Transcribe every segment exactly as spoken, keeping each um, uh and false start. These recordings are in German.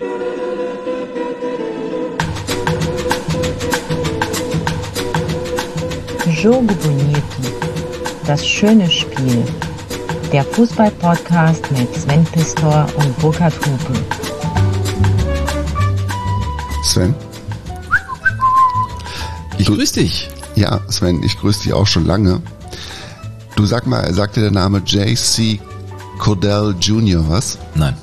Jogo Bonito, das schöne Spiel. Der Fußball-Podcast mit Sven Pistor und Burkhard Hupe. Sven? Ich grüße dich. Ja, Sven, ich grüße dich auch schon lange. Du sag mal, sagt dir der Name J C Cordell Junior was? Nein.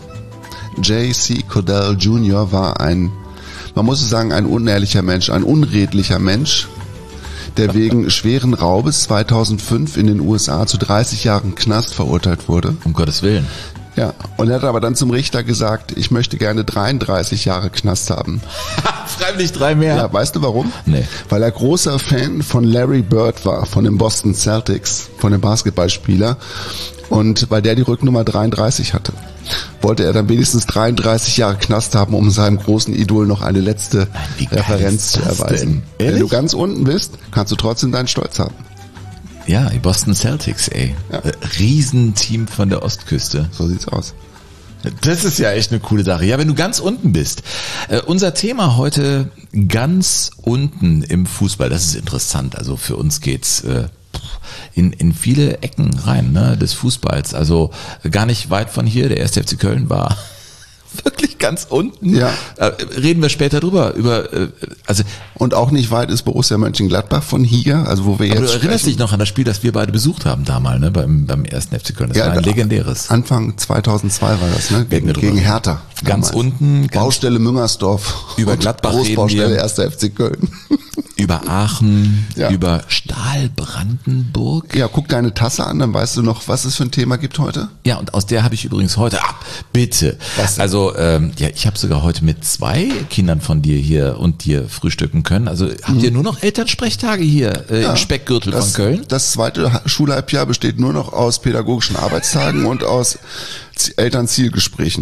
J C Cordell Junior war ein, man muss es sagen, ein unehrlicher Mensch, ein unredlicher Mensch, der wegen schweren Raubes zweitausendfünf in den U S A zu dreißig Jahren Knast verurteilt wurde. Um Gottes Willen. Ja, und er hat aber dann zum Richter gesagt, ich möchte gerne dreiunddreißig Jahre Knast haben. Freiwillig drei mehr. Ja, weißt du warum? Nee. Weil er großer Fan von Larry Bird war, von den Boston Celtics, von dem Basketballspieler. Und weil der die Rücknummer dreiunddreißig hatte, wollte er dann wenigstens dreiunddreißig Jahre Knast haben, um seinem großen Idol noch eine letzte Nein, Referenz zu erweisen. Wenn du ganz unten bist, kannst du trotzdem deinen Stolz haben. Ja, die Boston Celtics, ey. Ja. Riesenteam von der Ostküste. So sieht's aus. Das ist ja echt eine coole Sache. Ja, wenn du ganz unten bist. Äh, unser Thema heute ganz unten im Fußball. Das ist interessant. Also für uns geht's äh, in in viele Ecken rein, ne, des Fußballs. Also gar nicht weit von hier. Der erste F C Köln war wirklich ganz unten. Ja. Äh, reden wir später drüber. Über äh, also Und auch nicht weit ist Borussia Mönchengladbach von hier, also wo wir aber jetzt du erinnerst sprechen. dich noch an das Spiel, das wir beide besucht haben damals, ne, beim beim ersten F C Köln. Das Ja, war ein da- legendäres. Anfang zweitausendzwei war das, ne? Gegen, wir drüber gegen reden. Hertha. Ganz damals. unten, ganz Baustelle Müngersdorf. Über und Gladbach Großbaustelle reden wir. erster F C Köln. über Aachen, Ja. über Stahlbrandenburg. Ja, guck deine Tasse an, dann weißt du noch, was es für ein Thema gibt heute. Ja, und aus der habe ich übrigens heute, ah, bitte. Was denn? Also, ähm, ja, ich habe sogar heute mit zwei Kindern von dir hier und dir frühstücken können. Also habt ihr nur noch Elternsprechtage hier äh, Ja, im Speckgürtel das, von Köln? Das zweite Ha- Schulhalbjahr besteht nur noch aus pädagogischen Arbeitstagen und aus Z- Elternzielgesprächen.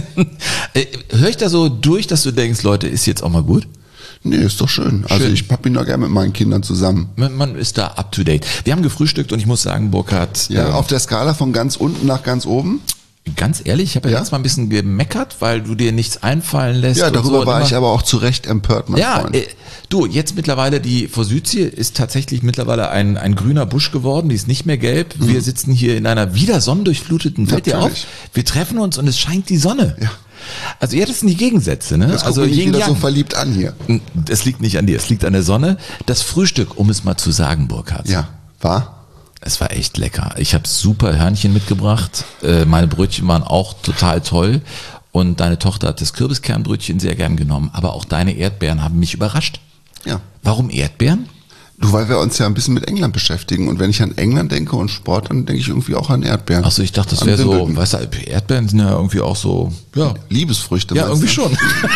äh, Hör ich da so durch, dass du denkst, Leute, ist jetzt auch mal gut? Nee, ist doch schön. Also Schön. ich hab ihn doch gerne mit meinen Kindern zusammen. Man, man ist da up to date. Wir haben gefrühstückt und ich muss sagen, Burkhard, Ja, äh, auf der Skala von ganz unten nach ganz oben. ganz ehrlich, ich habe ja, Ja? jetzt mal ein bisschen gemeckert, weil du dir nichts einfallen lässt. Ja, und darüber so und war immer- ich aber auch zu Recht empört, mein Ja, Freund. äh, du, jetzt mittlerweile die vor Südsee ist tatsächlich mittlerweile ein, ein grüner Busch geworden, die ist nicht mehr gelb. Wir sitzen hier in einer wieder sonnendurchfluteten, fällt dir auf? Natürlich. Wir treffen uns und es scheint die Sonne. Ja. Also ja, das sind die Gegensätze, ne? Das also guckt mich Yin wieder so Yang. verliebt an hier. Es liegt nicht an dir, es liegt an der Sonne. Das Frühstück, um es mal zu sagen, Burkhard. Ja, war? Es war echt lecker. Ich habe super Hörnchen mitgebracht. Äh, meine Brötchen waren auch total toll. Und deine Tochter hat das Kürbiskernbrötchen sehr gern genommen. Aber auch deine Erdbeeren haben mich überrascht. Ja. Warum Erdbeeren? Du, weil wir uns ja ein bisschen mit England beschäftigen. Und wenn ich an England denke und Sport, dann denke ich irgendwie auch an Erdbeeren. Achso, ich dachte, das An wäre so, Wimbledon. weißt du, Erdbeeren sind ja irgendwie auch so, ja, Liebesfrüchte. ja, meinst irgendwie du? schon.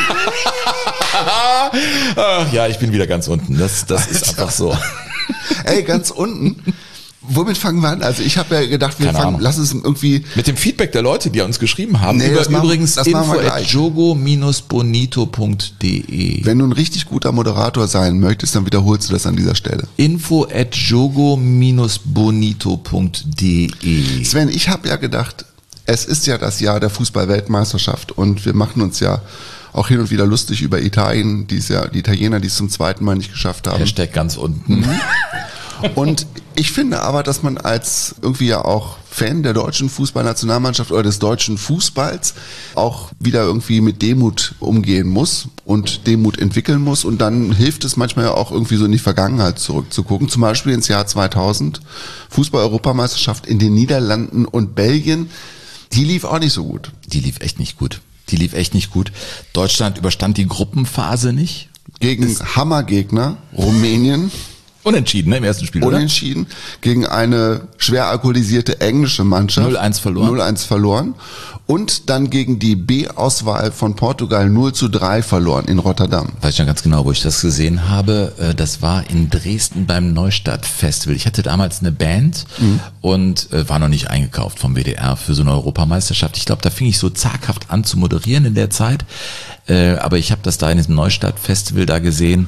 Ach, ja, ich bin wieder ganz unten. Das, das ist einfach so. Ey, ganz unten. Womit fangen wir an? Also ich habe ja gedacht, wir Keine fangen, Ahnung. lass es irgendwie. Mit dem Feedback der Leute, die uns geschrieben haben, Nee, über das machen- übrigens das machen wir info at gleich. jogo bonito punkt de. Wenn du ein richtig guter Moderator sein möchtest, dann wiederholst du das an dieser Stelle. info at jogo bonito punkt de. Sven, ich habe ja gedacht, es ist ja das Jahr der Fußball-Weltmeisterschaft und wir machen uns ja auch hin und wieder lustig über Italien, die es ja, die Italiener, die es zum zweiten Mal nicht geschafft haben. Hashtag ganz unten. Und ich finde aber, dass man als irgendwie ja auch Fan der deutschen Fußballnationalmannschaft oder des deutschen Fußballs auch wieder irgendwie mit Demut umgehen muss und Demut entwickeln muss. Und dann hilft es manchmal ja auch irgendwie so in die Vergangenheit zurückzugucken. Zum Beispiel ins Jahr zweitausend, Fußball-Europameisterschaft in den Niederlanden und Belgien. Die lief auch nicht so gut. Die lief echt nicht gut. Die lief echt nicht gut. Deutschland überstand die Gruppenphase nicht. Gegen Hammergegner, Rumänien. Unentschieden, ne, im ersten Spiel, oder? Unentschieden gegen eine schwer alkoholisierte englische Mannschaft. null eins verloren. null eins verloren. Und dann gegen die B-Auswahl von Portugal null zu drei verloren in Rotterdam. Weiß ich noch ganz genau, wo ich das gesehen habe. Äh, Das war in Dresden beim Neustadt-Festival. Ich hatte damals eine Band Mhm. und äh, war noch nicht eingekauft vom W D R für so eine Europameisterschaft. Ich glaube, da fing ich so zaghaft an zu moderieren in der Zeit. Äh, Aber ich habe das da in diesem Neustadt-Festival da gesehen.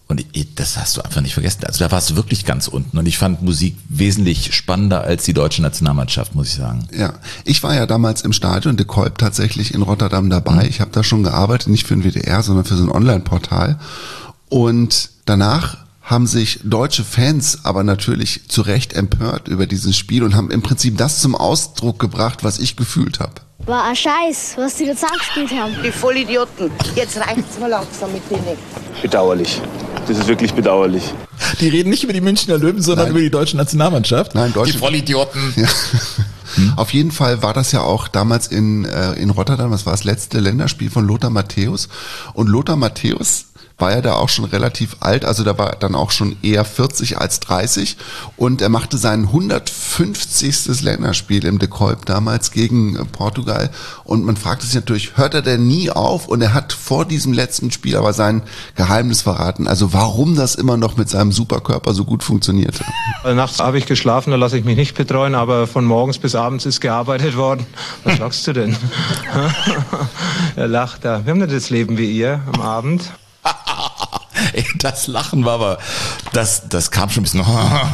Und das hast du einfach nicht vergessen. Also da warst du wirklich ganz unten. Und ich fand Musik wesentlich spannender als die deutsche Nationalmannschaft, muss ich sagen. Ja, ich war ja damals im Stadion De Kuip tatsächlich in Rotterdam dabei. Mhm. Ich habe da schon gearbeitet, nicht für den W D R, sondern für so ein Online-Portal. Und danach haben sich deutsche Fans aber natürlich zu Recht empört über dieses Spiel und haben im Prinzip das zum Ausdruck gebracht, was ich gefühlt habe. War ein Scheiß, was die jetzt angespielt haben. Die Vollidioten. Jetzt reicht's mal langsam mit denen. Bedauerlich. Das ist wirklich bedauerlich. Die reden nicht über die Münchner Löwen, sondern Nein. über die deutsche Nationalmannschaft. Nein, Deutsche. Die Vollidioten. Ja. Hm. Auf jeden Fall war das ja auch damals in, äh, in Rotterdam, das war das letzte Länderspiel von Lothar Matthäus. Und Lothar Matthäus war ja da auch schon relativ alt, also da war dann auch schon eher vierzig als dreißig und er machte sein hundertfünfzigstes Länderspiel im De Kuip damals gegen Portugal und man fragte sich natürlich, hört er denn nie auf? Und er hat vor diesem letzten Spiel aber sein Geheimnis verraten, also warum das immer noch mit seinem Superkörper so gut funktionierte. Nachts habe ich geschlafen, da lasse ich mich nicht betreuen, aber von morgens bis abends ist gearbeitet worden. Was sagst du denn? Er lacht da. Wir haben nicht das Leben wie ihr am Abend. Das Lachen war aber, das, das kam schon ein bisschen,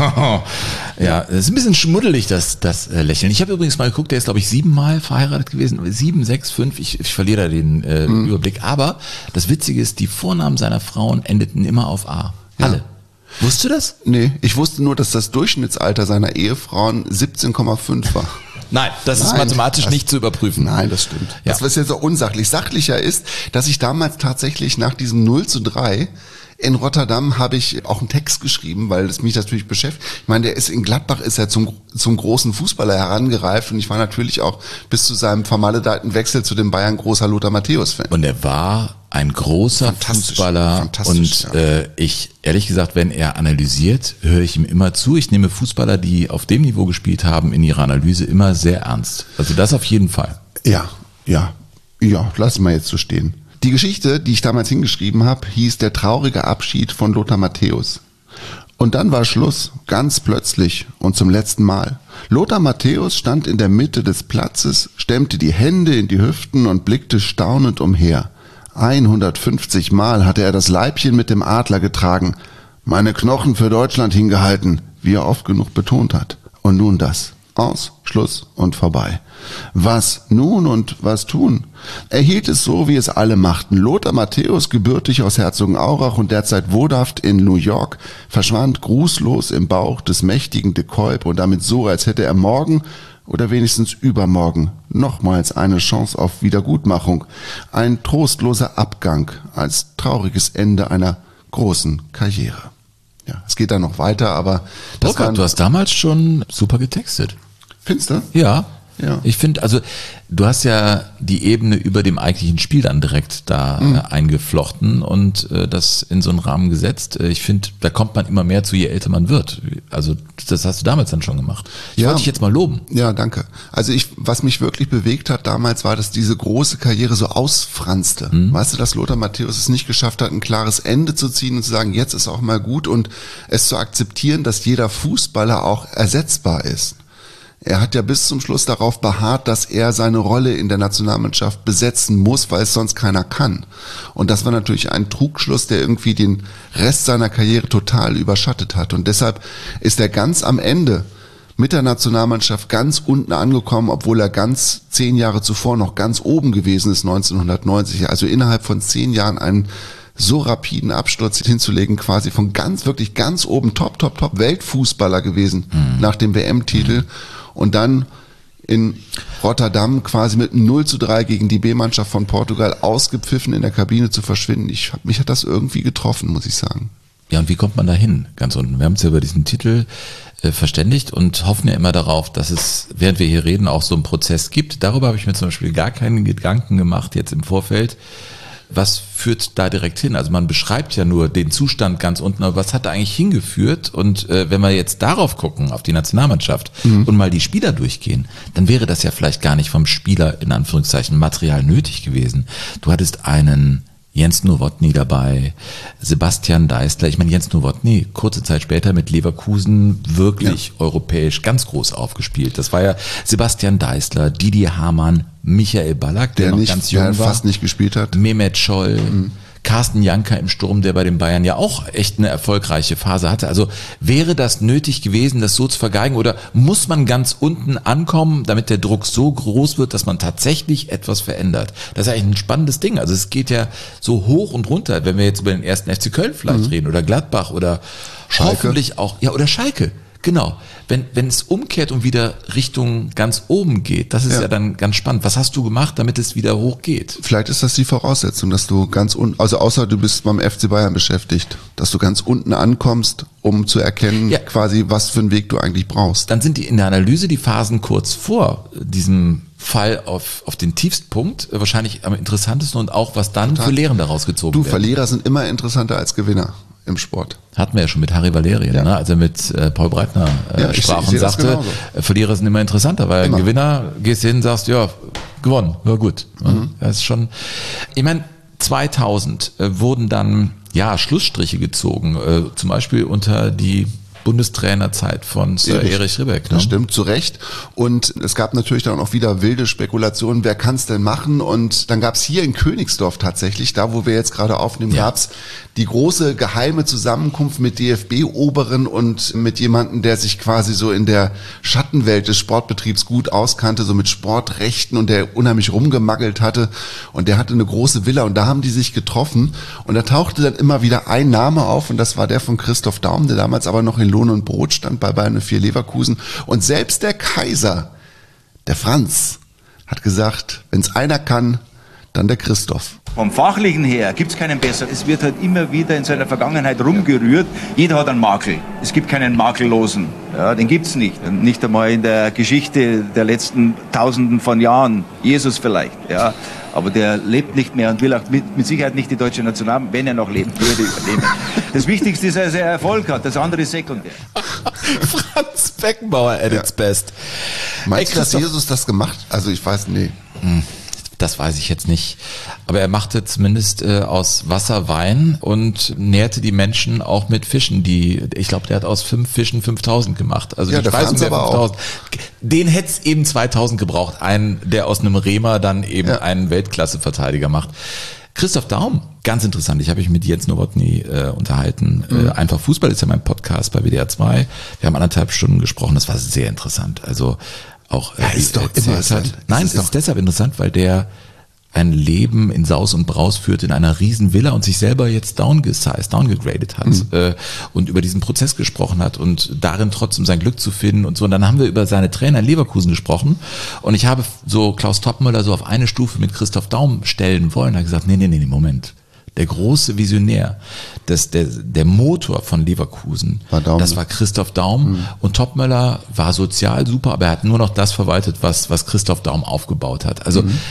ja, das ist ein bisschen schmuddelig, das, das Lächeln. Ich habe übrigens mal geguckt, der ist, glaube ich, siebenmal verheiratet gewesen, sieben, sechs, fünf, ich, ich verliere da den äh, mhm. Überblick, aber das Witzige ist, die Vornamen seiner Frauen endeten immer auf A. Alle. Ja. Wusstest du das? Nee, ich wusste nur, dass das Durchschnittsalter seiner Ehefrauen siebzehn Komma fünf war. Nein, das Nein, ist mathematisch das, nicht zu überprüfen. Nein, das stimmt. Ja. Das, was jetzt so unsachlich. Sachlicher ist, dass ich damals tatsächlich nach diesem null zu drei in Rotterdam habe ich auch einen Text geschrieben, weil es mich natürlich beschäftigt. Ich meine, der ist in Gladbach, ist er zum, zum großen Fußballer herangereift und ich war natürlich auch bis zu seinem vermaledeiten Wechsel zu dem Bayern großer Lothar Matthäus-Fan. Und er war ein großer Fußballer und ja. äh, ich, ehrlich gesagt, wenn er analysiert, höre ich ihm immer zu. Ich nehme Fußballer, die auf dem Niveau gespielt haben, in ihrer Analyse immer sehr ernst. Also das auf jeden Fall. Ja, ja, ja, lassen wir jetzt so stehen. Die Geschichte, die ich damals hingeschrieben habe, hieß Der traurige Abschied von Lothar Matthäus. Und dann war Schluss, ganz plötzlich und zum letzten Mal. Lothar Matthäus stand in der Mitte des Platzes, stemmte die Hände in die Hüften und blickte staunend umher. hundertfünfzig Mal hatte er das Leibchen mit dem Adler getragen, meine Knochen für Deutschland hingehalten, wie er oft genug betont hat. Und nun das. Aus, Schluss und vorbei. Was nun und was tun? Er hielt es so, wie es alle machten. Lothar Matthäus, gebürtig aus Herzogenaurach und derzeit wohnhaft in New York, verschwand grußlos im Bauch des mächtigen De Kuip und damit so, als hätte er morgen oder wenigstens übermorgen nochmals eine Chance auf Wiedergutmachung. Ein trostloser Abgang als trauriges Ende einer großen Karriere. Ja, es geht dann noch weiter, aber das Burkhard, du hast damals schon super getextet. Findest du? Ja. Ja. Ich finde, also du hast ja die Ebene über dem eigentlichen Spiel dann direkt da mhm. äh, eingeflochten und äh, das in so einen Rahmen gesetzt. Äh, ich finde, da kommt man immer mehr zu, je älter man wird. Also das hast du damals dann schon gemacht. Ich ja. wollte dich jetzt mal loben. Ja, danke. Also ich, was mich wirklich bewegt hat damals, war, dass diese große Karriere so ausfranste. Mhm. Weißt du, dass Lothar Matthäus es nicht geschafft hat, ein klares Ende zu ziehen und zu sagen, jetzt ist auch mal gut und es zu akzeptieren, dass jeder Fußballer auch ersetzbar ist. Er hat ja bis zum Schluss darauf beharrt, dass er seine Rolle in der Nationalmannschaft besetzen muss, weil es sonst keiner kann. Und das war natürlich ein Trugschluss, der irgendwie den Rest seiner Karriere total überschattet hat. Und deshalb ist er ganz am Ende mit der Nationalmannschaft ganz unten angekommen, obwohl er ganz zehn Jahre zuvor noch ganz oben gewesen ist, neunzehnhundertneunzig. Also innerhalb von zehn Jahren einen so rapiden Absturz hinzulegen, quasi von ganz, wirklich ganz oben, top, top, top Weltfußballer gewesen mhm. nach dem W M-Titel. Und dann in Rotterdam quasi mit einem null zu drei gegen die B-Mannschaft von Portugal ausgepfiffen in der Kabine zu verschwinden. Ich, mich hat das irgendwie getroffen, muss ich sagen. Ja, und wie kommt man da hin, ganz unten? Wir haben uns ja über diesen Titel äh, verständigt und hoffen ja immer darauf, dass es, während wir hier reden, auch so einen Prozess gibt. Darüber habe ich mir zum Beispiel gar keinen Gedanken gemacht, jetzt im Vorfeld. Was führt da direkt hin? Also man beschreibt ja nur den Zustand ganz unten, aber was hat da eigentlich hingeführt? Und äh, wenn wir jetzt darauf gucken, auf die Nationalmannschaft mhm. und mal die Spieler durchgehen, dann wäre das ja vielleicht gar nicht vom Spieler in Anführungszeichen Material nötig gewesen. Du hattest einen Jens Nowotny dabei, Sebastian Deißler. Ich meine, Jens Nowotny, kurze Zeit später mit Leverkusen wirklich ja. europäisch ganz groß aufgespielt. Das war ja Sebastian Deißler, Didier Hamann, Michael Ballack, der, der noch nicht, ganz jung der war, fast nicht gespielt hat, Mehmet Scholl, mhm. Carsten Janker im Sturm, der bei den Bayern ja auch echt eine erfolgreiche Phase hatte. Also wäre das nötig gewesen, das so zu vergeigen, oder muss man ganz unten ankommen, damit der Druck so groß wird, dass man tatsächlich etwas verändert? Das ist eigentlich ein spannendes Ding. Also es geht ja so hoch und runter, wenn wir jetzt über den ersten F C Köln vielleicht mhm. reden oder Gladbach oder Schalke. Hoffentlich auch, ja, oder Schalke. Genau. Wenn, wenn es umkehrt und wieder Richtung ganz oben geht, das ist ja. ja dann ganz spannend. Was hast du gemacht, damit es wieder hochgeht? Vielleicht ist das die Voraussetzung, dass du ganz unten, also außer du bist beim F C Bayern beschäftigt, dass du ganz unten ankommst, um zu erkennen, ja. quasi, was für einen Weg du eigentlich brauchst. Dann sind die in der Analyse die Phasen kurz vor diesem Fall auf, auf den Tiefstpunkt wahrscheinlich am interessantesten und auch, was dann Total. Für Lehren daraus gezogen du, werden. Du, Verlierer sind immer interessanter als Gewinner im Sport. Hatten wir ja schon mit Harry Valerien, ja. ne? als er mit äh, Paul Breitner äh, ja, sprach und sagte, Verlierer sind immer interessanter, weil immer. Ein Gewinner gehst du hin und sagst, ja, gewonnen, ja gut. Mhm. Das ist schon, ich meine, zweitausend äh, wurden dann ja Schlussstriche gezogen, äh, zum Beispiel unter die Bundestrainerzeit von Sir Erich, Erich Ribbeck. Ne? Das stimmt, zu Recht. Und es gab natürlich dann auch wieder wilde Spekulationen, wer kann es denn machen? Und dann gab es hier in Königsdorf tatsächlich, da wo wir jetzt gerade aufnehmen, ja. gab es die große geheime Zusammenkunft mit D F B-Oberen und mit jemandem, der sich quasi so in der Schattenwelt des Sportbetriebs gut auskannte, so mit Sportrechten, und der unheimlich rumgemaggelt hatte. Und der hatte eine große Villa und da haben die sich getroffen. Und da tauchte dann immer wieder ein Name auf und das war der von Christoph Daum, der damals aber noch in Lohn und Brot stand bei Bayern vier Leverkusen. Und selbst der Kaiser, der Franz, hat gesagt, wenn es einer kann, dann der Christoph. Vom Fachlichen her gibt es keinen besseren. Es wird halt immer wieder in seiner Vergangenheit rumgerührt. Jeder hat einen Makel. Es gibt keinen Makellosen. Ja, den gibt es nicht. Nicht einmal in der Geschichte der letzten Tausenden von Jahren. Jesus vielleicht. Ja. Aber der lebt nicht mehr und will auch mit, mit Sicherheit nicht die deutsche Nationalmannschaft, wenn er noch leben würde, überleben. Das Wichtigste ist, dass er Erfolg hat. Das andere ist sekundär. Franz Beckenbauer at its ja. best. Meinst du, dass Jesus das gemacht? Also ich weiß, nee. Hm. Das weiß ich jetzt nicht. Aber er machte zumindest äh, aus Wasser Wein und nährte die Menschen auch mit Fischen, die, ich glaube, der hat aus fünf Fischen fünftausend gemacht. Also ja, die Speisung der fünftausend. Den hätte es eben zweitausend gebraucht. Einen, der aus einem Rema dann eben ja. einen Weltklasse-Verteidiger macht. Christoph Daum, ganz interessant. Ich habe mich mit Jens Nowotny äh, unterhalten. Mhm. Äh, Einfach Fußball ist ja mein Podcast bei W D R zwei. Wir haben anderthalb Stunden gesprochen. Das war sehr interessant. Also auch ja, äh, ist doch interessant. Hat, nein, es ist, ist deshalb interessant, weil der ein Leben in Saus und Braus führt in einer riesen Villa und sich selber jetzt downgesized, downgegradet hat mhm. äh, und über diesen Prozess gesprochen hat und darin trotzdem sein Glück zu finden und so. Und dann haben wir über seine Trainer in Leverkusen gesprochen und ich habe so Klaus Toppmöller so auf eine Stufe mit Christoph Daum stellen wollen. Er hat gesagt, nee, nee, nee, Moment. Der große Visionär, das, der, der Motor von Leverkusen, war Daum, das war Christoph Daum. Mhm. Und Toppmöller war sozial super, aber er hat nur noch das verwaltet, was, was Christoph Daum aufgebaut hat. Also, mhm.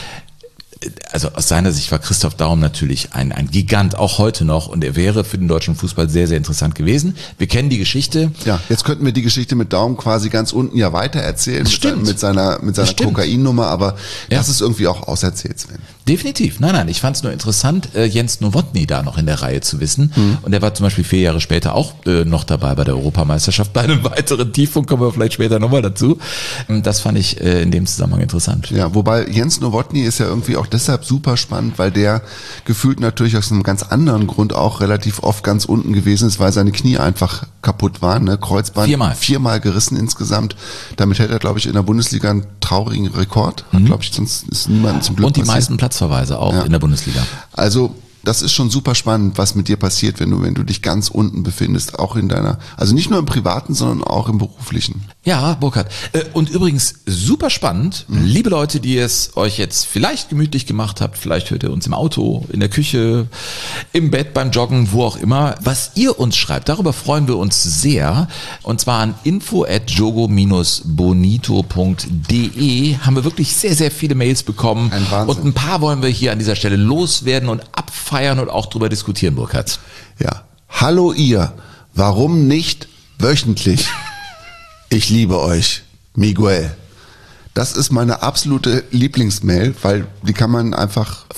also aus seiner Sicht war Christoph Daum natürlich ein, ein Gigant, auch heute noch. Und er wäre für den deutschen Fußball sehr, sehr interessant gewesen. Wir kennen die Geschichte. Ja, jetzt könnten wir die Geschichte mit Daum quasi ganz unten ja weiter erzählen. Das stimmt. Mit seiner, mit seiner Kokainnummer, aber ja. das ist irgendwie auch auserzählt, Sven. Definitiv. Nein, nein, ich fand es nur interessant, äh, Jens Nowotny da noch in der Reihe zu wissen. Mhm. Und er war zum Beispiel vier Jahre später auch äh, noch dabei bei der Europameisterschaft. Bei einem weiteren Tiefpunkt kommen wir vielleicht später nochmal dazu. Das fand ich äh, in dem Zusammenhang interessant. Ja, wobei Jens Nowotny ist ja irgendwie auch deshalb super spannend, weil der gefühlt natürlich aus einem ganz anderen Grund auch relativ oft ganz unten gewesen ist, weil seine Knie einfach kaputt waren, ne? Kreuzband. Viermal. Viermal gerissen insgesamt. Damit hätte er, glaube ich, in der Bundesliga einen traurigen Rekord. Mhm. Glaube ich, sonst ist niemand zum Glück Und die passiert. meisten Platzverweise auch ja. in der Bundesliga. Also das ist schon super spannend, was mit dir passiert, wenn du, wenn du dich ganz unten befindest, auch in deiner, also nicht nur im Privaten, sondern auch im Beruflichen. Ja, Burkhard. Und übrigens super spannend, mhm. liebe Leute, die es euch jetzt vielleicht gemütlich gemacht habt, vielleicht hört ihr uns im Auto, in der Küche, im Bett, beim Joggen, wo auch immer, was ihr uns schreibt, darüber freuen wir uns sehr. Und zwar an info at jogo dash bonito punkt de haben wir wirklich sehr, sehr viele Mails bekommen. Ein Wahnsinn. Und ein paar wollen wir hier an dieser Stelle loswerden und abfeiern und auch drüber diskutieren, Burkhard. Ja. Hallo ihr, warum nicht wöchentlich? Ich liebe euch, Miguel. Das ist meine absolute Lieblingsmail, weil die kann man einfach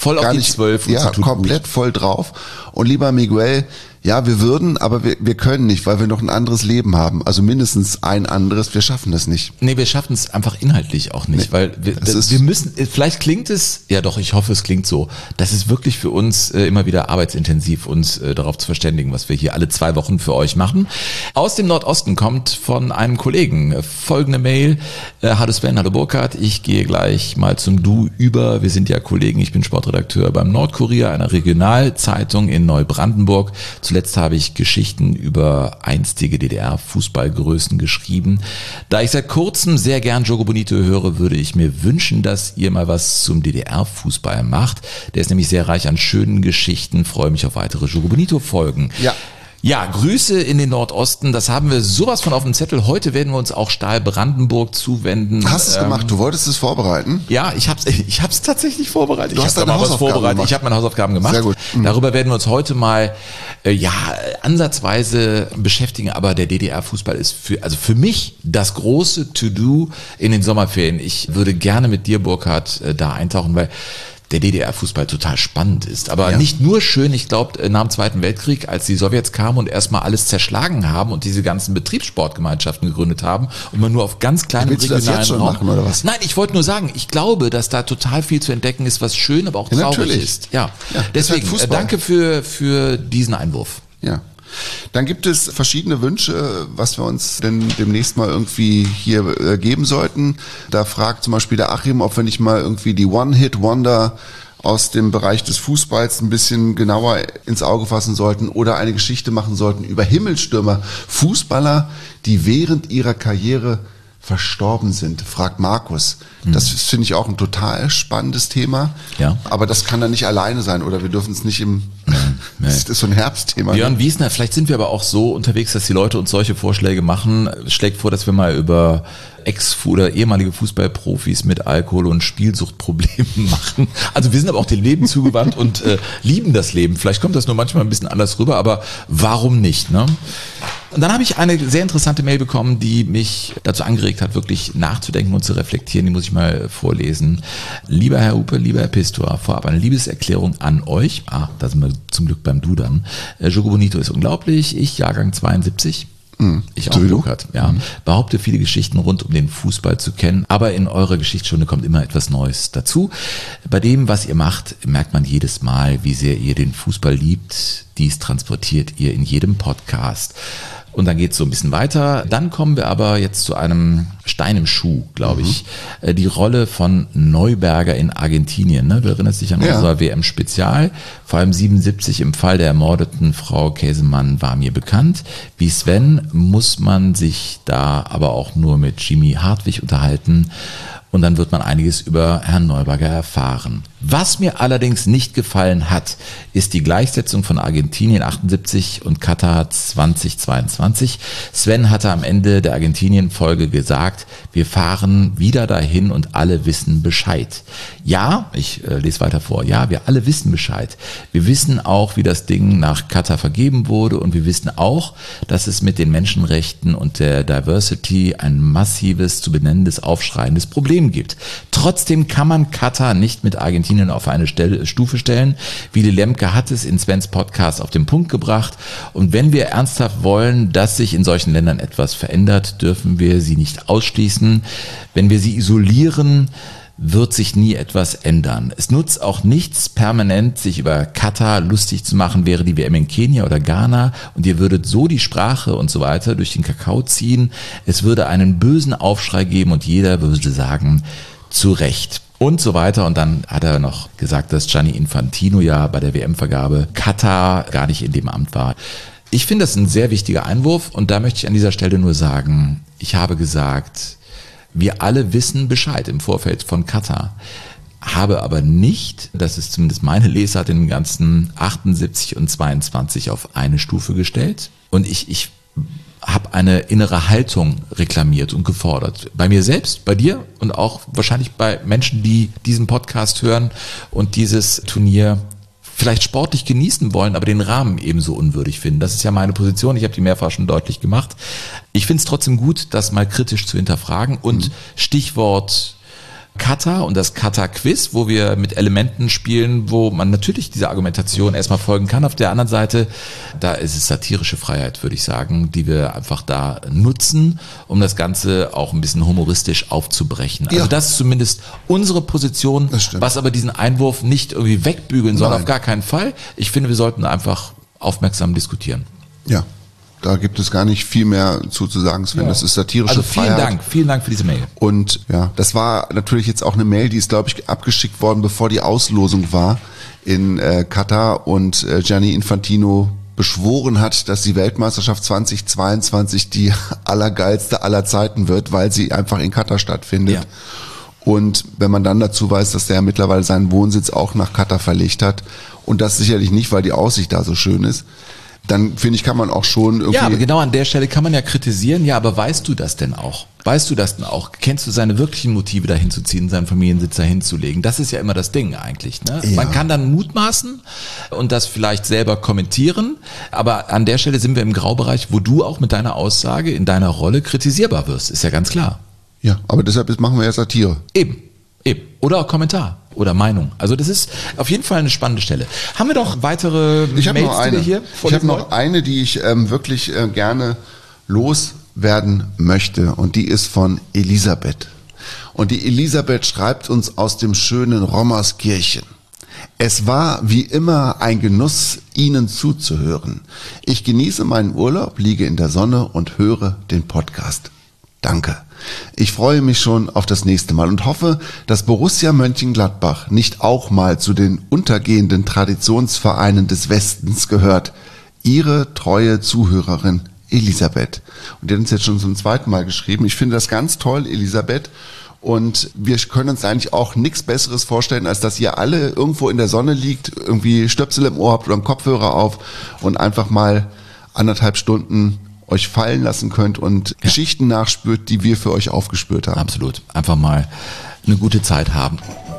voll auf gar die nicht, zwölf und ja, so tut komplett gut. voll drauf. Und lieber Miguel, ja, wir würden, aber wir, wir können nicht, weil wir noch ein anderes Leben haben. Also mindestens ein anderes. Wir schaffen das nicht. Nee, wir schaffen es einfach inhaltlich auch nicht, Nee, weil wir, das ist- wir müssen, vielleicht klingt es, ja doch, ich hoffe, es klingt so, das ist wirklich für uns äh, immer wieder arbeitsintensiv, uns äh, darauf zu verständigen, was wir hier alle zwei Wochen für euch machen. Aus dem Nordosten kommt von einem Kollegen äh, folgende Mail. Äh, hallo Sven, hallo Burkhard, ich gehe gleich mal zum Du über. Wir sind ja Kollegen, ich bin Sportredakteur beim Nordkurier, einer Regionalzeitung in Neubrandenburg. Zuletzt habe ich Geschichten über einstige D D R-Fußballgrößen geschrieben. Da ich seit kurzem sehr gern Jogo Bonito höre, würde ich mir wünschen, dass ihr mal was zum D D R-Fußball macht. Der ist nämlich sehr reich an schönen Geschichten. Freue mich auf weitere Jogo Bonito-Folgen. Ja. Ja, Grüße in den Nordosten, das haben wir sowas von auf dem Zettel. Heute werden wir uns auch Stahl Brandenburg zuwenden. Hast du es Ähm, gemacht? Du wolltest es vorbereiten? Ja, ich hab's, ich hab's tatsächlich vorbereitet. Du ich hast hab deine da mal was Hausaufgaben vorbereitet. gemacht. Ich habe meine Hausaufgaben gemacht. Sehr gut. Mhm. Darüber werden wir uns heute mal, äh, ja, ansatzweise beschäftigen. Aber der D D R-Fußball ist für, also für mich das große To-Do in den Sommerferien. Ich würde gerne mit dir, Burkhard, äh, da eintauchen, weil der D D R-Fußball total spannend ist. Aber Ja. nicht nur schön, ich glaube, nach dem Zweiten Weltkrieg, als die Sowjets kamen und erstmal alles zerschlagen haben und diese ganzen Betriebssportgemeinschaften gegründet haben und man nur auf ganz kleinem Willst du das regionalen jetzt schon Raum. machen, oder was? Nein, ich wollte nur sagen, ich glaube, dass da total viel zu entdecken ist, was schön, aber auch Ja, traurig natürlich. ist. Ja, Ja, deswegen, ist halt äh, Fußball. danke für, für diesen Einwurf. Ja. Dann gibt es verschiedene Wünsche, was wir uns denn demnächst mal irgendwie hier äh, geben sollten. Da fragt zum Beispiel der Achim, ob wir nicht mal irgendwie die One-Hit-Wonder aus dem Bereich des Fußballs ein bisschen genauer ins Auge fassen sollten oder eine Geschichte machen sollten über Himmelstürmer, Fußballer, die während ihrer Karriere verstorben sind, fragt Markus. Das finde ich auch ein total spannendes Thema. Ja. Aber das kann dann nicht alleine sein oder wir dürfen es nicht im, das ist so ein Herbstthema. Björn Wiesner, vielleicht sind wir aber auch so unterwegs, dass die Leute uns solche Vorschläge machen. Schlägt vor, dass wir mal über Ex- oder ehemalige Fußballprofis mit Alkohol- und Spielsuchtproblemen machen. Also wir sind aber auch dem Leben zugewandt und äh, lieben das Leben. Vielleicht kommt das nur manchmal ein bisschen anders rüber, aber warum nicht, ne? Und dann habe ich eine sehr interessante Mail bekommen, die mich dazu angeregt hat, wirklich nachzudenken und zu reflektieren. Die muss ich mal vorlesen. Lieber Herr Hupe, lieber Herr Pistor, vorab eine Liebeserklärung an euch. Ah, da sind wir zum Glück beim Du dann. Äh, Jogo Bonito ist unglaublich. Ich, Jahrgang zweiundsiebzig. Ich auch, Sowieso. Burkhard, ja. Behaupte, viele Geschichten rund um den Fußball zu kennen, aber in eurer Geschichtsstunde kommt immer etwas Neues dazu. Bei dem, was ihr macht, merkt man jedes Mal, wie sehr ihr den Fußball liebt. Dies transportiert ihr in jedem Podcast. Und dann geht's so ein bisschen weiter. Dann kommen wir aber jetzt zu einem Stein im Schuh, glaube ich. Äh, Die Rolle von Neuberger in Argentinien. Ne? Du erinnerst dich an Ja. unser W M-Spezial. Vor allem siebenundsiebzig im Fall der ermordeten Frau Käsemann war mir bekannt. Wie Sven muss man sich da aber auch nur mit Jimmy Hartwig unterhalten. Und dann wird man einiges über Herrn Neuberger erfahren. Was mir allerdings nicht gefallen hat, ist die Gleichsetzung von Argentinien achtundsiebzig und Katar zweitausendzweiundzwanzig. Sven hatte am Ende der Argentinien-Folge gesagt, wir fahren wieder dahin und alle wissen Bescheid. Ja, ich äh, lese weiter vor, ja, wir alle wissen Bescheid. Wir wissen auch, wie das Ding nach Katar vergeben wurde und wir wissen auch, dass es mit den Menschenrechten und der Diversity ein massives, zu benennendes, aufschreiendes Problem gibt. Trotzdem kann man Katar nicht mit Argentinien auf eine Stelle, Stufe stellen. Willy Lemke hat es in Svens Podcast auf den Punkt gebracht. Und wenn wir ernsthaft wollen, dass sich in solchen Ländern etwas verändert, dürfen wir sie nicht ausschließen. Wenn wir sie isolieren, wird sich nie etwas ändern. Es nutzt auch nichts, permanent sich über Katar lustig zu machen, wäre die W M in Kenia oder Ghana und ihr würdet so die Sprache und so weiter durch den Kakao ziehen. Es würde einen bösen Aufschrei geben und jeder würde sagen, zu Recht. Und so weiter. Und dann hat er noch gesagt, dass Gianni Infantino ja bei der W M-Vergabe Katar gar nicht in dem Amt war. Ich finde das ein sehr wichtiger Einwurf und da möchte ich an dieser Stelle nur sagen, ich habe gesagt, wir alle wissen Bescheid im Vorfeld von Katar, habe aber nicht, das ist zumindest meine Lesart, den ganzen achtundsiebzig und zweiundzwanzig auf eine Stufe gestellt. Und ich, ich habe eine innere Haltung reklamiert und gefordert. Bei mir selbst, bei dir und auch wahrscheinlich bei Menschen, die diesen Podcast hören und dieses Turnier vielleicht sportlich genießen wollen, aber den Rahmen ebenso unwürdig finden. Das ist ja meine Position. Ich habe die mehrfach schon deutlich gemacht. Ich finde es trotzdem gut, das mal kritisch zu hinterfragen und mhm. Stichwort Katar und das Katar-Quiz, wo wir mit Elementen spielen, wo man natürlich dieser Argumentation erstmal folgen kann. Auf der anderen Seite, da ist es satirische Freiheit, würde ich sagen, die wir einfach da nutzen, um das Ganze auch ein bisschen humoristisch aufzubrechen. Also Ja. das ist zumindest unsere Position, Das stimmt. was aber diesen Einwurf nicht irgendwie wegbügeln soll, Nein. auf gar keinen Fall. Ich finde, wir sollten einfach aufmerksam diskutieren. Ja, da gibt es gar nicht viel mehr zu, zu sagen, Sven. Das ist satirische Also vielen Freiheit. Dank, vielen Dank für diese Mail. Und ja, das war natürlich jetzt auch eine Mail, die ist, glaube ich, abgeschickt worden, bevor die Auslosung war in äh, Katar und äh, Gianni Infantino beschworen hat, dass die Weltmeisterschaft zweitausendzweiundzwanzig die allergeilste aller Zeiten wird, weil sie einfach in Katar stattfindet. Ja. Und wenn man dann dazu weiß, dass der ja mittlerweile seinen Wohnsitz auch nach Katar verlegt hat und das sicherlich nicht, weil die Aussicht da so schön ist, dann finde ich, kann man auch schon irgendwie... Ja, aber genau an der Stelle kann man ja kritisieren, ja, aber weißt du das denn auch? Weißt du das denn auch? Kennst du seine wirklichen Motive dahin zu ziehen, seinen Familiensitz dahin zu legen? Das ist ja immer das Ding eigentlich. Ne? Ja. Man kann dann mutmaßen und das vielleicht selber kommentieren, aber an der Stelle sind wir im Graubereich, wo du auch mit deiner Aussage in deiner Rolle kritisierbar wirst, ist ja ganz klar. Ja, aber deshalb machen wir ja Satire. Eben, eben. Oder auch Kommentar oder Meinung. Also das ist auf jeden Fall eine spannende Stelle. Haben wir noch weitere Ich habe Mails, noch eine. die wir hier Ich habe vorlesen noch wollen? eine, die ich ähm, wirklich äh, gerne loswerden möchte. Und die ist von Elisabeth. Und die Elisabeth schreibt uns aus dem schönen Rommerskirchen. Es war wie immer ein Genuss, Ihnen zuzuhören. Ich genieße meinen Urlaub, liege in der Sonne und höre den Podcast. Danke. Ich freue mich schon auf das nächste Mal und hoffe, dass Borussia Mönchengladbach nicht auch mal zu den untergehenden Traditionsvereinen des Westens gehört. Ihre treue Zuhörerin Elisabeth. Und die hat uns jetzt schon zum zweiten Mal geschrieben. Ich finde das ganz toll, Elisabeth. Und wir können uns eigentlich auch nichts Besseres vorstellen, als dass ihr alle irgendwo in der Sonne liegt, irgendwie Stöpsel im Ohr habt oder einen Kopfhörer auf und einfach mal anderthalb Stunden euch fallen lassen könnt und ja. Geschichten nachspürt, die wir für euch aufgespürt haben. Absolut. Einfach mal eine gute Zeit haben.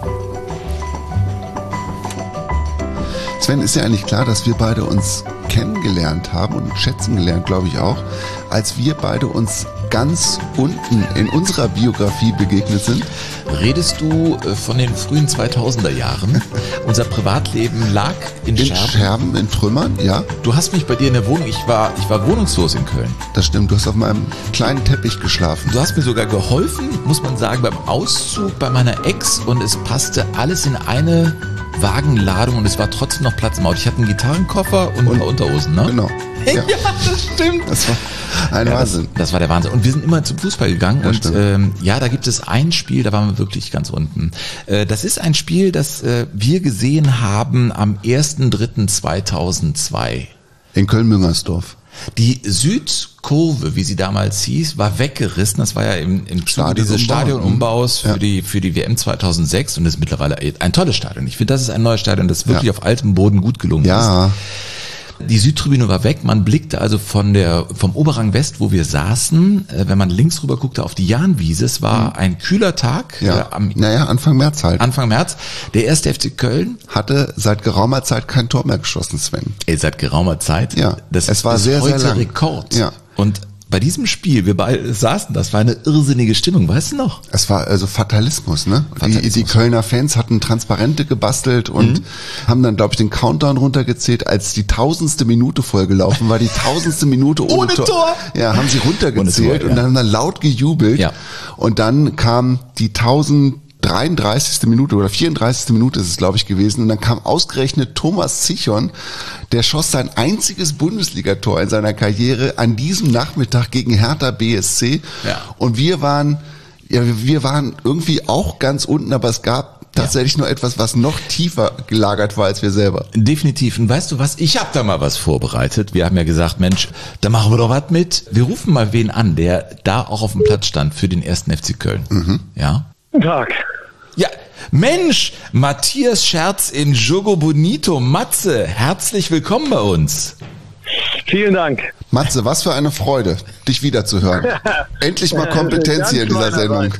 Sven, ist ja eigentlich klar, dass wir beide uns kennengelernt haben und schätzen gelernt, glaube ich auch, als wir beide uns ganz unten in unserer Biografie begegnet sind. Redest du von den frühen zweitausender Jahren? Unser Privatleben lag in, in Scherben. Scherben, in Trümmern, ja. Du hast mich bei dir in der Wohnung, ich war, ich war wohnungslos in Köln. Das stimmt, du hast auf meinem kleinen Teppich geschlafen. Du hast mir sogar geholfen, muss man sagen, beim Auszug bei meiner Ex und es passte alles in eine Wagenladung und es war trotzdem noch Platz im Auto. Ich hatte einen Gitarrenkoffer und, und ein paar Unterhosen, ne? Genau. Ja, ja, das stimmt. Das war ein ja, Wahnsinn. Das, das war der Wahnsinn. Und wir sind immer zum Fußball gegangen Ja, und ähm, ja, da gibt es ein Spiel, da waren wir wirklich ganz unten. Äh, das ist ein Spiel, das äh, wir gesehen haben am erster dritter zweitausendzwei. In Köln-Müngersdorf. Die Südkurve, wie sie damals hieß, war weggerissen. Das war ja im, im Zuge dieses Stadionumbaus für, ja. die, für die W M zweitausendsechs und das ist mittlerweile ein tolles Stadion. Ich finde, das ist ein neues Stadion, das wirklich ja. auf altem Boden gut gelungen ja. ist. Die Südtribüne war weg, man blickte also von der, vom Oberrang West, wo wir saßen, äh, wenn man links rüber guckte auf die Jahnwiese, es war mhm. ein kühler Tag. Ja. Äh, am, naja, Anfang März halt. Anfang März. Der erste F C Köln hatte seit geraumer Zeit kein Tor mehr geschossen, Sven. Ey, seit geraumer Zeit? Ja. Das es war ist sehr, heute sehr lang. Rekord. Ja. Und bei diesem Spiel, wir beide saßen, das war eine irrsinnige Stimmung, weißt du noch? Es war also Fatalismus, ne? Fatalismus. Die, die Kölner Fans hatten Transparente gebastelt und mhm. haben dann, glaube ich, den Countdown runtergezählt, als die tausendste Minute vollgelaufen war, die tausendste Minute ohne, ohne Tor. Tor. Ja, haben sie runtergezählt Tor, ja. und dann haben dann laut gejubelt. Ja. Und dann kam die tausenddreiunddreißigste Minute oder vierunddreißigste Minute ist es, glaube ich, gewesen. Und dann kam ausgerechnet Thomas Zichon, der schoss sein einziges Bundesligator in seiner Karriere an diesem Nachmittag gegen Hertha B S C. Ja. Und wir waren, ja, wir waren irgendwie auch ganz unten, aber es gab tatsächlich ja. nur etwas, was noch tiefer gelagert war als wir selber. Definitiv. Und weißt du was? Ich habe da mal was vorbereitet. Wir haben ja gesagt, Mensch, da machen wir doch was mit. Wir rufen mal wen an, der da auch auf dem Platz stand für den ersten F C Köln. Mhm. Ja. Guten Tag. Ja, Mensch, Matthias Scherz in Jogo Bonito. Matze, herzlich willkommen bei uns. Vielen Dank. Matze, was für eine Freude, dich wiederzuhören. Endlich mal Kompetenz hier in dieser Sendung.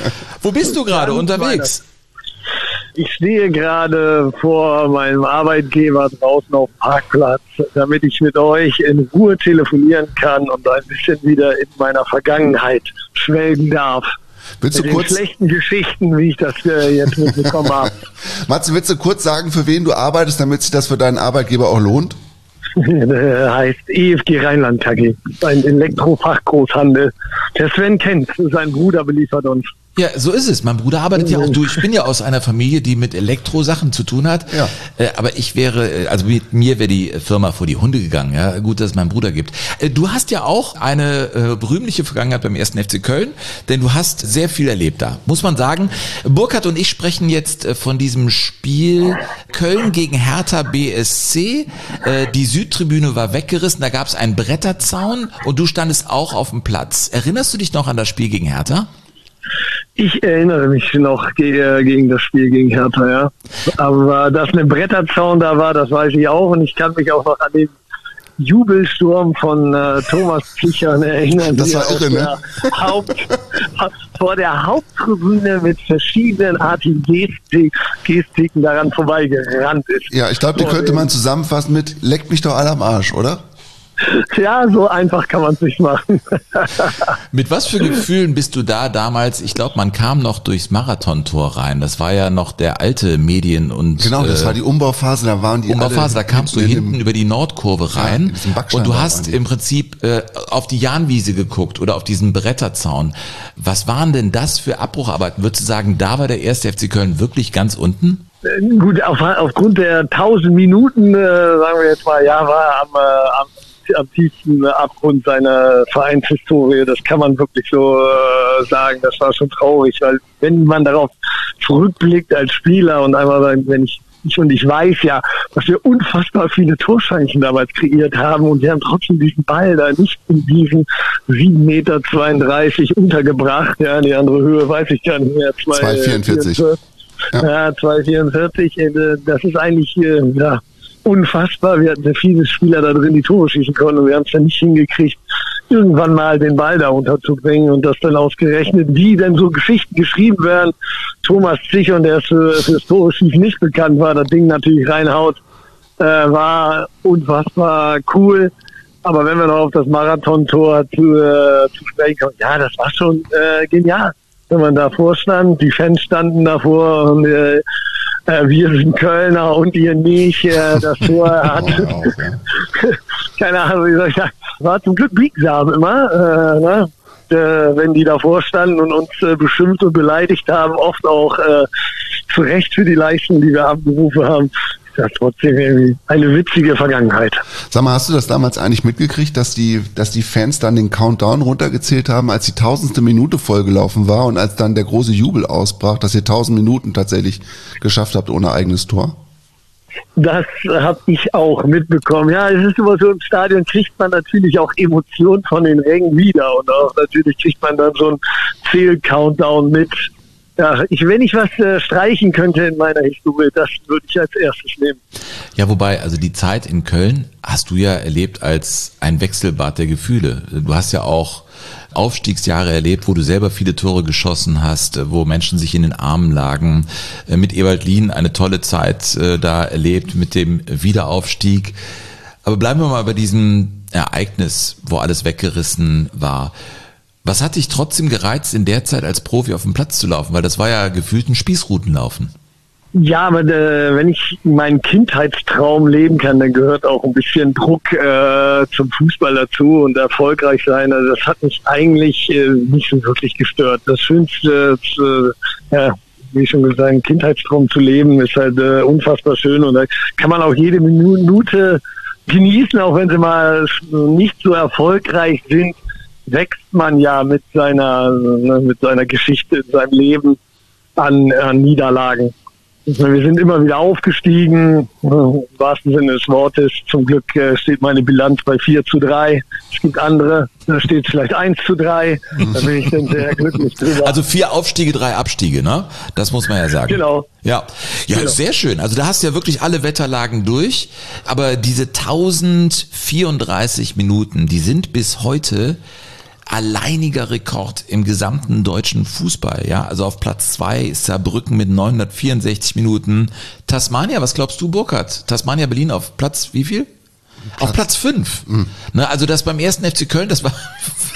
Wo bist du gerade unterwegs? Ich stehe gerade vor meinem Arbeitgeber draußen auf dem Parkplatz, damit ich mit euch in Ruhe telefonieren kann und ein bisschen wieder in meiner Vergangenheit schwelgen darf. Willst du Mit kurz, den schlechten Geschichten, wie ich das äh, jetzt mitbekommen habe. Matze, willst du kurz sagen, für wen du arbeitest, damit sich das für deinen Arbeitgeber auch lohnt? Der heißt E F G Rheinland K G, ein Elektrofachgroßhandel. Der Sven kennt, sein Bruder beliefert uns. Ja, so ist es. Mein Bruder arbeitet ja auch durch. Ich bin ja aus einer Familie, die mit Elektrosachen zu tun hat. Ja. Äh, aber ich wäre, also mit mir wäre die Firma vor die Hunde gegangen. Ja, gut, dass es meinen Bruder gibt. Äh, du hast ja auch eine äh, berühmliche Vergangenheit beim ersten F C Köln, denn du hast sehr viel erlebt da. Muss man sagen. Burkhard und ich sprechen jetzt äh, von diesem Spiel Köln gegen Hertha B S C. Äh, die Südtribüne war weggerissen, da gab es einen Bretterzaun und du standest auch auf dem Platz. Erinnerst du dich noch an das Spiel gegen Hertha? Ich erinnere mich noch ge- gegen das Spiel gegen Hertha, ja. Aber dass eine Bretterzaun da war, das weiß ich auch. Und ich kann mich auch noch an den Jubelsturm von äh, Thomas Pichern erinnern. Das war irre, ne? Haupt, vor der Haupttribüne mit verschiedenen artigen Gestik, Gestiken daran vorbeigerannt ist. Ja, ich glaube, die könnte man zusammenfassen mit leckt mich doch alle am Arsch, oder? Ja, so einfach kann man es nicht machen. Mit was für Gefühlen bist du da damals? Ich glaube, man kam noch durchs Marathontor rein. Das war ja noch der alte Medien- und Genau, das äh, war die Umbauphase, da waren die Umbauphase. Da alle kamst du in hinten dem- über die Nordkurve rein in diesem Backstein und du da hast waren die. im Prinzip äh, auf die Jahnwiese geguckt oder auf diesen Bretterzaun. Was waren denn das für Abbrucharbeiten? Würdest du sagen, da war der erste F C Köln wirklich ganz unten? Äh, Gut, auf, aufgrund der tausend Minuten, äh, sagen wir jetzt mal, ja, war er am, äh, am, am tiefsten Abgrund seiner Vereinshistorie. Das kann man wirklich so äh, sagen. Das war schon traurig, weil wenn man darauf zurückblickt als Spieler und einmal, sagen, wenn ich, ich und ich weiß ja, dass wir unfassbar viele Torchancen damals kreiert haben und wir haben trotzdem diesen Ball da nicht in diesen sieben Meter zweiunddreißig untergebracht. Ja, die andere Höhe weiß ich gar nicht mehr. zwei Komma vierundvierzig. Ja, ja zwei Komma vierundvierzig. Äh, Das ist eigentlich, äh, ja, unfassbar. Wir hatten sehr viele Spieler da drin, die Tore schießen konnten und wir haben es dann nicht hingekriegt, irgendwann mal den Ball da unterzubringen und das dann ausgerechnet, wie denn so Geschichten geschrieben werden. Thomas Zichon, der für, für das Tore schießen nicht bekannt war, das Ding natürlich reinhaut, äh, war unfassbar cool. Aber wenn wir noch auf das Marathontor zu, äh, zu sprechen kommen, ja, das war schon äh, genial. Wenn man davor stand, die Fans standen davor und äh, äh, wir sind Kölner und ihr nicht. Äh, das Tor hat, keine Ahnung, wie soll ich sagen, war zum Glück biegsam immer, äh, ne? äh, wenn die davor standen und uns äh, beschimpft und beleidigt haben, oft auch äh, zu Recht für die Leistung, die wir abgerufen haben. Das ist trotzdem irgendwie eine witzige Vergangenheit. Sag mal, hast du das damals eigentlich mitgekriegt, dass die, dass die Fans dann den Countdown runtergezählt haben, als die tausendste Minute vollgelaufen war und als dann der große Jubel ausbrach, dass ihr tausend Minuten tatsächlich geschafft habt ohne eigenes Tor? Das habe ich auch mitbekommen. Ja, es ist immer so, im Stadion kriegt man natürlich auch Emotionen von den Rängen wieder und auch natürlich kriegt man dann so einen Zähl-Countdown mit. Ja, ich, wenn ich was äh, streichen könnte in meiner Historie, das würde ich als erstes nehmen. Ja, wobei, also die Zeit in Köln hast du ja erlebt als ein Wechselbad der Gefühle. Du hast ja auch Aufstiegsjahre erlebt, wo du selber viele Tore geschossen hast, wo Menschen sich in den Armen lagen. Mit Ewald Lien eine tolle Zeit äh, da erlebt mit dem Wiederaufstieg. Aber bleiben wir mal bei diesem Ereignis, wo alles weggerissen war. Was hat dich trotzdem gereizt, in der Zeit als Profi auf dem Platz zu laufen? Weil das war ja gefühlt ein Spießrutenlaufen. Ja, aber äh, wenn ich meinen Kindheitstraum leben kann, dann gehört auch ein bisschen Druck äh, zum Fußball dazu und erfolgreich sein. Also das hat mich eigentlich äh, nicht so wirklich gestört. Das Schönste, äh, ja, wie schon gesagt, einen Kindheitstraum zu leben, ist halt äh, unfassbar schön und da kann man auch jede Minute genießen, auch wenn sie mal nicht so erfolgreich sind. Wächst man ja mit seiner mit seiner Geschichte in seinem Leben an, an Niederlagen. Wir sind immer wieder aufgestiegen, im wahrsten Sinne des Wortes. Zum Glück steht meine Bilanz bei vier zu drei. Es gibt andere, da steht vielleicht eins zu drei. Da bin ich dann sehr glücklich drüber. Also vier Aufstiege, drei Abstiege, ne? Das muss man ja sagen. Genau. Ja, ja, Genau. Sehr schön. Also da hast du ja wirklich alle Wetterlagen durch. Aber diese tausendvierunddreißig Minuten, die sind bis heute alleiniger Rekord im gesamten deutschen Fußball. Ja, also auf Platz zwei ist Saarbrücken mit neunhundertvierundsechzig Minuten. Tasmania, was glaubst du, Burkhard? Tasmania Berlin auf Platz wie viel? Platz. Auf Platz fünf. Mhm. Ne, also das beim ersten F C Köln, das war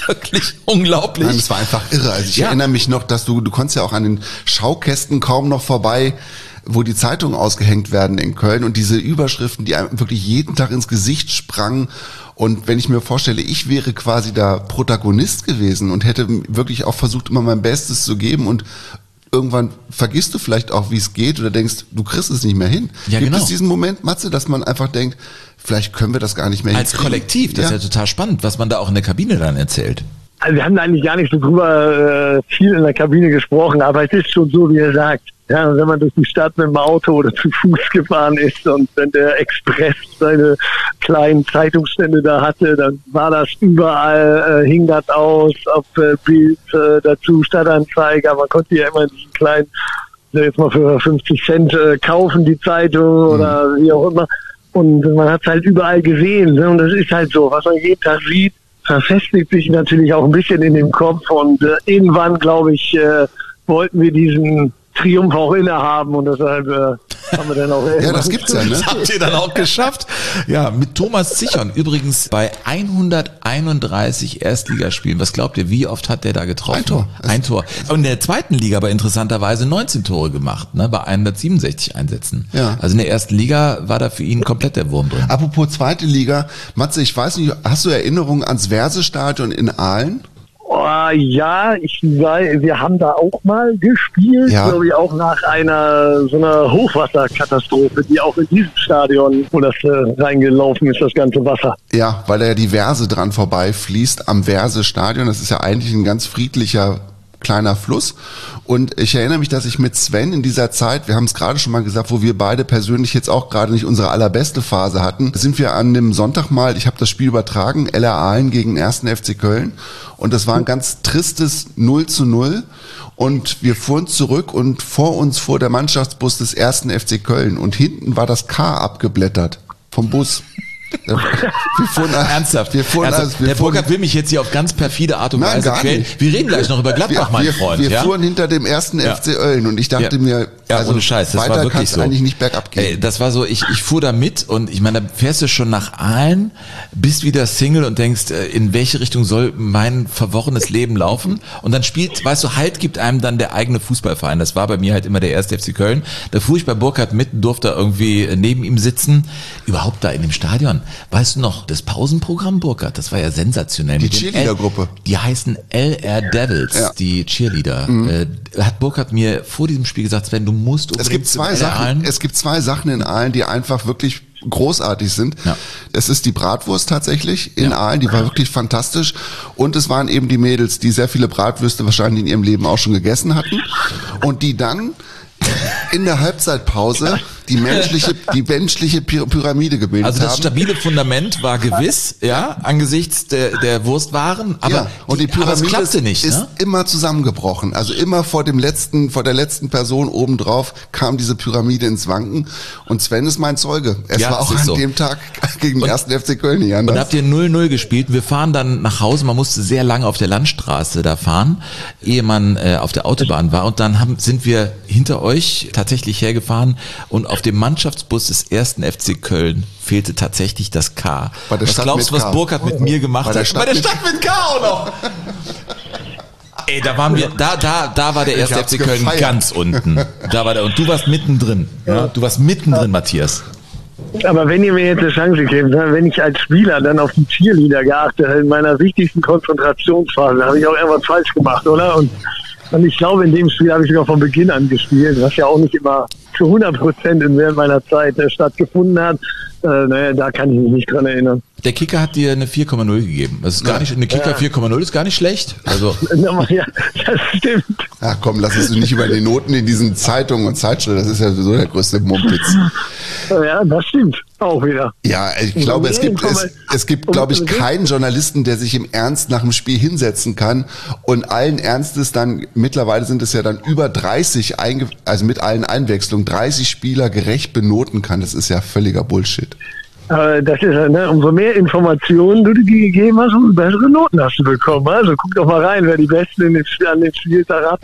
wirklich unglaublich. Nein, es war einfach irre. Also ich Ja. erinnere mich noch, dass du, du konntest ja auch an den Schaukästen kaum noch vorbei, wo die Zeitungen ausgehängt werden in Köln und diese Überschriften, die einem wirklich jeden Tag ins Gesicht sprangen. Und wenn ich mir vorstelle, ich wäre quasi da Protagonist gewesen und hätte wirklich auch versucht, immer mein Bestes zu geben und irgendwann vergisst du vielleicht auch, wie es geht oder denkst, du kriegst es nicht mehr hin. Ja, Gibt genau. es diesen Moment, Matze, dass man einfach denkt, vielleicht können wir das gar nicht mehr Als hinkriegen? Kollektiv, das Ja. ist ja total spannend, was man da auch in der Kabine dann erzählt. Also wir haben da eigentlich gar nicht so drüber äh, viel in der Kabine gesprochen, aber es ist schon so, wie er sagt. Ja, wenn man durch die Stadt mit dem Auto oder zu Fuß gefahren ist und wenn der Express seine kleinen Zeitungsstände da hatte, dann war das überall, äh, hing das aus, ob äh, Bild äh, dazu, Stadtanzeiger, man konnte ja immer diesen kleinen, jetzt mal für fünfzig Cent äh, kaufen, die Zeitung oder wie auch immer. Und man hat es halt überall gesehen. Ne? Und das ist halt so, was man jeden Tag sieht, verfestigt sich natürlich auch ein bisschen in dem Kopf. Und äh, irgendwann, glaube ich, äh, wollten wir diesen Triumph auch innehaben und deshalb äh, haben wir dann auch... Ja, das gibt's ja, ne? Das habt ihr dann auch geschafft. Ja, mit Thomas Zichon. Übrigens bei hunderteinunddreißig Erstligaspielen. Was glaubt ihr, wie oft hat der da getroffen? Ein Tor. Ein Tor. Und in der zweiten Liga aber interessanterweise neunzehn Tore gemacht, ne, bei hundertsiebenundsechzig Einsätzen. Ja. Also in der ersten Liga war da für ihn komplett der Wurm drin. Apropos zweite Liga, Matze, ich weiß nicht, hast du Erinnerungen ans Versestadion in Aalen? Oh, ja, ich weiß, wir haben da auch mal gespielt, Ja. glaube ich, auch nach einer so einer Hochwasserkatastrophe, die auch in diesem Stadion, wo das äh, reingelaufen ist, das ganze Wasser. Ja, weil da ja die Verse dran vorbeifließt am Verse-Stadion. Das ist ja eigentlich ein ganz friedlicher kleiner Fluss. Und ich erinnere mich, dass ich mit Sven in dieser Zeit, wir haben es gerade schon mal gesagt, wo wir beide persönlich jetzt auch gerade nicht unsere allerbeste Phase hatten, sind wir an dem Sonntag mal, ich habe das Spiel übertragen, L R Aalen gegen ersten F C Köln. Und das war ein ganz tristes null zu null. Und wir fuhren zurück und vor uns fuhr der Mannschaftsbus des ersten F C Köln. Und hinten war das K abgeblättert vom Bus. Wir fuhren, Ernsthaft. Wir fuhren, Ernsthaft. also, wir der fuhren, Burkhard will mich jetzt hier auf ganz perfide Art und Nein, Weise gar quälen. nicht. Wir reden gleich noch über Gladbach, wir, mein wir, Freund. Wir ja? fuhren hinter dem ersten Ja. F C Köln und ich dachte Ja. mir, Ja, also ohne Scheiß, das weiter war wirklich kann's so. eigentlich nicht bergab gehen. Ey, das war so, ich, ich fuhr da mit und ich meine, da fährst du schon nach Aalen, bist wieder Single und denkst, äh, in welche Richtung soll mein verworrenes Leben laufen? Und dann spielt, weißt du, Halt gibt einem dann der eigene Fußballverein. Das war bei mir halt immer der erste F C Köln. Da fuhr ich bei Burkhard mit, durfte irgendwie neben ihm sitzen. Überhaupt da in dem Stadion. Weißt du noch, das Pausenprogramm, Burkhard, das war ja sensationell. Die Mit den Cheerleader-Gruppe. L- Die heißen L R Devils, Ja. die Cheerleader. Äh, hat Burkhard mir vor diesem Spiel gesagt, Sven, du musst unbedingt Es gibt zwei zu Sachen, Aalen. es gibt zwei Sachen in Aalen, die einfach wirklich großartig sind. Ja. Es ist die Bratwurst tatsächlich in Ja. Aalen, die war wirklich fantastisch. Und es waren eben die Mädels, die sehr viele Bratwürste wahrscheinlich in ihrem Leben auch schon gegessen hatten. Und die dann in der Halbzeitpause die menschliche, die menschliche Py- Pyramide gebildet Also das haben. stabile Fundament war gewiss, ja, angesichts der, der Wurstwaren, aber, ja, und die, die, aber es Pyramide klappte ist, nicht, ist ne? immer zusammengebrochen. Also immer vor dem letzten, vor der letzten Person obendrauf kam diese Pyramide ins Wanken. Und Sven ist mein Zeuge. Es Ja, war es auch ist an so. dem Tag gegen den ersten F C Köln nicht Und anders. da habt ihr null null gespielt. Wir fahren dann nach Hause. Man musste sehr lange auf der Landstraße da fahren, ehe man äh, auf der Autobahn war. Und dann haben, sind wir hinter euch tatsächlich hergefahren und auf dem Mannschaftsbus des ersten F C Köln fehlte tatsächlich das K. Bei der Was Stadt glaubst du, mit was K. Burkhard mit mir gemacht Bei der hat? Stadt Bei der mit- Stadt mit K auch noch. Ey, da waren wir, da, da, da war der erste F hab's C Köln gefeiert. ganz unten. Da war der, und du warst mittendrin. Ja, du warst mittendrin, Matthias. Aber wenn ihr mir jetzt eine Chance gebt, ne, wenn ich als Spieler dann auf die Cheerleader geachtet hätte, in meiner wichtigsten Konzentrationsphase, habe ich auch irgendwas falsch gemacht, oder? Und, und ich glaube, in dem Spiel habe ich sogar von Beginn an gespielt, was ja auch nicht immer zu hundert Prozent während meiner Zeit äh, stattgefunden hat. Äh, naja, da kann ich mich nicht dran erinnern. Der Kicker hat dir eine vier Komma null gegeben. Das ist gar nicht, eine Kicker Ja. vier Komma null ist gar nicht schlecht. Also, Ja, das stimmt. Ach komm, lass uns nicht über die Noten in diesen Zeitungen und Zeitschriften, das ist ja sowieso der größte Mumpitz. Ja, das stimmt. Auch wieder. Ja, ich glaube, es gibt, es, es gibt, glaube ich, keinen Journalisten, der sich im Ernst nach dem Spiel hinsetzen kann und allen Ernstes dann, mittlerweile sind es ja dann über dreißig, einge, also mit allen Einwechslungen, dreißig Spieler gerecht benoten kann. Das ist ja völliger Bullshit. Aber das ist ja, ne, umso mehr Informationen du dir gegeben hast, umso bessere Noten hast du bekommen. Also guck doch mal rein, wer die Besten in den, an dem Spieltag hatte.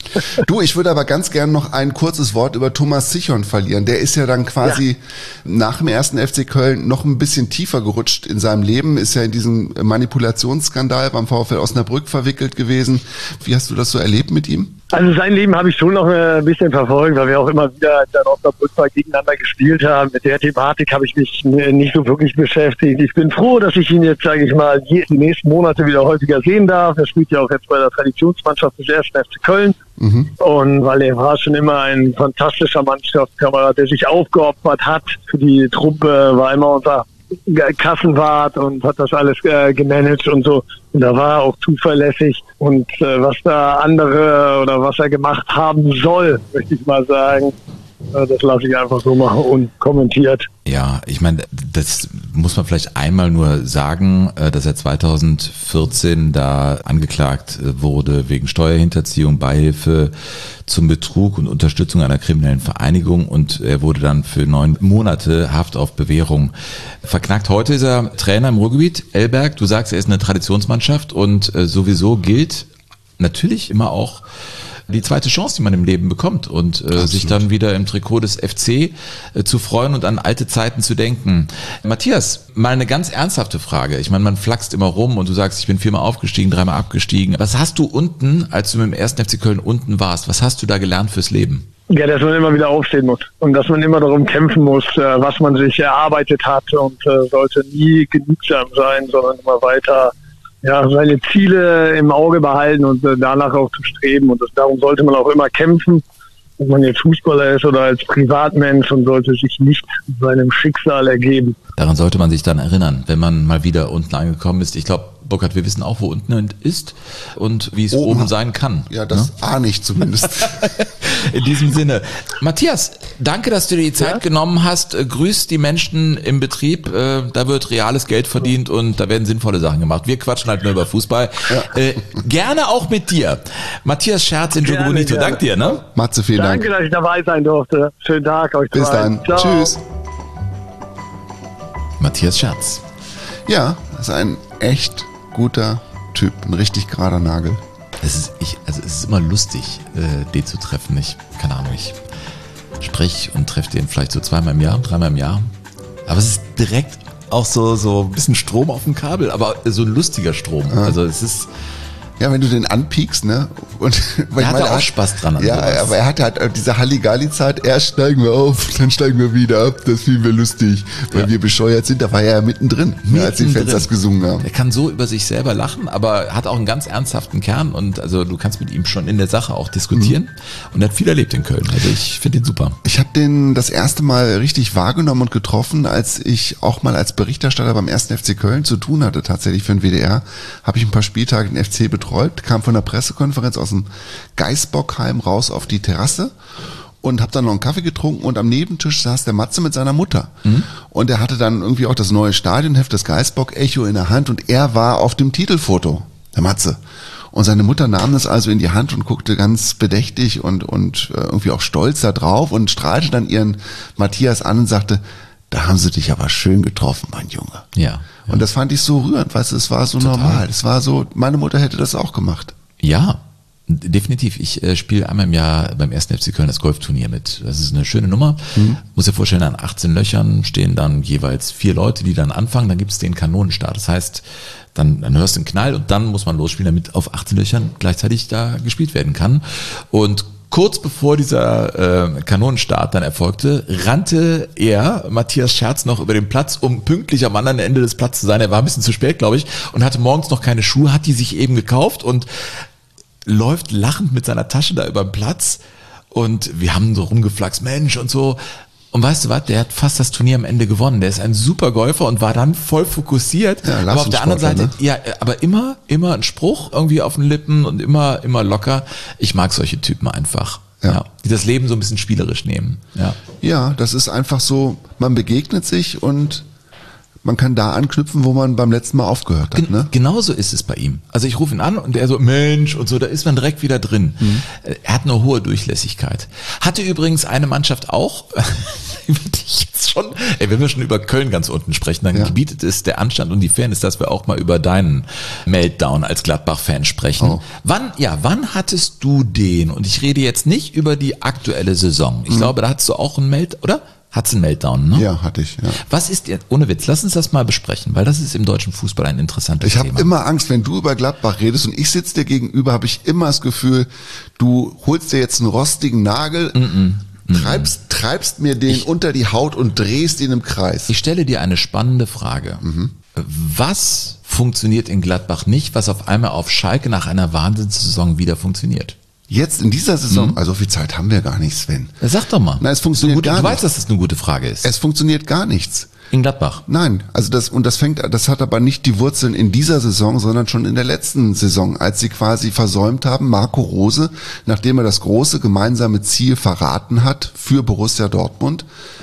Du, ich würde aber ganz gern noch ein kurzes Wort über Thomas Zichon verlieren. Der ist ja dann quasi ja. nach dem ersten F C Köln noch ein bisschen tiefer gerutscht in seinem Leben, ist ja in diesem Manipulationsskandal beim VfL Osnabrück verwickelt gewesen. Wie hast du das so erlebt mit ihm? Also sein Leben habe ich schon noch ein bisschen verfolgt, weil wir auch immer wieder in Osnabrück gegeneinander gespielt haben. Mit der Thematik habe ich mich nicht so wirklich beschäftigt. Ich bin froh, dass ich ihn jetzt, sage ich mal, die nächsten Monate wieder häufiger sehen darf. Er spielt ja auch jetzt bei der Traditionsmannschaft des ersten F C Köln. Mhm. Und weil er war schon immer ein fantastischer Mannschaftskamerad, der sich aufgeopfert hat für die Truppe, war immer unser Kassenwart und hat das alles äh, gemanagt und so. Und da war er auch zuverlässig. Und äh, was da andere oder was er gemacht haben soll, möchte ich mal sagen, äh, das lasse ich einfach so machen unkommentiert. Ja, ich meine, das muss man vielleicht einmal nur sagen, dass er zweitausendvierzehn da angeklagt wurde wegen Steuerhinterziehung, Beihilfe zum Betrug und Unterstützung einer kriminellen Vereinigung, und er wurde dann für neun Monate Haft auf Bewährung verknackt. Heute ist er Trainer im Ruhrgebiet, Elberg. Du sagst, er ist eine Traditionsmannschaft, und sowieso gilt natürlich immer auch die zweite Chance, die man im Leben bekommt, und äh, sich dann wieder im Trikot des F C äh, zu freuen und an alte Zeiten zu denken. Matthias, mal eine ganz ernsthafte Frage. Ich meine, man flaxt immer rum und du sagst, ich bin viermal aufgestiegen, dreimal abgestiegen. Was hast du unten, als du mit dem ersten F C Köln unten warst, was hast du da gelernt fürs Leben? Ja, dass man immer wieder aufstehen muss und dass man immer darum kämpfen muss, äh, was man sich erarbeitet hat, und äh, sollte nie genügsam sein, sondern immer weiter ja, seine Ziele im Auge behalten und äh, danach auch zu streben. Und das, darum sollte man auch immer kämpfen, ob man jetzt Fußballer ist oder als Privatmensch, und sollte sich nicht seinem Schicksal ergeben. Daran sollte man sich dann erinnern, wenn man mal wieder unten angekommen ist. Ich glaube, Burkhard, wir wissen auch, wo unten ist und wie es oh, oben sein kann. Ja, das ne? ahne ich zumindest. In diesem Sinne. Matthias, danke, dass du dir die Zeit ja? genommen hast. Grüß die Menschen im Betrieb. Da wird reales Geld verdient und da werden sinnvolle Sachen gemacht. Wir quatschen halt nur über Fußball. Ja. Äh, gerne auch mit dir. Matthias Scherz in Jogo Bonito. Danke dir. Ne? Matze, vielen Dank. Danke, dass ich dabei sein durfte. Schönen Tag euch. Bis dann. Ciao. Tschüss. Matthias Scherz. Ja, das ist ein echt guter Typ, ein richtig gerader Nagel. Es ist, ich, also es ist immer lustig, äh, den zu treffen. Ich, keine Ahnung, ich spreche und treffe den vielleicht so zweimal im Jahr, dreimal im Jahr. Aber es ist direkt auch so, so ein bisschen Strom auf dem Kabel, aber so ein lustiger Strom. Ja. Also es ist... Ja, wenn du den anpiekst, ne? Und weil er hatte auch hat, Spaß dran. An ja, sowas. Aber er hatte halt diese Halligalli-Zeit, erst steigen wir auf, dann steigen wir wieder ab, das finden wir lustig, weil ja. wir bescheuert sind. Da war er ja mittendrin, mittendrin. als die Fans das gesungen haben. Er kann so über sich selber lachen, aber hat auch einen ganz ernsthaften Kern, und also du kannst mit ihm schon in der Sache auch diskutieren, mhm. und er hat viel erlebt in Köln. Also ich finde ihn super. Ich habe den das erste Mal richtig wahrgenommen und getroffen, als ich auch mal als Berichterstatter beim ersten F C Köln zu tun hatte, tatsächlich für den W D R, habe ich ein paar Spieltage den F C betreut. Kam von der Pressekonferenz aus dem Geisbockheim raus auf die Terrasse und habe dann noch einen Kaffee getrunken, und am Nebentisch saß der Matze mit seiner Mutter. Mhm. Und er hatte dann irgendwie auch das neue Stadionheft, das Geisbock-Echo in der Hand, und er war auf dem Titelfoto, der Matze. Und seine Mutter nahm das also in die Hand und guckte ganz bedächtig und, und irgendwie auch stolz da drauf und strahlte dann ihren Matthias an und sagte, da haben sie dich aber schön getroffen, mein Junge. Ja. ja. Und das fand ich so rührend, weißt du, es war so Total. normal. Es war so, meine Mutter hätte das auch gemacht. Ja, definitiv. Ich äh, spiele einmal im Jahr beim ersten F C Köln das Golfturnier mit. Das ist eine schöne Nummer. Mhm. Muss dir vorstellen, an achtzehn Löchern stehen dann jeweils vier Leute, die dann anfangen. Dann gibt es den Kanonenstart. Das heißt, dann, dann hörst du einen Knall und dann muss man losspielen, damit auf achtzehn Löchern gleichzeitig da gespielt werden kann. Und kurz bevor dieser äh, Kanonenstart dann erfolgte, rannte er, Matthias Scherz, noch über den Platz, um pünktlich am anderen Ende des Platzes zu sein. Er war ein bisschen zu spät, glaube ich, und hatte morgens noch keine Schuhe, hat die sich eben gekauft und läuft lachend mit seiner Tasche da über den Platz. Und wir haben so rumgeflaxt, Mensch und so. Und weißt du was, der hat fast das Turnier am Ende gewonnen. Der ist ein super Golfer und war dann voll fokussiert. Ja, aber auf der anderen Seite, ne? ja, aber immer, immer ein Spruch irgendwie auf den Lippen und immer, immer locker. Ich mag solche Typen einfach. Ja. Ja, die das Leben so ein bisschen spielerisch nehmen. Ja. Ja, das ist einfach so, man begegnet sich und man kann da anknüpfen, wo man beim letzten Mal aufgehört hat. Gen- ne? Genauso ist es bei ihm. Also ich rufe ihn an und er so, Mensch und so, da ist man direkt wieder drin. Mhm. Er hat eine hohe Durchlässigkeit. Hatte übrigens eine Mannschaft auch, über die ich jetzt schon, ey, wenn wir schon über Köln ganz unten sprechen, dann Ja. gebietet es der Anstand und die Fairness, dass wir auch mal über deinen Meltdown als Gladbach-Fan sprechen. Oh. Wann, ja, wann hattest du den? Und ich rede jetzt nicht über die aktuelle Saison. Ich Mhm. glaube, da hattest du auch einen Melt, oder? Hattest einen Meltdown, ne? Ja, hatte ich, ja. Was ist jetzt, ohne Witz, lass uns das mal besprechen, weil das ist im deutschen Fußball ein interessantes Ich habe Thema. immer Angst, wenn du über Gladbach redest und ich sitze dir gegenüber, habe ich immer das Gefühl, du holst dir jetzt einen rostigen Nagel, mm -mm. treibst, treibst mir den ich, unter die Haut und drehst ihn im Kreis. Ich stelle dir eine spannende Frage. Mhm. Was funktioniert in Gladbach nicht, was auf einmal auf Schalke nach einer Wahnsinnssaison wieder funktioniert? Jetzt in dieser Saison, Mhm. also viel Zeit haben wir gar nicht, Sven. Sag doch mal. Nein, es funktioniert so gut, gar du nicht. Du weißt, dass das eine gute Frage ist. Es funktioniert gar nichts. In Gladbach? Nein, also das, und das fängt, das hat aber nicht die Wurzeln in dieser Saison, sondern schon in der letzten Saison, als sie quasi versäumt haben, Marco Rose, nachdem er das große gemeinsame Ziel verraten hat für Borussia Dortmund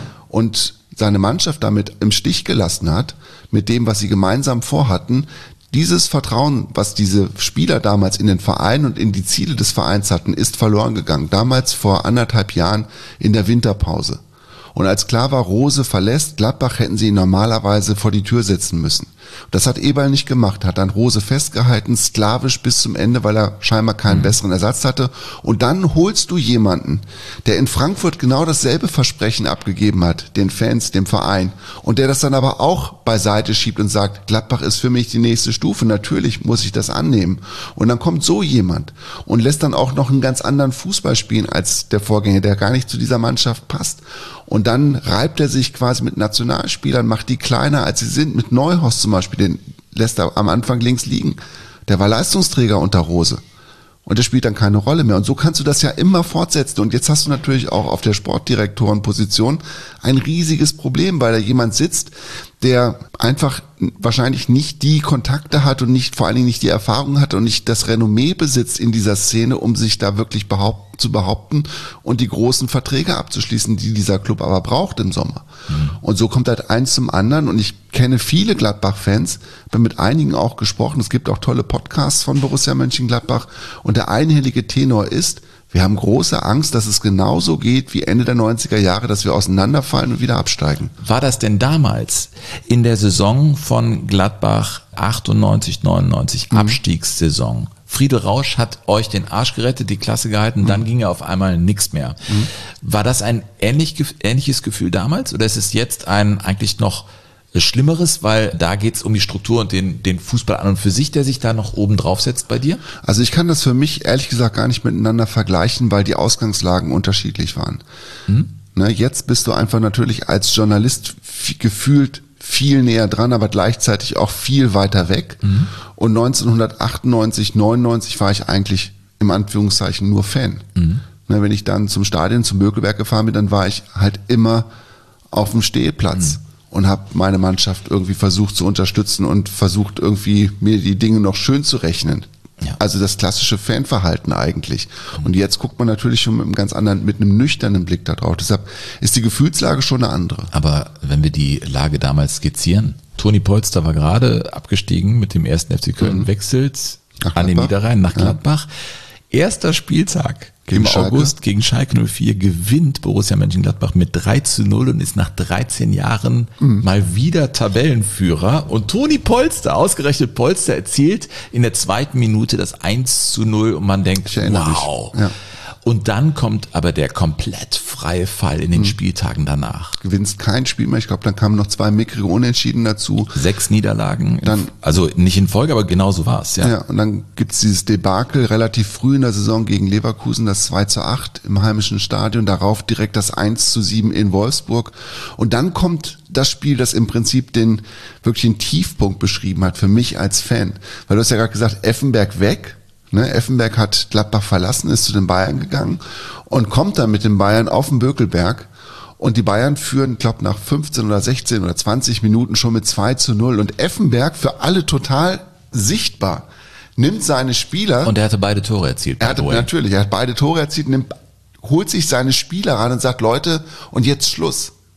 und seine Mannschaft damit im Stich gelassen hat, mit dem, was sie gemeinsam vorhatten, dieses Vertrauen, was diese Spieler damals in den Verein und in die Ziele des Vereins hatten, ist verloren gegangen. Damals vor anderthalb Jahren in der Winterpause. Und als klar war, Rose verlässt Gladbach, hätten sie ihn normalerweise vor die Tür setzen müssen. Das hat Eberl nicht gemacht, hat dann Rose festgehalten, sklavisch bis zum Ende, weil er scheinbar keinen mhm. besseren Ersatz hatte. Und dann holst du jemanden, der in Frankfurt genau dasselbe Versprechen abgegeben hat, den Fans, dem Verein, und der das dann aber auch beiseite schiebt und sagt, Gladbach ist für mich die nächste Stufe, natürlich muss ich das annehmen. Und dann kommt so jemand und lässt dann auch noch einen ganz anderen Fußball spielen als der Vorgänger, der gar nicht zu dieser Mannschaft passt. Und dann reibt er sich quasi mit Nationalspielern, macht die kleiner als sie sind, mit Neuhaus zum Beispiel, den lässt er am Anfang links liegen. Der war Leistungsträger unter Rose. Und der spielt dann keine Rolle mehr. Und so kannst du das ja immer fortsetzen. Und jetzt hast du natürlich auch auf der Sportdirektorenposition ein riesiges Problem, weil da jemand sitzt, der einfach wahrscheinlich nicht die Kontakte hat und nicht, vor allen Dingen nicht die Erfahrung hat und nicht das Renommee besitzt in dieser Szene, um sich da wirklich behaupt, zu behaupten und die großen Verträge abzuschließen, die dieser Club aber braucht im Sommer. Mhm. Und so kommt halt eins zum anderen. Und ich kenne viele Gladbach-Fans, habe mit einigen auch gesprochen. Es gibt auch tolle Podcasts von Borussia Mönchengladbach. Und der einhellige Tenor ist, wir haben große Angst, dass es genauso geht wie Ende der neunziger Jahre, dass wir auseinanderfallen und wieder absteigen. War das denn damals in der Saison von Gladbach achtundneunzig, neunundneunzig, mhm. Abstiegssaison? Friedel Rausch hat euch den Arsch gerettet, die Klasse gehalten, mhm. dann ging ja auf einmal nichts mehr. Mhm. War das ein ähnlich, ähnliches Gefühl damals oder ist es jetzt ein eigentlich noch Schlimmeres, weil da geht es um die Struktur und den, den Fußball an und für sich, der sich da noch oben drauf setzt bei dir? Also ich kann das für mich ehrlich gesagt gar nicht miteinander vergleichen, weil die Ausgangslagen unterschiedlich waren. Mhm. Ne, jetzt bist du einfach natürlich als Journalist f- gefühlt viel näher dran, aber gleichzeitig auch viel weiter weg. Mhm. Und neunzehnhundertachtundneunzig, neunundneunzig war ich eigentlich im Anführungszeichen nur Fan. Mhm. Ne, wenn ich dann zum Stadion, zum Mökelberg gefahren bin, dann war ich halt immer auf dem Stehplatz. Mhm. Und habe meine Mannschaft irgendwie versucht zu unterstützen und versucht irgendwie mir die Dinge noch schön zu rechnen. Ja. Also das klassische Fanverhalten eigentlich. Und jetzt guckt man natürlich schon mit einem ganz anderen, mit einem nüchternen Blick da drauf. Deshalb ist die Gefühlslage schon eine andere. Aber wenn wir die Lage damals skizzieren, Toni Polster war gerade abgestiegen mit dem ersten F C Köln, mhm. wechselt an den Niederrhein nach Gladbach. Ja. Erster Spieltag im August gegen Schalke null vier gewinnt Borussia Mönchengladbach mit drei zu null und ist nach dreizehn Jahren mhm. mal wieder Tabellenführer. Und Toni Polster, ausgerechnet Polster, erzielt in der zweiten Minute das eins zu null und man denkt, wow. Ja. Und dann kommt aber der komplett freie Fall in den mhm. Spieltagen danach. Gewinnst kein Spiel mehr. Ich glaube, dann kamen noch zwei mickrige Unentschieden dazu. Sechs Niederlagen. Dann, also nicht in Folge, aber genau so war es. Ja. ja, und dann gibt's dieses Debakel relativ früh in der Saison gegen Leverkusen, das zwei zu acht im heimischen Stadion. Darauf direkt das eins zu sieben in Wolfsburg. Und dann kommt das Spiel, das im Prinzip den wirklich den Tiefpunkt beschrieben hat für mich als Fan. Weil du hast ja gerade gesagt, Effenberg weg. Ne, Effenberg hat Gladbach verlassen, ist zu den Bayern gegangen und kommt dann mit den Bayern auf den Bökelberg und die Bayern führen, ich glaube, nach fünfzehn oder sechzehn oder zwanzig Minuten schon mit zwei zu null und Effenberg für alle total sichtbar nimmt seine Spieler. Und er hatte beide Tore erzielt. Er hatte, natürlich, er hat beide Tore erzielt, nimmt, holt sich seine Spieler ran und sagt, Leute, und jetzt Schluss.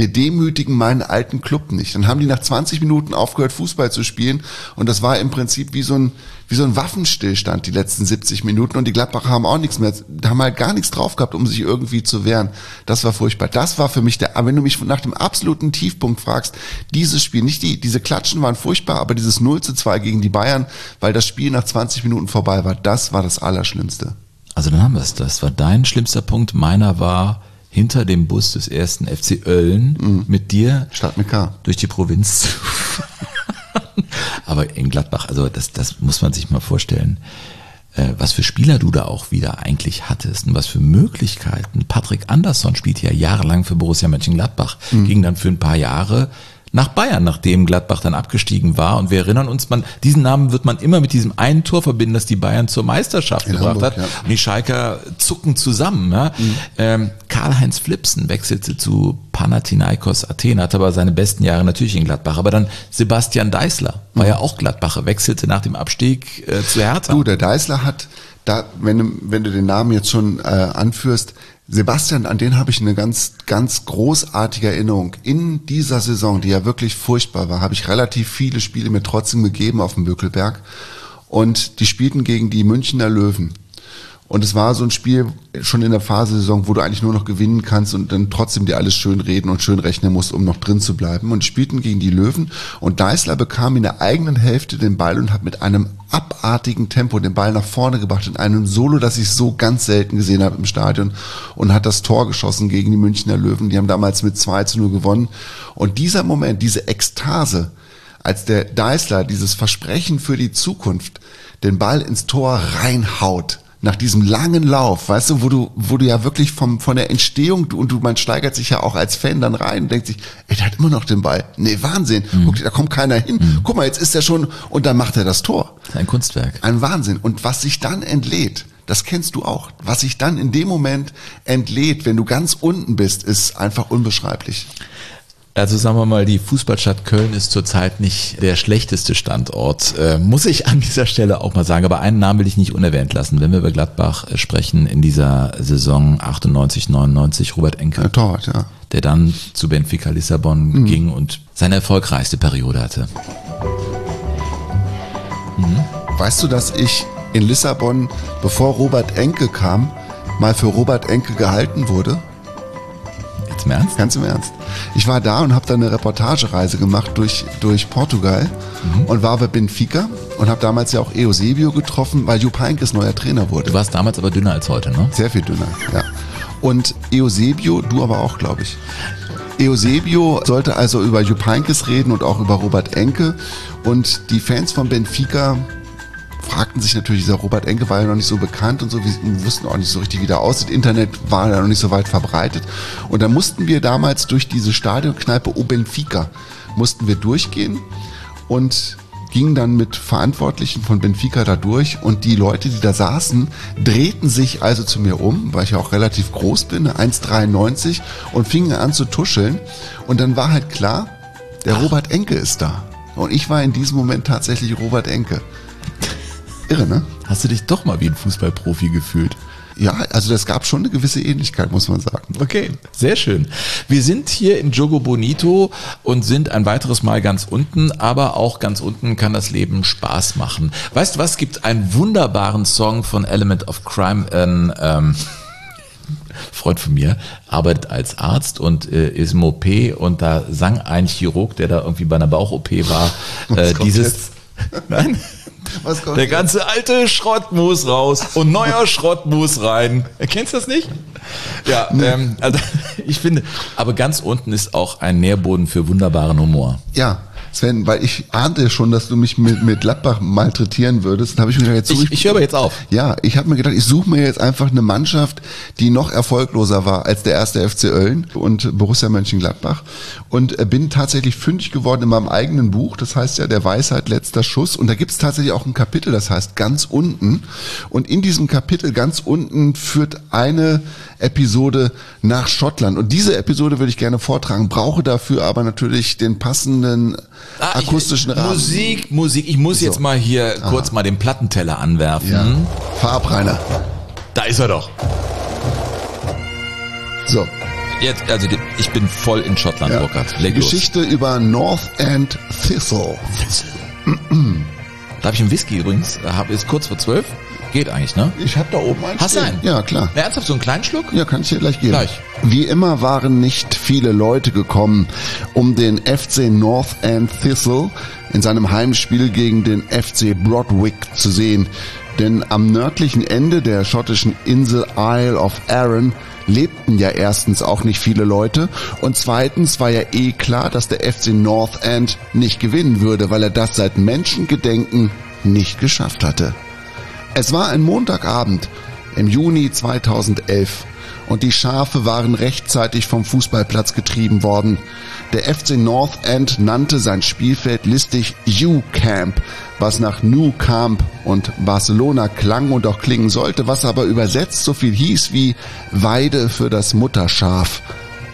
wir demütigen meinen alten Club nicht. Dann haben die nach zwanzig Minuten aufgehört, Fußball zu spielen und das war im Prinzip wie so ein wie so ein Waffenstillstand die letzten siebzig Minuten und die Gladbacher haben auch nichts mehr, haben halt gar nichts drauf gehabt, um sich irgendwie zu wehren. Das war furchtbar. Das war für mich der, aber wenn du mich nach dem absoluten Tiefpunkt fragst, dieses Spiel, nicht die, diese Klatschen waren furchtbar, aber dieses null zu zwei gegen die Bayern, weil das Spiel nach zwanzig Minuten vorbei war, das war das Allerschlimmste. Also dann haben wir es. Das war dein schlimmster Punkt. Meiner war hinter dem Bus des ersten F C Oeln mhm. mit dir Stadt mit K. durch die Provinz. Aber in Gladbach, also das, das muss man sich mal vorstellen, äh, was für Spieler du da auch wieder eigentlich hattest und was für Möglichkeiten. Patrick Andersson spielt ja jahrelang für Borussia Mönchengladbach, mhm. ging dann für ein paar Jahre nach Bayern, nachdem Gladbach dann abgestiegen war. Und wir erinnern uns, man, diesen Namen wird man immer mit diesem einen Tor verbinden, das die Bayern zur Meisterschaft in gebracht Hamburg, hat. ja. Und die Schalker zucken zusammen. Ja? Mhm. Ähm, Karl-Heinz Flipsen wechselte zu Panathinaikos Athen, hatte aber seine besten Jahre natürlich in Gladbach. Aber dann Sebastian Deißler, war mhm. ja auch Gladbacher, wechselte nach dem Abstieg äh, zu Hertha. Du, der Deißler hat, da, wenn du, wenn du den Namen jetzt schon äh, anführst, Sebastian, an den habe ich eine ganz, ganz großartige Erinnerung. In dieser Saison, die ja wirklich furchtbar war, habe ich relativ viele Spiele mir trotzdem gegeben auf dem Bökelberg. Und die spielten gegen die Münchner Löwen. Und es war so ein Spiel schon in der Phase-Saison, wo du eigentlich nur noch gewinnen kannst und dann trotzdem dir alles schön reden und schön rechnen musst, um noch drin zu bleiben. Und die spielten gegen die Löwen und Deißler bekam in der eigenen Hälfte den Ball und hat mit einem abartigen Tempo den Ball nach vorne gebracht in einem Solo, das ich so ganz selten gesehen habe im Stadion und hat das Tor geschossen gegen die Münchner Löwen. Die haben damals mit zwei zu null gewonnen. Und dieser Moment, diese Ekstase, als der Deißler dieses Versprechen für die Zukunft den Ball ins Tor reinhaut, nach diesem langen Lauf, weißt du, wo du, wo du ja wirklich vom, von der Entstehung, und du, man steigert sich ja auch als Fan dann rein und denkt sich, ey, der hat immer noch den Ball. Nee, Wahnsinn. Mhm. Guck, da kommt keiner hin. Mhm. Guck mal, jetzt ist er schon, und dann macht er das Tor. Ein Kunstwerk. Ein Wahnsinn. Und was sich dann entlädt, das kennst du auch. Was sich dann in dem Moment entlädt, wenn du ganz unten bist, ist einfach unbeschreiblich. Also sagen wir mal, die Fußballstadt Köln ist zurzeit nicht der schlechteste Standort, äh, muss ich an dieser Stelle auch mal sagen. Aber einen Namen will ich nicht unerwähnt lassen, wenn wir über Gladbach sprechen in dieser Saison achtundneunzig, neunundneunzig, Robert Enke, der Torwart, ja, der dann zu Benfica Lissabon mhm. ging und seine erfolgreichste Periode hatte. Mhm. Weißt du, dass ich in Lissabon, bevor Robert Enke kam, mal für Robert Enke gehalten wurde? Jetzt im Ernst? Ganz im Ernst. Ich war da und habe da eine Reportagereise gemacht durch, durch Portugal mhm. und war bei Benfica und habe damals ja auch Eusebio getroffen, weil Jupp Heynckes neuer Trainer wurde. Du warst damals aber dünner als heute, ne? Sehr viel dünner, ja. Und Eusebio, du aber auch, glaube ich. Eusebio sollte also über Jupp Heynckes reden und auch über Robert Enke und die Fans von Benfica fragten sich natürlich, dieser Robert Enke war ja noch nicht so bekannt und so, wir wussten auch nicht so richtig, wie der aussieht. Internet war ja noch nicht so weit verbreitet. Und da mussten wir damals durch diese Stadionkneipe O Benfica, mussten wir durchgehen und gingen dann mit Verantwortlichen von Benfica da durch und die Leute, die da saßen, drehten sich also zu mir um, weil ich ja auch relativ groß bin, eins Komma dreiundneunzig, und fingen an zu tuscheln. Und dann war halt klar, der Ach. Robert Enke ist da. Und ich war in diesem Moment tatsächlich Robert Enke. Irre, ne? Hast du dich doch mal wie ein Fußballprofi gefühlt? Ja, also das gab schon eine gewisse Ähnlichkeit, muss man sagen. Okay, sehr schön. Wir sind hier in Jogo Bonito und sind ein weiteres Mal ganz unten, aber auch ganz unten kann das Leben Spaß machen. Weißt du was, es gibt einen wunderbaren Song von Element of Crime, ein ähm, Freund von mir arbeitet als Arzt und äh, ist im O P und da sang ein Chirurg, der da irgendwie bei einer Bauch-O P war, äh, dieses... Nein? Was kommt Der ganze jetzt? alte Schrott muss raus und neuer Schrott muss rein. Erkennst du das nicht? Ja, nee. ähm, also ich finde, aber ganz unten ist auch ein Nährboden für wunderbaren Humor. Ja, Sven, weil ich ahnte schon, dass du mich mit, mit Gladbach malträtieren würdest. Dann habe ich mir gedacht, jetzt suche ich, ich höre aber jetzt auf. Ja, ich habe mir gedacht, ich suche mir jetzt einfach eine Mannschaft, die noch erfolgloser war als der erste F C Oeln und Borussia Mönchengladbach und bin tatsächlich fündig geworden in meinem eigenen Buch. Das heißt ja der Weisheit letzter Schuss und da gibt es tatsächlich auch ein Kapitel, das heißt ganz unten und in diesem Kapitel ganz unten führt eine Episode nach Schottland und diese Episode würde ich gerne vortragen, brauche dafür aber natürlich den passenden Ah, akustischen ich, Rahmen. Musik, Musik. Ich muss so. jetzt mal hier Aha. kurz mal den Plattenteller anwerfen. Ja. Fahr ab, Rainer. Da ist er doch. So. Jetzt, also ich bin voll in Schottland, Ja. Burkhard. Leg los. Geschichte über North End Thistle. Darf ich einen Whisky übrigens? Habe ist kurz vor zwölf. Geht eigentlich, ne? Ich hab da oben einen. Hast du stehen. einen? Ja, klar. Na, ernsthaft, so einen kleinen Schluck? Ja, kann ich dir gleich geben. Gleich. Wie immer waren nicht viele Leute gekommen, um den F C North End Thistle in seinem Heimspiel gegen den F C Broadwick zu sehen. Denn am nördlichen Ende der schottischen Insel Isle of Arran lebten ja erstens auch nicht viele Leute und zweitens war ja eh klar, dass der F C North End nicht gewinnen würde, weil er das seit Menschengedenken nicht geschafft hatte. Es war ein Montagabend im Juni zweitausendelf und die Schafe waren rechtzeitig vom Fußballplatz getrieben worden. Der F C North End nannte sein Spielfeld listig U-Camp, was nach Nou Camp und Barcelona klang und auch klingen sollte, was aber übersetzt so viel hieß wie Weide für das Mutterschaf.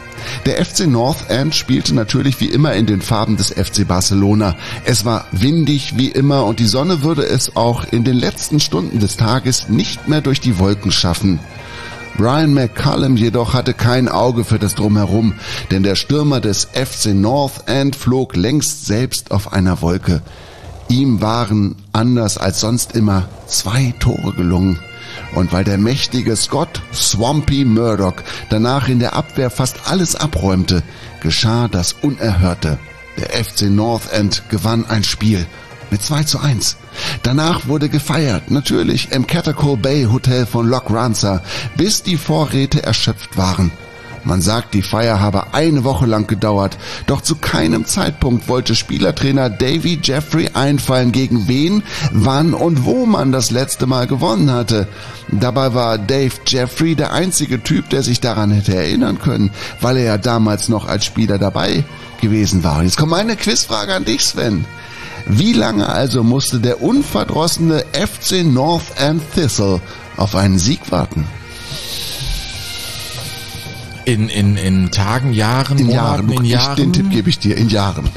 Der F C North End spielte natürlich wie immer in den Farben des F C Barcelona. Es war windig wie immer und die Sonne würde es auch in den letzten Stunden des Tages nicht mehr durch die Wolken schaffen. Brian McCallum jedoch hatte kein Auge für das Drumherum, denn der Stürmer des F C North End flog längst selbst auf einer Wolke. Ihm waren, anders als sonst immer, zwei Tore gelungen. Und weil der mächtige Scott Swampy Murdoch danach in der Abwehr fast alles abräumte, geschah das Unerhörte. Der F C North End gewann ein Spiel mit zwei zu eins. Danach wurde gefeiert, natürlich im Cattercole Bay Hotel von Loch Ransa, bis die Vorräte erschöpft waren. Man sagt, die Feier habe eine Woche lang gedauert, doch zu keinem Zeitpunkt wollte Spielertrainer Davy Jeffrey einfallen, gegen wen, wann und wo man das letzte Mal gewonnen hatte. Dabei war Dave Jeffrey der einzige Typ, der sich daran hätte erinnern können, weil er ja damals noch als Spieler dabei gewesen war. Jetzt kommt meine Quizfrage an dich, Sven. Wie lange also musste der unverdrossene F C North End Thistle auf einen Sieg warten? In, in, in Tagen, Jahren, In Monaten, Jahren. in Ich, Jahren? den Tipp gebe ich dir, in Jahren.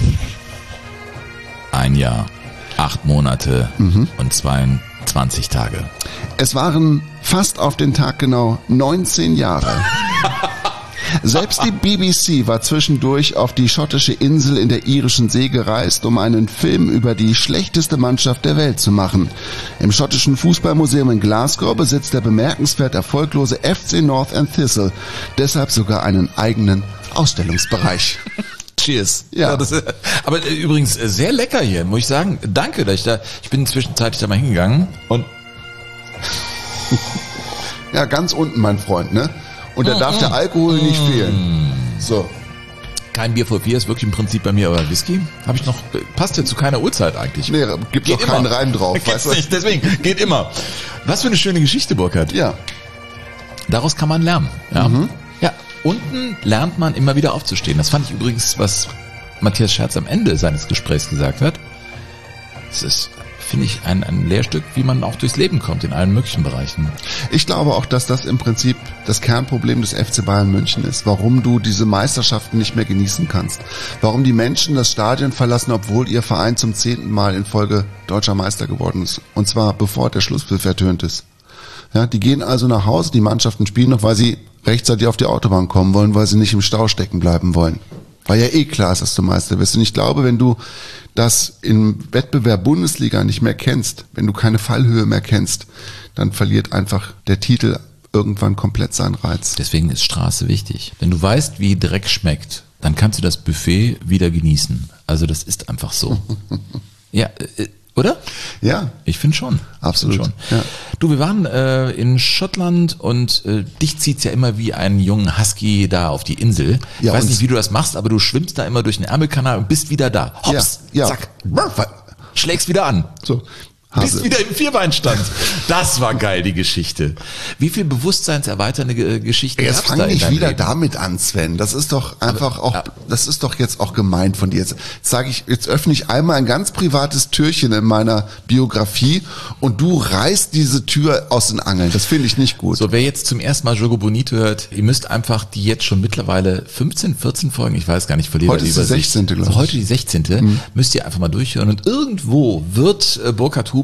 Ein Jahr, acht Monate Mhm. und zweiundzwanzig Tage. Es waren fast auf den Tag genau neunzehn Jahre. Selbst die B B C war zwischendurch auf die schottische Insel in der irischen See gereist, um einen Film über die schlechteste Mannschaft der Welt zu machen. Im schottischen Fußballmuseum in Glasgow besitzt der bemerkenswert erfolglose F C North End Thistle deshalb sogar einen eigenen Ausstellungsbereich. Cheers. Ja. Das, aber äh, übrigens äh, sehr lecker hier, muss ich sagen. Danke, dass ich da, ich bin zwischenzeitlich da mal hingegangen und Ja, ganz unten, mein Freund, ne? Und da darf der Alkohol nicht fehlen. So. kein Bier vor vier ist wirklich im Prinzip bei mir, aber Whisky habe ich noch, passt ja zu keiner Uhrzeit eigentlich. Nee, gibt doch keinen Reim drauf. Gibt's Weißt du? nicht, deswegen, geht immer. Was für eine schöne Geschichte, Burkhard. Ja. Daraus kann man lernen. Ja. Mhm. Ja, unten lernt man immer wieder aufzustehen. Das fand ich übrigens, was Matthias Scherz am Ende seines Gesprächs gesagt hat. Das ist, finde ich, ein, ein Lehrstück, wie man auch durchs Leben kommt, in allen möglichen Bereichen. Ich glaube auch, dass das im Prinzip das Kernproblem des F C Bayern München ist, warum du diese Meisterschaften nicht mehr genießen kannst. Warum die Menschen das Stadion verlassen, obwohl ihr Verein zum zehnten Mal in Folge deutscher Meister geworden ist. Und zwar bevor der Schlusspfiff ertönt ist. Ja, die gehen also nach Hause, die Mannschaften spielen noch, weil sie rechtzeitig auf die Autobahn kommen wollen, weil sie nicht im Stau stecken bleiben wollen. Weil ja eh klar ist, dass du Meister wirst. Und ich glaube, wenn du das im Wettbewerb Bundesliga nicht mehr kennst, wenn du keine Fallhöhe mehr kennst, dann verliert einfach der Titel irgendwann komplett seinen Reiz. Deswegen ist Straße wichtig. Wenn du weißt, wie Dreck schmeckt, dann kannst du das Buffet wieder genießen. Also das ist einfach so. Ja, äh, oder? Ja. Ich finde schon. Absolut. Ich find schon. Ja. Du, wir waren äh, in Schottland und äh, dich zieht's ja immer wie einen jungen Husky da auf die Insel. Ja, ich weiß und- nicht, wie du das machst, aber du schwimmst da immer durch den Ärmelkanal und bist wieder da. Hops, Ja, ja. zack, schlägst wieder an. So. Bist Hase. wieder im Vierbeinstand. Das war geil, die Geschichte. Wie viel bewusstseinserweiternde Ge- Geschichten Jetzt gab's fang da in nicht deinem wieder Leben? damit an, Sven. Das ist doch einfach auch, ja. das ist doch jetzt auch gemein von dir. Jetzt sage ich, jetzt öffne ich einmal ein ganz privates Türchen in meiner Biografie und du reißt diese Tür aus den Angeln. Das finde ich nicht gut. So, wer jetzt zum ersten Mal Jogo Bonito hört, ihr müsst einfach die jetzt schon mittlerweile fünfzehn, vierzehn Folgen, ich weiß gar nicht, verliere Heute die ist die Übersicht. sechzehnte, glaub Also ich. heute die sechzehnte, müsst ihr einfach mal durchhören und irgendwo wird äh, Burkhard Hupe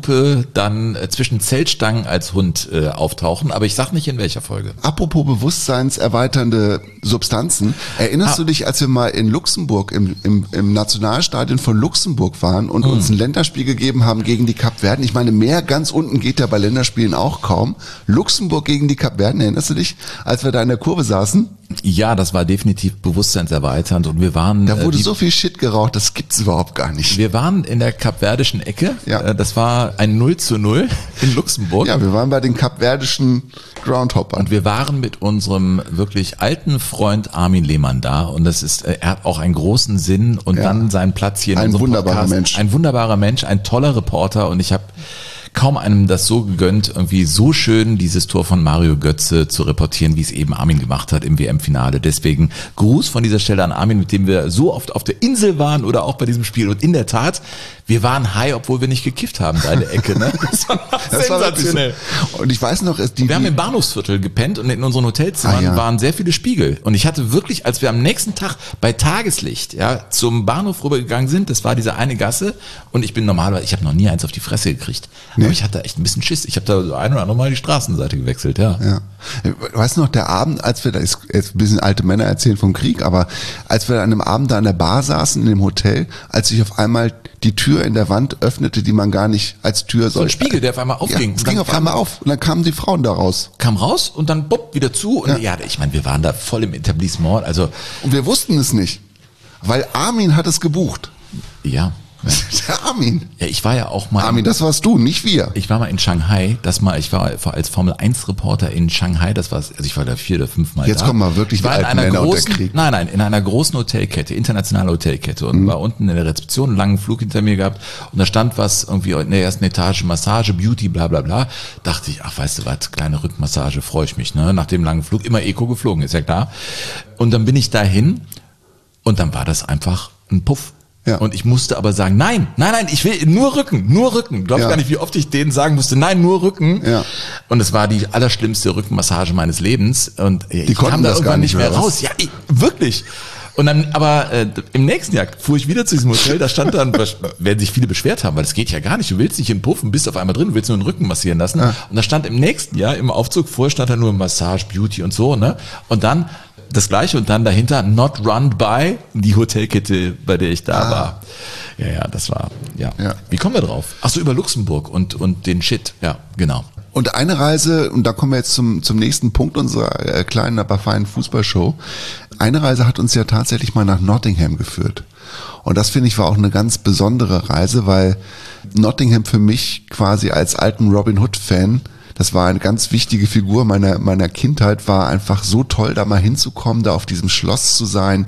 Burkhardt-Hupe dann äh, zwischen Zeltstangen als Hund äh, auftauchen, aber ich sag nicht in welcher Folge. Apropos bewusstseinserweiternde Substanzen, erinnerst ah. du dich, als wir mal in Luxemburg, im, im, im Nationalstadion von Luxemburg waren und mhm. uns ein Länderspiel gegeben haben gegen die Kapverden? Ich meine, mehr ganz unten geht ja bei Länderspielen auch kaum. Luxemburg gegen die Kapverden, erinnerst du dich, als wir da in der Kurve saßen? Ja, das war definitiv bewusstseinserweiternd und wir waren... Da wurde äh, die, so viel Shit geraucht, das gibt's überhaupt gar nicht. Wir waren in der kapverdischen Ecke, ja. das war ein null zu null in Luxemburg. Ja, wir waren bei den kapverdischen Groundhoppern. Und wir waren mit unserem wirklich alten Freund Armin Lehmann da und das ist, er hat auch einen großen Sinn und ja. dann seinen Platz hier in ein unserem wunderbarer Podcast. Mensch. Ein wunderbarer Mensch, ein toller Reporter und ich habe kaum einem das so gegönnt, irgendwie so schön dieses Tor von Mario Götze zu reportieren, wie es eben Armin gemacht hat im W M-Finale. Deswegen Gruß von dieser Stelle an Armin, mit dem wir so oft auf der Insel waren oder auch bei diesem Spiel. Und in der Tat, wir waren high, obwohl wir nicht gekifft haben, deine Ecke. Ne? Das war das sensationell. War so. Und ich weiß noch, es die, wir haben im Bahnhofsviertel gepennt und in unseren Hotelzimmern ah, ja. waren sehr viele Spiegel. Und ich hatte wirklich, als wir am nächsten Tag bei Tageslicht ja zum Bahnhof rübergegangen sind, das war diese eine Gasse und ich bin normalerweise, ich habe noch nie eins auf die Fresse gekriegt. Nee. Aber ich hatte echt ein bisschen Schiss. Ich habe da so ein oder andere Mal die Straßenseite gewechselt, ja. ja. Weißt du noch, der Abend, als wir da, ist jetzt ein bisschen alte Männer erzählen vom Krieg, aber als wir an einem Abend da an der Bar saßen in dem Hotel, als sich auf einmal die Tür in der Wand öffnete, die man gar nicht als Tür so ein Spiegel, der auf einmal aufging. Ja, es ging auf einmal auf und dann kamen die Frauen da raus. Kam raus und dann bupp, wieder zu. Und ja, ja ich meine, wir waren da voll im Etablissement. Also und wir wussten es nicht, weil Armin hat es gebucht. Ja. Der Armin. Ja, ich war ja auch mal. Armin, das warst du, nicht wir. Ich war mal in Shanghai, das mal, ich war als Formel eins Reporter in Shanghai, das war, also ich war da vier oder fünf Mal Jetzt da. kommen wir wirklich ich war die in alten einer Männer großen, und der Krieg. Nein, nein, in einer großen Hotelkette, internationale Hotelkette und mhm. war unten in der Rezeption, einen langen Flug hinter mir gehabt und da stand was irgendwie in der ersten Etage, Massage, Beauty, bla bla bla. Dachte ich, ach weißt du was, kleine Rückmassage, freue ich mich, ne? Nach dem langen Flug, immer Eco geflogen, ist ja klar. Und dann bin ich dahin und dann war das einfach ein Puff. Ja. Und ich musste aber sagen, nein, nein, nein, ich will nur Rücken, nur Rücken. Du glaubst ja. gar nicht, wie oft ich denen sagen musste, nein, nur Rücken. Ja. Und es war die allerschlimmste Rückenmassage meines Lebens. Und die ich kam da irgendwann nicht mehr raus. raus. Ja, ich, wirklich. Und dann, aber äh, im nächsten Jahr fuhr ich wieder zu diesem Hotel, da stand dann, werden sich viele beschwert haben, weil das geht ja gar nicht. Du willst nicht in Puffen, bist auf einmal drin, du willst nur den Rücken massieren lassen. Ja. Und da stand im nächsten Jahr im Aufzug vor, stand da nur Massage, Beauty und so, ne? Und dann das Gleiche und dann dahinter Not Run By, die Hotelkette, bei der ich da ah. war. Ja, ja, das war, ja. ja. Wie kommen wir drauf? Ach so, über Luxemburg und, und den Shit. Ja, genau. Und eine Reise, und da kommen wir jetzt zum, zum nächsten Punkt unserer äh, kleinen, aber feinen Fußballshow. Eine Reise hat uns ja tatsächlich mal nach Nottingham geführt. Und das, finde ich, war auch eine ganz besondere Reise, weil Nottingham für mich quasi als alten Robin Hood-Fan, das war eine ganz wichtige Figur meiner, meiner Kindheit, war einfach so toll, da mal hinzukommen, da auf diesem Schloss zu sein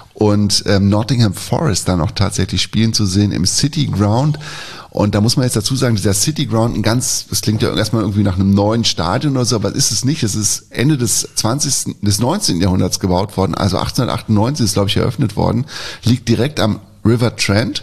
und ähm, Nottingham Forest dann auch tatsächlich spielen zu sehen im City Ground. Und da muss man jetzt dazu sagen, dieser City Ground, ein ganz, das klingt ja erstmal irgendwie nach einem neuen Stadion oder so, aber ist es nicht. Es ist Ende des zwanzigsten, des neunzehnten Jahrhunderts gebaut worden, also achtzehnhundertachtundneunzig ist, glaube ich, eröffnet worden, liegt direkt am River Trent.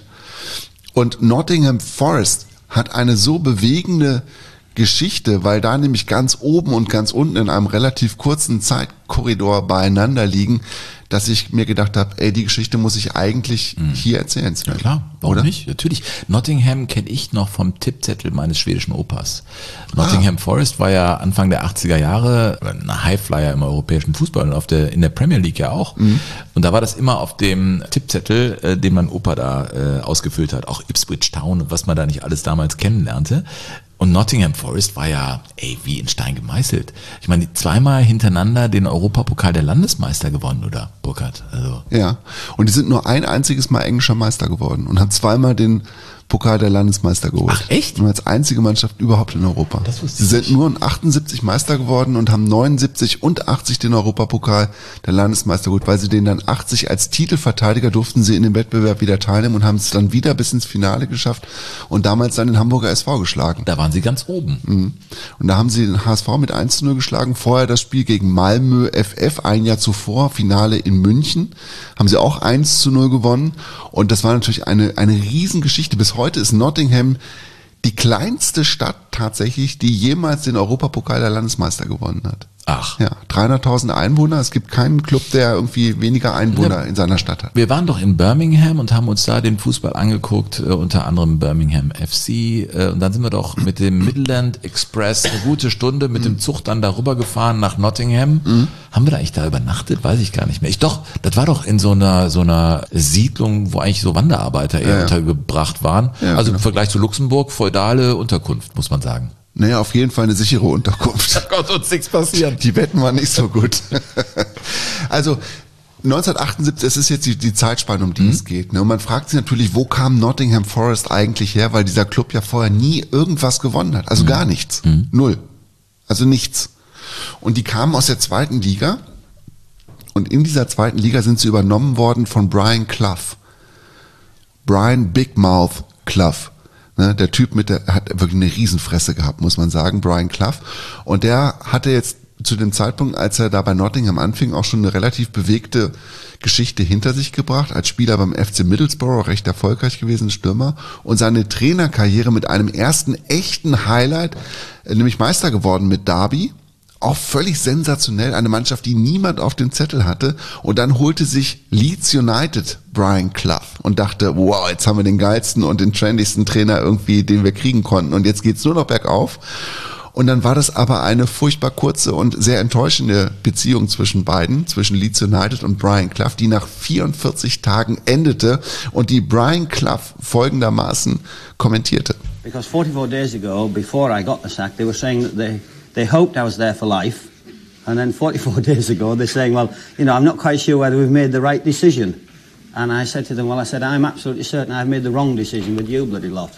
Und Nottingham Forest hat eine so bewegende Geschichte, weil da nämlich ganz oben und ganz unten in einem relativ kurzen Zeitkorridor beieinander liegen, dass ich mir gedacht habe, ey, die Geschichte muss ich eigentlich mhm. hier erzählen. Ja klar, warum oder? Nicht? Natürlich. Nottingham kenne ich noch vom Tippzettel meines schwedischen Opas. Nottingham ah. Forest war ja Anfang der achtziger Jahre ein Highflyer im europäischen Fußball und auf der, in der Premier League ja auch. Mhm. Und da war das immer auf dem Tippzettel, äh, den mein Opa da äh, ausgefüllt hat, auch Ipswich Town und was man da nicht alles damals kennenlernte. Und Nottingham Forest war ja, ey, wie in Stein gemeißelt. Ich meine, zweimal hintereinander den Europapokal der Landesmeister gewonnen, oder, Burkhardt? Also. Ja, und die sind nur ein einziges Mal englischer Meister geworden und haben zweimal den Pokal der Landesmeister geholt. Ach echt? Und als einzige Mannschaft überhaupt in Europa. Das wusste Sie sind nicht. nur in achtundsiebzig Meister geworden und haben neunundsiebzig und achtzig den Europapokal der Landesmeister geholt, weil sie den dann achtzig als Titelverteidiger durften sie in dem Wettbewerb wieder teilnehmen und haben es dann wieder bis ins Finale geschafft und damals dann den Hamburger S V geschlagen. Da waren sie ganz oben. Mhm. Und da haben sie den H S V mit eins zu null geschlagen. Vorher das Spiel gegen Malmö F F, ein Jahr zuvor, Finale in München, haben sie auch eins zu null gewonnen. Und das war natürlich eine, eine Riesengeschichte. Bis heute ist Nottingham die kleinste Stadt tatsächlich, die jemals den Europapokal der Landesmeister gewonnen hat. Ach. Ja, dreihunderttausend Einwohner. Es gibt keinen Club, der irgendwie weniger Einwohner ja. in seiner Stadt hat. Wir waren doch in Birmingham und haben uns da den Fußball angeguckt, äh, unter anderem Birmingham F C. Äh, und dann sind wir doch mit dem Midland Express eine gute Stunde mit mhm. dem Zug dann darüber gefahren nach Nottingham. Mhm. Haben wir da eigentlich da übernachtet? Weiß ich gar nicht mehr. Ich doch, das war doch in so einer so einer Siedlung, wo eigentlich so Wanderarbeiter eher ja, ja. untergebracht waren. Ja, also genau. Im Vergleich zu Luxemburg, feudale Unterkunft, muss man sagen. Naja, auf jeden Fall eine sichere Unterkunft. Da konnte uns nichts passieren. Die Wetten waren nicht so gut. Also neunzehnhundertachtundsiebzig, es ist jetzt die, die Zeitspanne, um die mhm. es geht. Ne? Und man fragt sich natürlich, wo kam Nottingham Forest eigentlich her, weil dieser Club ja vorher nie irgendwas gewonnen hat. Also mhm. gar nichts. Mhm. Null. Also nichts. Und die kamen aus der zweiten Liga. Und in dieser zweiten Liga sind sie übernommen worden von Brian Clough. Brian Big Mouth Clough. Ne, der Typ mit der hat wirklich eine Riesenfresse gehabt, muss man sagen, Brian Clough. Und der hatte jetzt zu dem Zeitpunkt, als er da bei Nottingham anfing, auch schon eine relativ bewegte Geschichte hinter sich gebracht. Als Spieler beim F C Middlesbrough, recht erfolgreich gewesen, Stürmer. Und seine Trainerkarriere mit einem ersten echten Highlight, nämlich Meister geworden mit Derby. Auch völlig sensationell, eine Mannschaft, die niemand auf dem Zettel hatte. Und dann holte sich Leeds United Brian Clough und dachte, wow, jetzt haben wir den geilsten und den trendigsten Trainer irgendwie, den wir kriegen konnten. Und jetzt geht's nur noch bergauf. Und dann war das aber eine furchtbar kurze und sehr enttäuschende Beziehung zwischen beiden, zwischen Leeds United und Brian Clough, die nach vierundvierzig Tagen endete und die Brian Clough folgendermaßen kommentierte. Because forty-four days ago, before I got the sack, they were saying that they They hoped I was there for life, and then forty-four days ago they're saying, well, you know, I'm not quite sure whether we've made the right decision. And I said to them, well, I said, I'm absolutely certain I've made the wrong decision with you, bloody lot.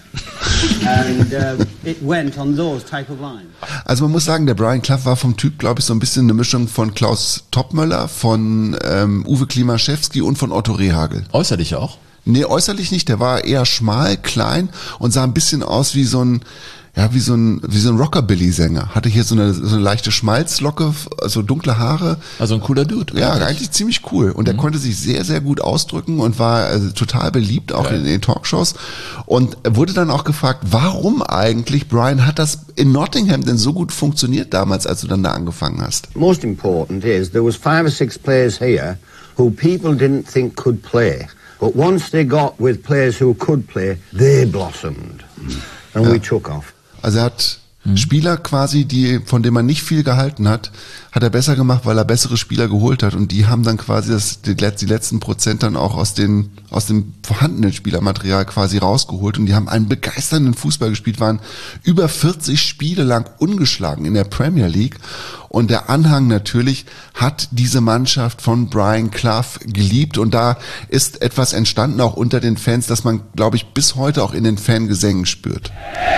And uh, it went on those type of lines. Also man muss sagen, der Brian Clough war vom Typ, glaube ich, so ein bisschen eine Mischung von Klaus Toppmöller, von ähm, Uwe Klimaschewski und von Otto Rehhagel. Äußerlich auch? Nee, äußerlich nicht. Der war eher schmal, klein und sah ein bisschen aus wie so ein Ja, wie so ein, wie so ein Rockabilly-Sänger. Hatte hier so eine, so eine leichte Schmalzlocke, so dunkle Haare. Also ein cooler Dude. Ja, eigentlich, eigentlich ziemlich cool. Und mhm. er konnte sich sehr, sehr gut ausdrücken und war also total beliebt, auch in, in den Talkshows. Und er wurde dann auch gefragt, warum eigentlich, Brian, hat das in Nottingham denn so gut funktioniert damals, als du dann da angefangen hast? Most important is, there was five or six players here who people didn't think could play. But once they got with players who could play, they blossomed. And ja. we took off. Also er hat mhm. Spieler quasi, die von denen man nicht viel gehalten hat, hat er besser gemacht, weil er bessere Spieler geholt hat. Und die haben dann quasi das, die, die letzten Prozent dann auch aus, den, aus dem vorhandenen Spielermaterial quasi rausgeholt. Und die haben einen begeisternden Fußball gespielt, waren über vierzig Spiele lang ungeschlagen in der Premier League. Und der Anhang natürlich hat diese Mannschaft von Brian Clough geliebt. Und da ist etwas entstanden auch unter den Fans, das man, glaube ich, bis heute auch in den Fangesängen spürt.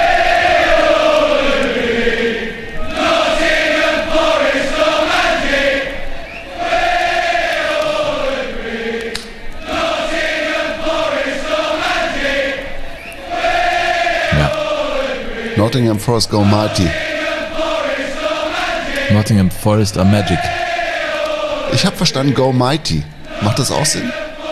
Nottingham Forest go mighty. Nottingham Forest are magic. Ich habe verstanden, go mighty. Macht das auch Sinn?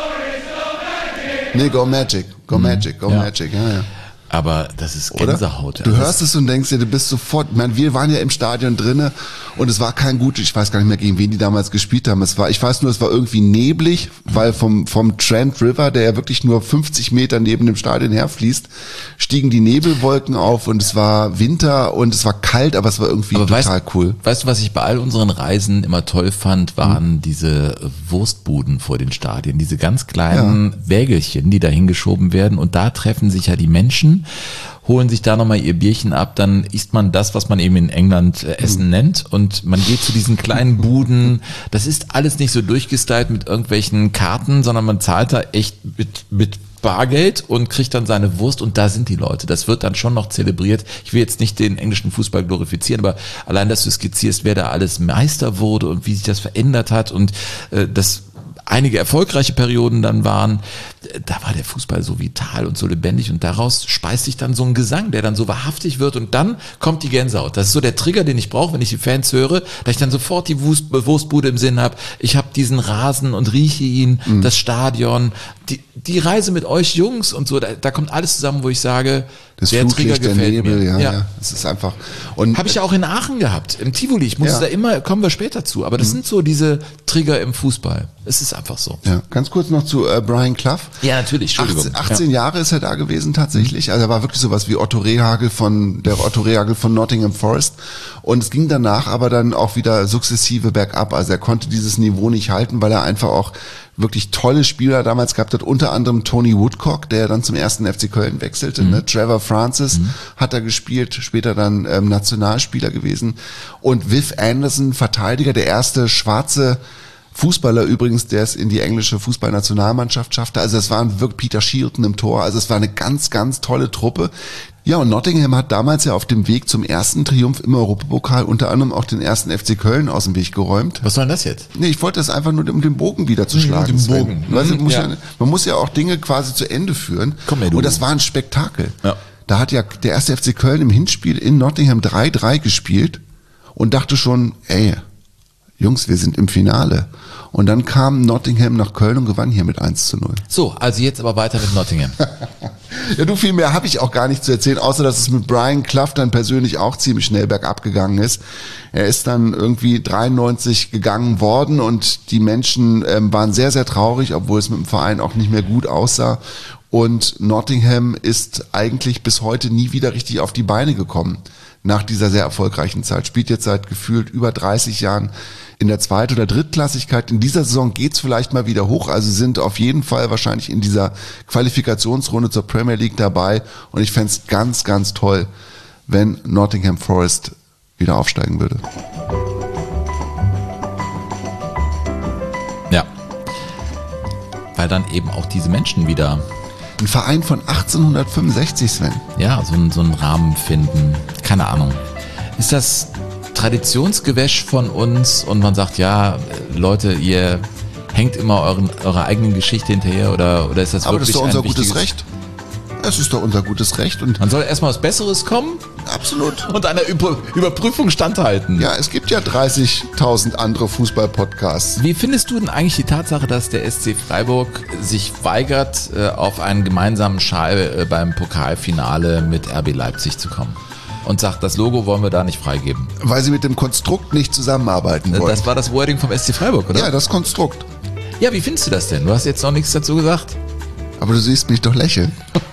Nee, go magic. Go magic, go ja. magic. Ja, ja. Aber das ist Gänsehaut. Oder? Du hörst es und denkst dir, du bist sofort, ich meine, wir waren ja im Stadion drinne und es war kein gut, ich weiß gar nicht mehr, gegen wen die damals gespielt haben. Es war, ich weiß nur, es war irgendwie neblig, weil vom, vom Trent River, der ja wirklich nur fünfzig Meter neben dem Stadion herfließt, stiegen die Nebelwolken auf und es war Winter und es war kalt, aber es war irgendwie aber total weißt, cool. Weißt du, was ich bei all unseren Reisen immer toll fand, waren mhm. diese Wurstbuden vor den Stadien, diese ganz kleinen ja. Wägelchen, die da hingeschoben werden und da treffen sich ja die Menschen, holen sich da nochmal ihr Bierchen ab, dann isst man das, was man eben in England äh, Essen nennt und man geht zu diesen kleinen Buden. Das ist alles nicht so durchgestylt mit irgendwelchen Karten, sondern man zahlt da echt mit, mit Bargeld und kriegt dann seine Wurst und da sind die Leute. Das wird dann schon noch zelebriert. Ich will jetzt nicht den englischen Fußball glorifizieren, aber allein, dass du skizzierst, wer da alles Meister wurde und wie sich das verändert hat und äh, das einige erfolgreiche Perioden dann waren. da war der Fußball so vital und so lebendig und daraus speist sich dann so ein Gesang, der dann so wahrhaftig wird und dann kommt die Gänsehaut. Das ist so der Trigger, den ich brauche, wenn ich die Fans höre, dass ich dann sofort die Wurst, Wurstbude im Sinn habe. Ich habe diesen Rasen und rieche ihn, mhm. das Stadion, die, die Reise mit euch Jungs und so, da, da kommt alles zusammen, wo ich sage, das der Trigger der gefällt Nebel, mir. Ja, ja. ja, es ist einfach. Und habe ich ja auch in Aachen gehabt, im Tivoli. Ich musste ja. da immer, kommen wir später zu, aber das mhm. sind so diese Trigger im Fußball. Es ist einfach so. Ja, ganz kurz noch zu äh, Brian Clough. Ja, natürlich, Entschuldigung. achtzehn, achtzehn ja. Jahre ist er da gewesen tatsächlich. Also er war wirklich sowas wie Otto Rehhagel von, der Otto Rehhagel von Nottingham Forest. Und es ging danach aber dann auch wieder sukzessive bergab. Also er konnte dieses Niveau nicht halten, weil er einfach auch wirklich tolle Spieler damals gehabt hat, unter anderem Tony Woodcock, der dann zum ersten F C Köln wechselte. Mhm. Ne? Trevor Francis mhm. hat er gespielt, später dann ähm, Nationalspieler gewesen. Und Viv Anderson, Verteidiger, der erste schwarze Fußballer übrigens, der es in die englische Fußballnationalmannschaft schaffte. Also es waren wirklich Peter Shilton im Tor. Also es war eine ganz, ganz tolle Truppe. Ja, und Nottingham hat damals ja auf dem Weg zum ersten Triumph im Europapokal unter anderem auch den ersten F C Köln aus dem Weg geräumt. Was soll denn das jetzt? Nee, ich wollte das einfach nur, um den Bogen wieder zu schlagen. Um den Bogen. Weißt, man, muss ja. ja, man muss ja auch Dinge quasi zu Ende führen. Komm her, du. Und das war ein Spektakel. Ja. Da hat ja der erste F C Köln im Hinspiel in Nottingham drei drei gespielt und dachte schon, ey, Jungs, wir sind im Finale. Und dann kam Nottingham nach Köln und gewann hier mit eins zu null. So, also jetzt aber weiter mit Nottingham. Ja, du, viel mehr habe ich auch gar nicht zu erzählen, außer dass es mit Brian Clough dann persönlich auch ziemlich schnell bergab gegangen ist. Er ist dann irgendwie dreiundneunzig gegangen worden und die Menschen ähm, waren sehr, sehr traurig, obwohl es mit dem Verein auch nicht mehr gut aussah. Und Nottingham ist eigentlich bis heute nie wieder richtig auf die Beine gekommen nach dieser sehr erfolgreichen Zeit. Spielt jetzt seit gefühlt über dreißig Jahren in der Zweit- oder Drittklassigkeit. In dieser Saison geht's vielleicht mal wieder hoch, also sind auf jeden Fall wahrscheinlich in dieser Qualifikationsrunde zur Premier League dabei. Und ich fänd's ganz, ganz toll, wenn Nottingham Forest wieder aufsteigen würde. Ja, weil dann eben auch diese Menschen wieder... Ein Verein von achtzehnhundertfünfundsechzig, Sven. Ja, so, ein, so einen Rahmen finden. Keine Ahnung. Ist das Traditionsgewäsch von uns und man sagt, ja, Leute, ihr hängt immer euren, eurer eigenen Geschichte hinterher oder, oder ist das Aber wirklich das ist doch ein unser gutes wichtiges... Recht. Es ist doch unser gutes Recht. Und man soll erstmal was Besseres kommen. Absolut. Und einer Über- Überprüfung standhalten. Ja, es gibt ja dreißigtausend andere Fußball-Podcasts. Wie findest du denn eigentlich die Tatsache, dass der S C Freiburg sich weigert, auf einen gemeinsamen Schal beim Pokalfinale mit R B Leipzig zu kommen? Und sagt, das Logo wollen wir da nicht freigeben. Weil sie mit dem Konstrukt nicht zusammenarbeiten wollen. Das war das Wording vom S C Freiburg, oder? Ja, das Konstrukt. Ja, wie findest du das denn? Du hast jetzt noch nichts dazu gesagt. Aber du siehst mich doch lächeln.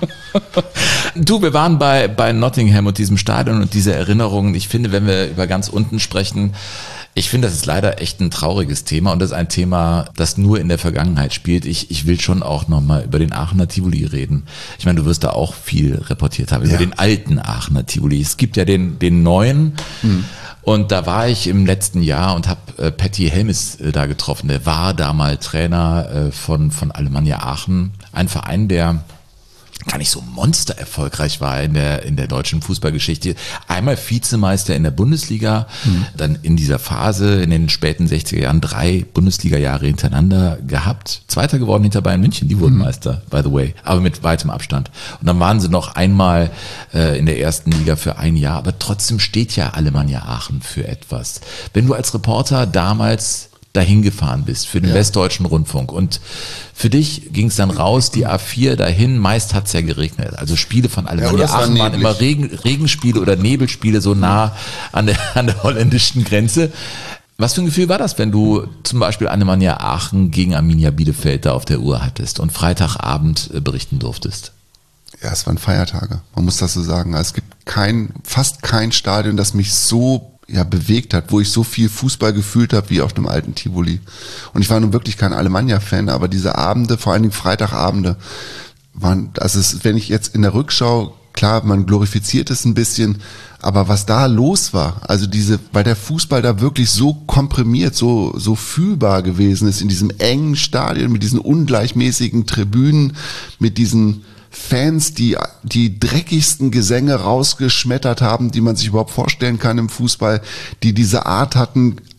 Du, wir waren bei, bei Nottingham und diesem Stadion und diese Erinnerungen. Ich finde, wenn wir über ganz unten sprechen, ich finde, das ist leider echt ein trauriges Thema und das ist ein Thema, das nur in der Vergangenheit spielt. Ich, ich will schon auch nochmal über den Aachener Tivoli reden. Ich meine, du wirst da auch viel reportiert haben, über ja. den alten Aachener Tivoli. Es gibt ja den, den neuen. Mhm. Und da war ich im letzten Jahr und habe äh, Patty Helmes äh, da getroffen. Der war damals Trainer äh, von, von Alemannia Aachen. Ein Verein, der gar nicht so monster erfolgreich war in der, in der deutschen Fußballgeschichte. Einmal Vizemeister in der Bundesliga, mhm. dann in dieser Phase in den späten sechziger Jahren drei Bundesliga-Jahre hintereinander gehabt. Zweiter geworden hinter Bayern München, die wurden mhm. Meister, by the way, aber mit weitem Abstand. Und dann waren sie noch einmal äh, in der ersten Liga für ein Jahr, aber trotzdem steht ja Alemannia Aachen für etwas. Wenn du als Reporter damals dahin gefahren bist für den ja. Westdeutschen Rundfunk und für dich ging es dann raus, die A vier dahin, meist hat es ja geregnet, also Spiele von Alemannia ja, Aachen waren immer Regen, Regenspiele oder Nebelspiele so nah an der, an der holländischen Grenze. Was für ein Gefühl war das, wenn du zum Beispiel Alemannia Aachen gegen Arminia Bielefeld da auf der Uhr hattest und Freitagabend berichten durftest? Ja, es waren Feiertage, man muss das so sagen. Es gibt kein, fast kein Stadion, das mich so ja, bewegt hat, wo ich so viel Fußball gefühlt habe wie auf dem alten Tivoli. Und ich war nun wirklich kein Alemannia-Fan, aber diese Abende, vor allen Dingen Freitagabende, waren, also es, wenn ich jetzt in der Rückschau, klar, man glorifiziert es ein bisschen, aber was da los war, also diese, weil der Fußball da wirklich so komprimiert, so, so fühlbar gewesen ist in diesem engen Stadion mit diesen ungleichmäßigen Tribünen, mit diesen Fans, die die dreckigsten Gesänge rausgeschmettert haben, die man sich überhaupt vorstellen kann im Fußball, die diese Art hatten,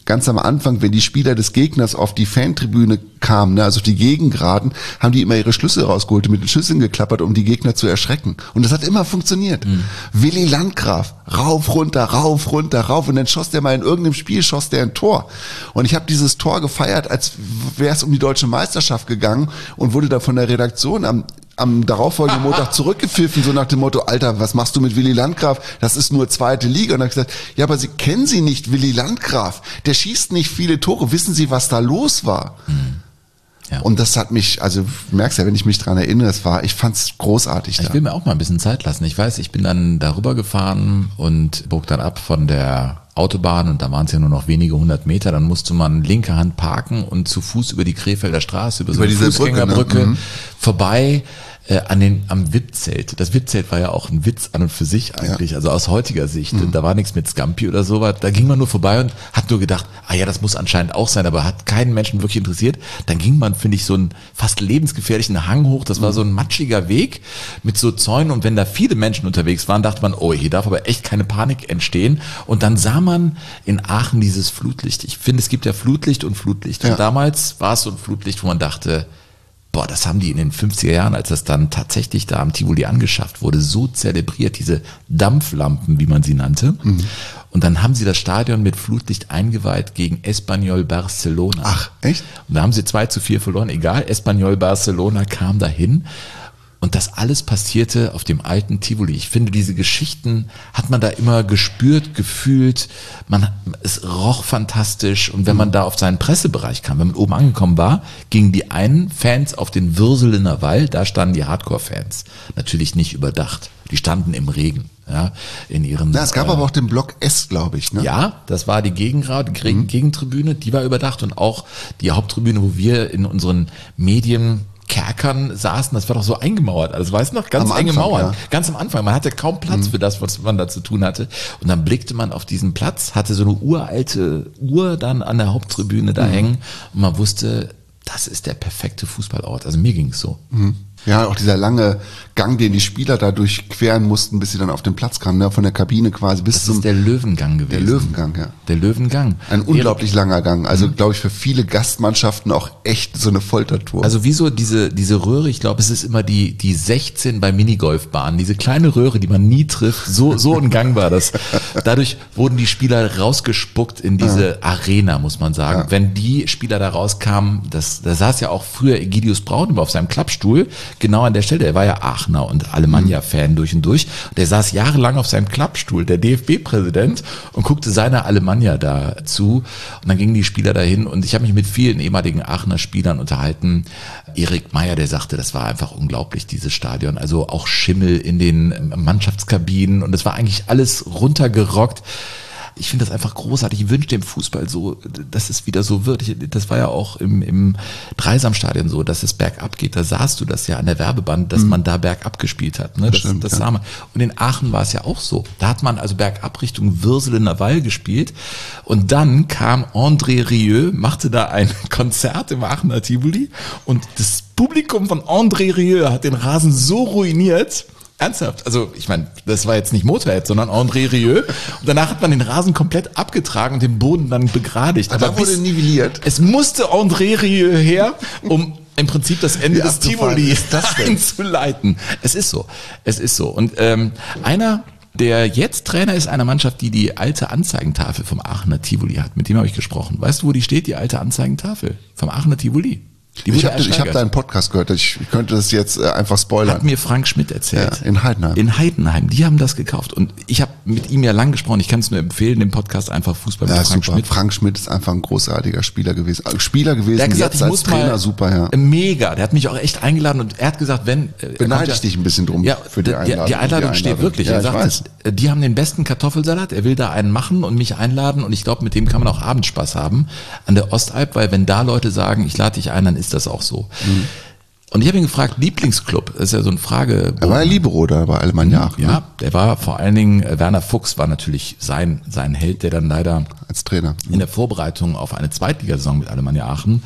ganz am Anfang, wenn die Spieler des Gegners auf die Fantribüne kamen, ne, also auf die Gegengraden, haben die immer ihre Schlüssel rausgeholt und mit den Schüsseln geklappert, um die Gegner zu erschrecken. Und das hat immer funktioniert. Mhm. Willi Landgraf, rauf, runter, rauf, runter, rauf. Und dann schoss der mal in irgendeinem Spiel, schoss der ein Tor. Und ich habe dieses Tor gefeiert, als wäre es um die deutsche Meisterschaft gegangen und wurde da von der Redaktion am am darauffolgenden Montag zurückgepfiffen, so nach dem Motto, Alter, was machst du mit Willi Landgraf? Das ist nur zweite Liga. Und dann habe ich gesagt, ja, aber Sie kennen Sie nicht, Willi Landgraf. Der schießt nicht viele Tore. Wissen Sie, was da los war? Mhm. Ja. Und das hat mich, also du merkst ja, wenn ich mich dran erinnere, es war, ich fand's großartig. Ich da. will mir auch mal ein bisschen Zeit lassen. Ich weiß, ich bin dann darüber gefahren und bog dann ab von der Autobahn und da waren es ja nur noch wenige hundert Meter, dann musste man linke Hand parken und zu Fuß über die Krefelder Straße, über so über eine diese Fußgängerbrücke Brücke, ne? mhm. vorbei äh, an den, am W I P-Zelt. Das W I P-Zelt war ja auch ein Witz an und für sich eigentlich, ja. also aus heutiger Sicht. Mhm. Da war nichts mit Scampi oder sowas. Da ging man nur vorbei und hat nur gedacht, ah ja, das muss anscheinend auch sein, aber hat keinen Menschen wirklich interessiert. Dann ging man, finde ich, so einen fast lebensgefährlichen Hang hoch. Das war so ein matschiger Weg mit so Zäunen und wenn da viele Menschen unterwegs waren, dachte man, oh, hier darf aber echt keine Panik entstehen. Und dann sah man in Aachen dieses Flutlicht. Ich finde, es gibt ja Flutlicht und Flutlicht. Und ja. damals war es so ein Flutlicht, wo man dachte, boah, das haben die in den fünfziger Jahren, als das dann tatsächlich da am Tivoli angeschafft wurde, so zelebriert, diese Dampflampen, wie man sie nannte. Mhm. Und dann haben sie das Stadion mit Flutlicht eingeweiht gegen Espanyol Barcelona. Ach, echt? Und da haben sie zwei zu vier verloren, egal, Espanyol Barcelona kam dahin. Und das alles passierte auf dem alten Tivoli. Ich finde, diese Geschichten hat man da immer gespürt, gefühlt. Man, es roch fantastisch. Und wenn man da auf seinen Pressebereich kam, wenn man oben angekommen war, gingen die einen Fans auf den Würselener Wall. Da standen die Hardcore-Fans. Natürlich nicht überdacht. Die standen im Regen. Ja, in ihren. Na, es gab äh, aber auch den Block S, glaube ich. Ne? Ja, das war die Gegengrad, die mhm. Gegentribüne. Die war überdacht. Und auch die Haupttribüne, wo wir in unseren Medien Kerkern saßen, das war doch so eingemauert. Also weißt du noch, ganz am enge Anfang, Mauern. Ja. Ganz am Anfang. Man hatte kaum Platz mhm. für das, was man da zu tun hatte. Und dann blickte man auf diesen Platz, hatte so eine uralte Uhr dann an der Haupttribüne da mhm. hängen und man wusste, das ist der perfekte Fußballort. Also mir ging es so. Mhm. Ja, auch dieser lange Gang, den die Spieler da durchqueren mussten, bis sie dann auf den Platz kamen, ne? Von der Kabine quasi bis das zum... Das ist der Löwengang gewesen. Der Löwengang, ja. Der Löwengang. Ein unglaublich langer Gang. Also, glaube ich, für viele Gastmannschaften auch echt so eine Foltertour. Also wieso diese diese Röhre, ich glaube, es ist immer die die sechzehn bei Minigolfbahnen, diese kleine Röhre, die man nie trifft, so so ein Gang war das. Dadurch wurden die Spieler rausgespuckt in diese ja. Arena, muss man sagen. Ja. Wenn die Spieler da rauskamen, das, da saß ja auch früher Egidius Braun immer auf seinem Klappstuhl, genau an der Stelle, er war ja Aachener und Alemannia-Fan durch und durch. Der saß jahrelang auf seinem Klappstuhl, der D F B-Präsident, und guckte seiner Alemannia da zu. Und dann gingen die Spieler dahin und ich habe mich mit vielen ehemaligen Aachener Spielern unterhalten. Erik Meyer, der sagte, das war einfach unglaublich, dieses Stadion. Also auch Schimmel in den Mannschaftskabinen und es war eigentlich alles runtergerockt. Ich finde das einfach großartig. Ich wünsche dem Fußball so, dass es wieder so wird. Ich, das war ja auch im, im Dreisamstadion so, dass es bergab geht. Da sahst du das ja an der Werbeband, dass mhm. man da bergab gespielt hat. Ne? Das, Stimmt, das ja. sah man. Und in Aachen war es ja auch so. Da hat man also bergab Richtung Würselener Wall gespielt. Und dann kam André Rieu, machte da ein Konzert im Aachener Tivoli. Und das Publikum von André Rieu hat den Rasen so ruiniert. Ernsthaft? Also ich meine, das war jetzt nicht Motorhead, sondern André Rieu. Und danach hat man den Rasen komplett abgetragen und den Boden dann begradigt. Aber da wurde nivelliert. Es musste André Rieu her, um im Prinzip das Ende des Tivoli einzuleiten. Es ist so. Es ist so. Und ähm, einer, der jetzt Trainer ist einer Mannschaft, die die alte Anzeigentafel vom Aachener Tivoli hat. Mit dem habe ich gesprochen. Weißt du, wo die steht, die alte Anzeigentafel vom Aachener Tivoli? Die ich habe hab deinen Podcast gehört, ich könnte das jetzt äh, einfach spoilern. Hat mir Frank Schmidt erzählt. Ja, in Heidenheim. In Heidenheim, die haben das gekauft. Und ich habe mit ihm ja lang gesprochen, ich kann es nur empfehlen, den Podcast einfach Fußball mit ja, Frank super. Schmidt. Frank Schmidt ist einfach ein großartiger Spieler gewesen. Spieler gewesen, der hat gesagt, jetzt ich als muss Trainer, mal, super, ja. Mega, der hat mich auch echt eingeladen und er hat gesagt, wenn... Beneide ich dich ein bisschen drum ja, für die Einladung. Die, die Einladung die steht Einladung. wirklich. Ja, er sagt, weiß. die haben den besten Kartoffelsalat, er will da einen machen und mich einladen und ich glaube, mit dem kann man auch Abendspaß haben an der Ostalb, weil wenn da Leute sagen, ich lade dich ein, dann ist das auch so. Mhm. Und ich habe ihn gefragt, Lieblingsclub, das ist ja so eine Frage. Er war ja Libero da bei Alemannia. Ja, ne? Der war vor allen Dingen, Werner Fuchs war natürlich sein, sein Held, der dann leider als Trainer in der Vorbereitung auf eine Zweitligasaison mit Alemannia Aachen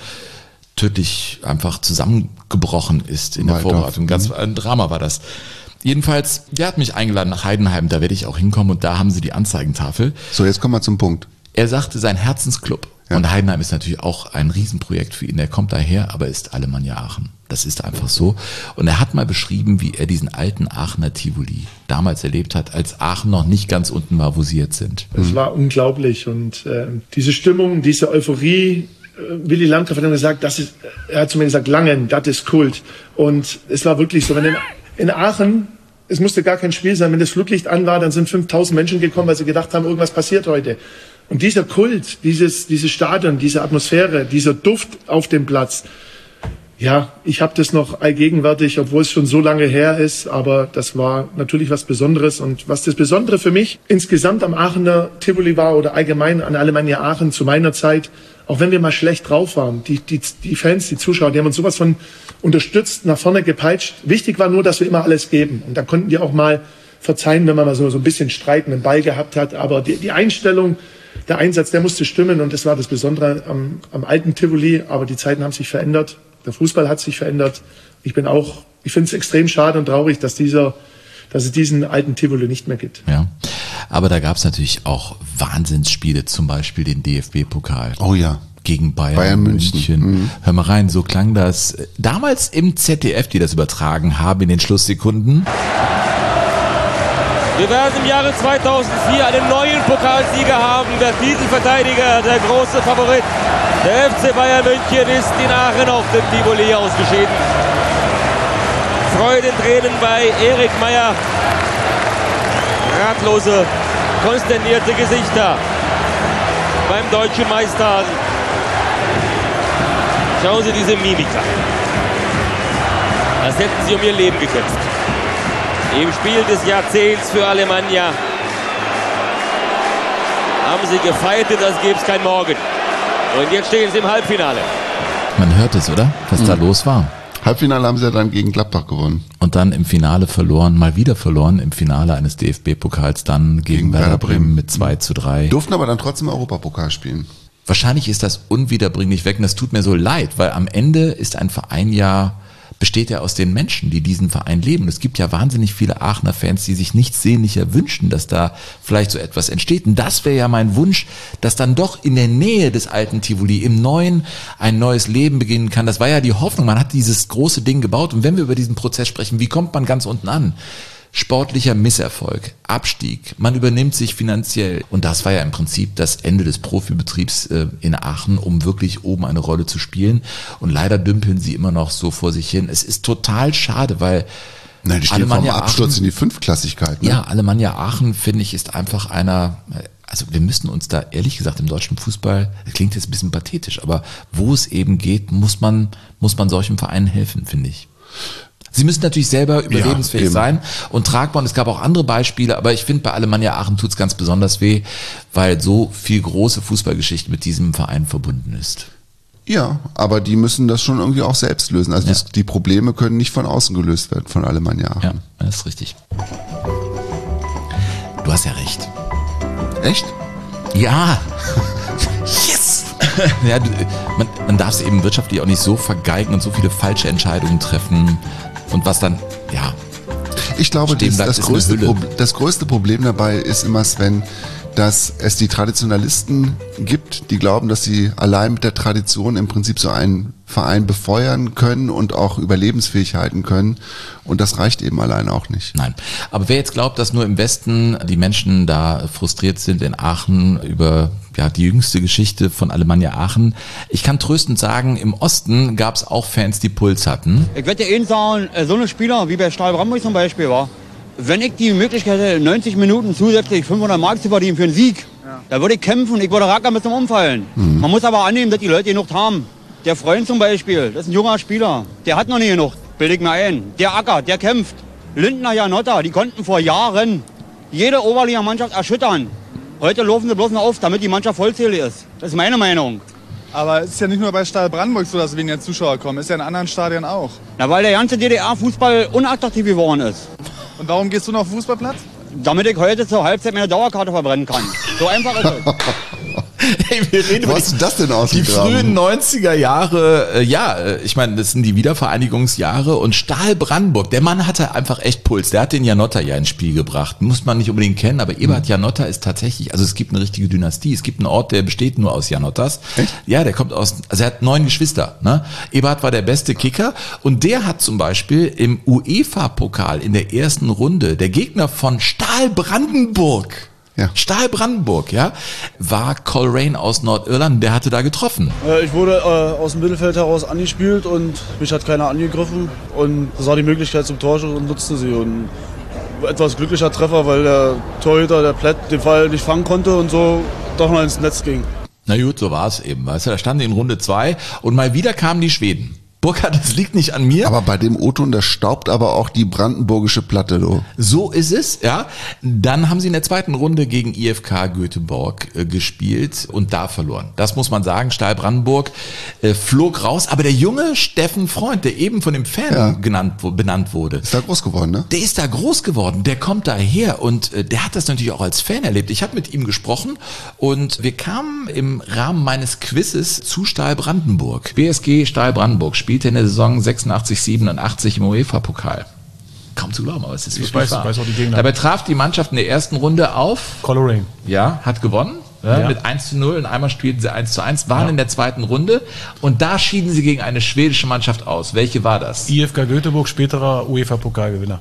tödlich einfach zusammengebrochen ist in der Weiter. Vorbereitung. Ganz ein Drama war das. Jedenfalls, der hat mich eingeladen nach Heidenheim, da werde ich auch hinkommen und da haben sie die Anzeigentafel. So, jetzt kommen wir zum Punkt. Er sagte, sein Herzensclub. Ja. Und Heidenheim ist natürlich auch ein Riesenprojekt für ihn. Er kommt daher, aber ist Alemannia Aachen. Das ist einfach so. Und er hat mal beschrieben, wie er diesen alten Aachener Tivoli damals erlebt hat, als Aachen noch nicht ganz unten war, wo sie jetzt sind. Es war unglaublich. Und äh, diese Stimmung, diese Euphorie, äh, Willy Landgraf hat dann gesagt, das ist, er hat zu mir gesagt, Langen, das ist Kult. Und es war wirklich so, wenn in, in Aachen, es musste gar kein Spiel sein, wenn das Flutlicht an war, dann sind fünftausend Menschen gekommen, weil sie gedacht haben, irgendwas passiert heute. Und dieser Kult, dieses, dieses Stadion, diese Atmosphäre, dieser Duft auf dem Platz, ja, ich habe das noch allgegenwärtig, obwohl es schon so lange her ist, aber das war natürlich was Besonderes. Und was das Besondere für mich insgesamt am Aachener Tivoli war oder allgemein an Alemannia Aachen zu meiner Zeit, auch wenn wir mal schlecht drauf waren, die, die, die Fans, die Zuschauer, die haben uns sowas von unterstützt, nach vorne gepeitscht. Wichtig war nur, dass wir immer alles geben. Und da konnten die auch mal verzeihen, wenn man mal so, so ein bisschen Streit mit dem Ball gehabt hat. Aber die, die Einstellung, der Einsatz, der musste stimmen. Und das war das Besondere am, am alten Tivoli. Aber die Zeiten haben sich verändert. Der Fußball hat sich verändert. Ich bin auch, ich finde es extrem schade und traurig, dass dieser, dass es diesen alten Tivoli nicht mehr gibt. Ja, aber da gab es natürlich auch Wahnsinnsspiele, zum Beispiel den D F B-Pokal. Oh ja. Gegen Bayern, Bayern München. München. Mhm. Hör mal rein, so klang das damals im Z D F, die das übertragen haben in den Schlusssekunden. Wir werden im Jahre zweitausendvier einen neuen Pokalsieger haben. Der Titelverteidiger, der große Favorit. Der F C Bayern München ist in Aachen auf dem Tivoli ausgeschieden. Freudentränen bei Erik Meyer. Ratlose, konsternierte Gesichter beim deutschen Meister. Schauen Sie diese Mimik an. Als hätten sie um ihr Leben gekämpft. Im Spiel des Jahrzehnts für Alemannia haben sie gefeitet, als gäbe es kein Morgen. Und jetzt stehen sie im Halbfinale. Man hört es, oder? Was mhm. da los war. Halbfinale haben sie ja dann gegen Gladbach gewonnen. Und dann im Finale verloren, mal wieder verloren, im Finale eines D F B-Pokals dann gegen, gegen Werder Bremen. Bremen mit zwei zu drei. Durften aber dann trotzdem Europapokal spielen. Wahrscheinlich ist das unwiederbringlich weg und das tut mir so leid, weil am Ende ist ein Verein ja, besteht ja aus den Menschen, die diesen Verein leben. Es gibt ja wahnsinnig viele Aachener Fans, die sich nichts sehnlicher wünschen, dass da vielleicht so etwas entsteht. Und das wäre ja mein Wunsch, dass dann doch in der Nähe des alten Tivoli im Neuen ein neues Leben beginnen kann. Das war ja die Hoffnung. Man hat dieses große Ding gebaut. Und wenn wir über diesen Prozess sprechen, wie kommt man ganz unten an? Sportlicher Misserfolg, Abstieg, man übernimmt sich finanziell. Und das war ja im Prinzip das Ende des Profibetriebs in Aachen, um wirklich oben eine Rolle zu spielen. Und leider dümpeln sie immer noch so vor sich hin. Es ist total schade, weil Nein, die stehen vor dem Absturz in die Fünftklassigkeit. Ne? Ja, Alemannia Aachen, finde ich, ist einfach einer, also wir müssen uns da ehrlich gesagt im deutschen Fußball, das klingt jetzt ein bisschen pathetisch, aber wo es eben geht, muss man, muss man solchen Vereinen helfen, finde ich. Sie müssen natürlich selber überlebensfähig ja, sein und tragbar. Und es gab auch andere Beispiele, aber ich finde, bei Alemannia Aachen tut es ganz besonders weh, weil so viel große Fußballgeschichte mit diesem Verein verbunden ist. Ja, aber die müssen das schon irgendwie auch selbst lösen. Also ja. das, die Probleme können nicht von außen gelöst werden, von Alemannia Aachen. Ja, das ist richtig. Du hast ja recht. Echt? Ja. Yes! Ja, du, man, man darf es eben wirtschaftlich auch nicht so vergeigen und so viele falsche Entscheidungen treffen. Und was dann, ja. Ich glaube, das, bleibt, das, größte Pro, das größte Problem dabei ist immer, Sven, dass es die Traditionalisten gibt, die glauben, dass sie allein mit der Tradition im Prinzip so einen Verein befeuern können und auch überlebensfähig halten können. Und das reicht eben allein auch nicht. Nein. Aber wer jetzt glaubt, dass nur im Westen die Menschen da frustriert sind in Aachen über ja die jüngste Geschichte von Alemannia Aachen. Ich kann tröstend sagen, im Osten gab es auch Fans, die Puls hatten. Ich werde dir Ihnen sagen, so eine Spieler wie bei Stahl Brandenburg zum Beispiel war, wenn ich die Möglichkeit hätte, neunzig Minuten zusätzlich fünfhundert Mark zu verdienen für einen Sieg, ja. da würde ich kämpfen, ich würde rackern bis zum Umfallen. Mhm. Man muss aber annehmen, dass die Leute genug haben. Der Freund zum Beispiel, das ist ein junger Spieler, der hat noch nicht genug, bilde ich mir ein. Der ackert, der kämpft. Lindner, Janotta, die konnten vor Jahren jede Oberliga-Mannschaft erschüttern. Heute laufen sie bloß noch auf, damit die Mannschaft vollzählig ist. Das ist meine Meinung. Aber es ist ja nicht nur bei Stahl Brandenburg so, dass weniger Zuschauer kommen. Ist ja in anderen Stadien auch. Na, weil der ganze D D R-Fußball unattraktiv geworden ist. Und warum gehst du noch auf den Fußballplatz? Damit ich heute zur Halbzeit meine Dauerkarte verbrennen kann. So einfach ist es. Hey, wir reden Wo über hast die, du das denn die ausgegraben? frühen neunziger Jahre, äh, ja, äh, ich meine, das sind die Wiedervereinigungsjahre und Stahl Brandenburg, der Mann hatte einfach echt Puls, der hat den Janotta ja ins Spiel gebracht, muss man nicht unbedingt kennen, aber Eberhard mhm. Janotta ist tatsächlich, also es gibt eine richtige Dynastie, es gibt einen Ort, der besteht nur aus Janottas. Echt? Ja, der kommt aus, also er hat neun Geschwister, ne? Eberhard war der beste Kicker und der hat zum Beispiel im UEFA-Pokal in der ersten Runde, der Gegner von Stahl Brandenburg, Ja. Stahl Brandenburg, ja, war Coleraine aus Nordirland, der hatte da getroffen. Äh, ich wurde äh, aus dem Mittelfeld heraus angespielt und mich hat keiner angegriffen und sah die Möglichkeit zum Torschuss und nutzte sie. Und etwas glücklicher Treffer, weil der Torhüter, der Plätt, den Ball nicht fangen konnte und so doch noch ins Netz ging. Na gut, so war es eben. Weißt du, da standen in Runde zwei und mal wieder kamen die Schweden. Burkhard, das liegt nicht an mir. Aber bei dem O-Ton, da staubt aber auch die brandenburgische Platte, du. So ist es, ja. Dann haben sie in der zweiten Runde gegen I F K Göteborg äh, gespielt und da verloren. Das muss man sagen. Stahl Brandenburg äh, flog raus. Aber der junge Steffen Freund, der eben von dem Fan ja. genannt, benannt wurde. Ist da groß geworden, ne? Der ist da groß geworden. Der kommt daher und äh, der hat das natürlich auch als Fan erlebt. Ich habe mit ihm gesprochen und wir kamen im Rahmen meines Quizzes zu Stahl Brandenburg. B S G Stahl Brandenburg spielte in der Saison sechsundachtzig siebenundachtzig im UEFA-Pokal. Kaum zu glauben, aber es ist wirklich ich weiß, wahr. Ich weiß auch die Gegner. Dabei traf die Mannschaft in der ersten Runde auf Coleraine. Ja, hat gewonnen. Ja, ja. Mit eins zu null und einmal spielten sie eins zu eins, waren ja. in der zweiten Runde und da schieden sie gegen eine schwedische Mannschaft aus. Welche war das? I F K Göteborg, späterer UEFA-Pokalgewinner.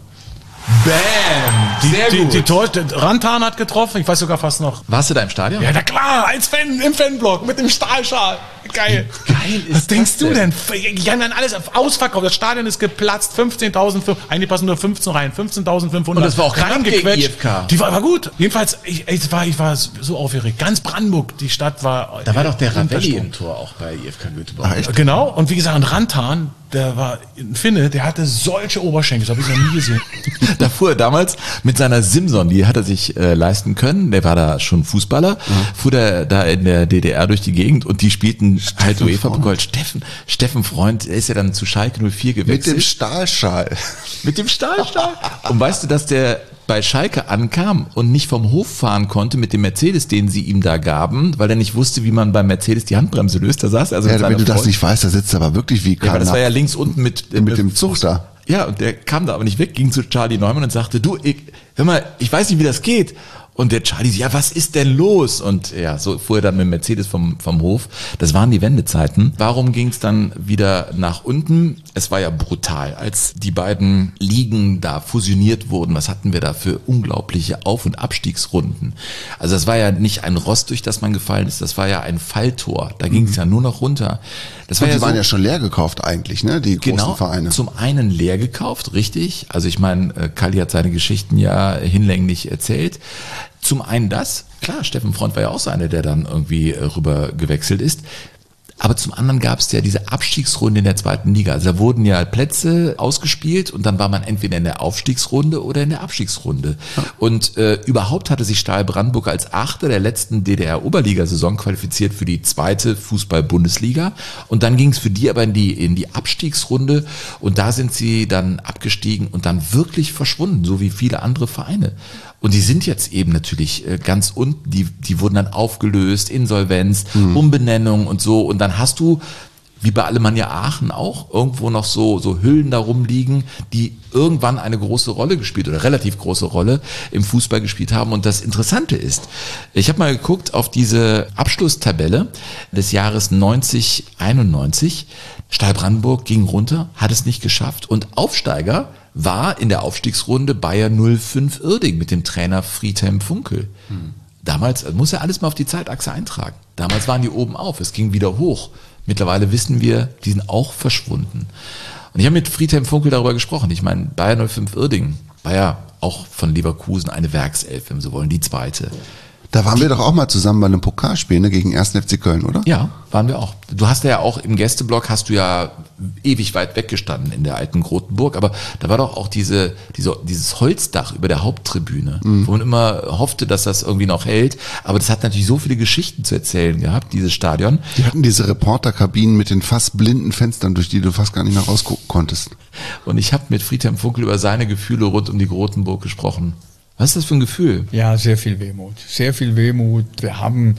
Bam! Sehr die, gut. Die, die Tor, Rantan hat getroffen, ich weiß sogar fast noch. Warst du da im Stadion? Ja, na klar, als Fan im Fanblock mit dem Stahlschal. Geil. Wie geil ist Was denkst das du denn? Die haben dann alles ausverkauft. Das Stadion ist geplatzt. fünfzehntausend, eigentlich passen nur fünfzehn rein. fünfzehntausendfünfhundert. Und das war auch reingequetscht. I F K. Die war, war gut. Jedenfalls, ich, ich, war, ich war so aufgeregt. Ganz Brandenburg, die Stadt war... Da war doch der Ravelli im Tor auch bei I F K Göteborg. Ah, genau. Und wie gesagt, Rantan, der war ein Finne, der hatte solche Oberschenkel. Das habe ich noch nie gesehen. Da fuhr er damals mit seiner Simson, die hat er sich äh, leisten können. Der war da schon Fußballer. Mhm. Fuhr der da in der D D R durch die Gegend und die spielten halt UEFA-Pokal. Steffen, Steffen Freund, der ist ja dann zu Schalke null vier gewechselt. Mit dem Stahlschal. Mit dem Stahlschal. Und weißt du, dass der bei Schalke ankam und nicht vom Hof fahren konnte mit dem Mercedes, den sie ihm da gaben, weil er nicht wusste, wie man beim Mercedes die Handbremse löst. Da saß er also ja, mit wenn du Freund. das nicht weißt, da sitzt er aber wirklich wie Karl. Ja, das war ja links unten mit, mit äh, dem Zug da. Ja, und der kam da aber nicht weg, ging zu Charlie Neumann und sagte, du, ich, hör mal, ich weiß nicht, wie das geht. Und der Charlie, ja, was ist denn los? Und ja, so fuhr er dann mit dem Mercedes vom, vom Hof. Das waren die Wendezeiten. Warum ging es dann wieder nach unten? Es war ja brutal, als die beiden Ligen da fusioniert wurden. Was hatten wir da für unglaubliche Auf- und Abstiegsrunden? Also das war ja nicht ein Rost, durch das man gefallen ist, das war ja ein Falltor. Da ging es mhm. ja nur noch runter. Das war und die ja waren so, ja schon leer gekauft eigentlich, ne? Die großen genau, Vereine. Zum einen leer gekauft, richtig. Also ich meine, Kalli hat seine Geschichten ja hinlänglich erzählt. Zum einen das, klar, Steffen Freund war ja auch so einer, der dann irgendwie rüber gewechselt ist. Aber zum anderen gab es ja diese Abstiegsrunde in der zweiten Liga. Also da wurden ja Plätze ausgespielt und dann war man entweder in der Aufstiegsrunde oder in der Abstiegsrunde. Ja. Und äh, überhaupt hatte sich Stahl Brandenburg als Achter der letzten D D R-Oberligasaison qualifiziert für die zweite Fußball-Bundesliga. Und dann ging es für die aber in die, in die Abstiegsrunde und da sind sie dann abgestiegen und dann wirklich verschwunden, so wie viele andere Vereine. Und die sind jetzt eben natürlich ganz unten, die, die wurden dann aufgelöst, Insolvenz, mhm. Umbenennung und so. Und dann hast du, wie bei Alemannia Aachen auch, irgendwo noch so, so Hüllen da rumliegen, die irgendwann eine große Rolle gespielt oder relativ große Rolle im Fußball gespielt haben. Und das Interessante ist, ich habe mal geguckt auf diese Abschlusstabelle des Jahres neunzig einundneunzig. Stahl Brandenburg ging runter, hat es nicht geschafft und Aufsteiger war in der Aufstiegsrunde Bayer null fünf Uerdingen mit dem Trainer Friedhelm Funkel. Hm. Damals, das muss ja alles mal auf die Zeitachse eintragen. Damals waren die oben auf, es ging wieder hoch. Mittlerweile wissen wir, die sind auch verschwunden. Und ich habe mit Friedhelm Funkel darüber gesprochen. Ich meine, Bayer null fünf Uerdingen war ja auch von Leverkusen eine Werkself, wenn Sie wollen, die zweite. Da waren wir doch auch mal zusammen bei einem Pokalspiel, ne, gegen ersten F C Köln, oder? Ja, waren wir auch. Du hast ja auch im Gästeblock hast du ja ewig weit weggestanden in der alten Grotenburg, aber da war doch auch diese, diese dieses Holzdach über der Haupttribüne, mhm. wo man immer hoffte, dass das irgendwie noch hält. Aber das hat natürlich so viele Geschichten zu erzählen gehabt, dieses Stadion. Die hatten diese Reporterkabinen mit den fast blinden Fenstern, durch die du fast gar nicht mehr rausgucken konntest. Und ich habe mit Friedhelm Funkel über seine Gefühle rund um die Grotenburg gesprochen. Was ist das für ein Gefühl? Ja, sehr viel Wehmut. Sehr viel Wehmut. Wir haben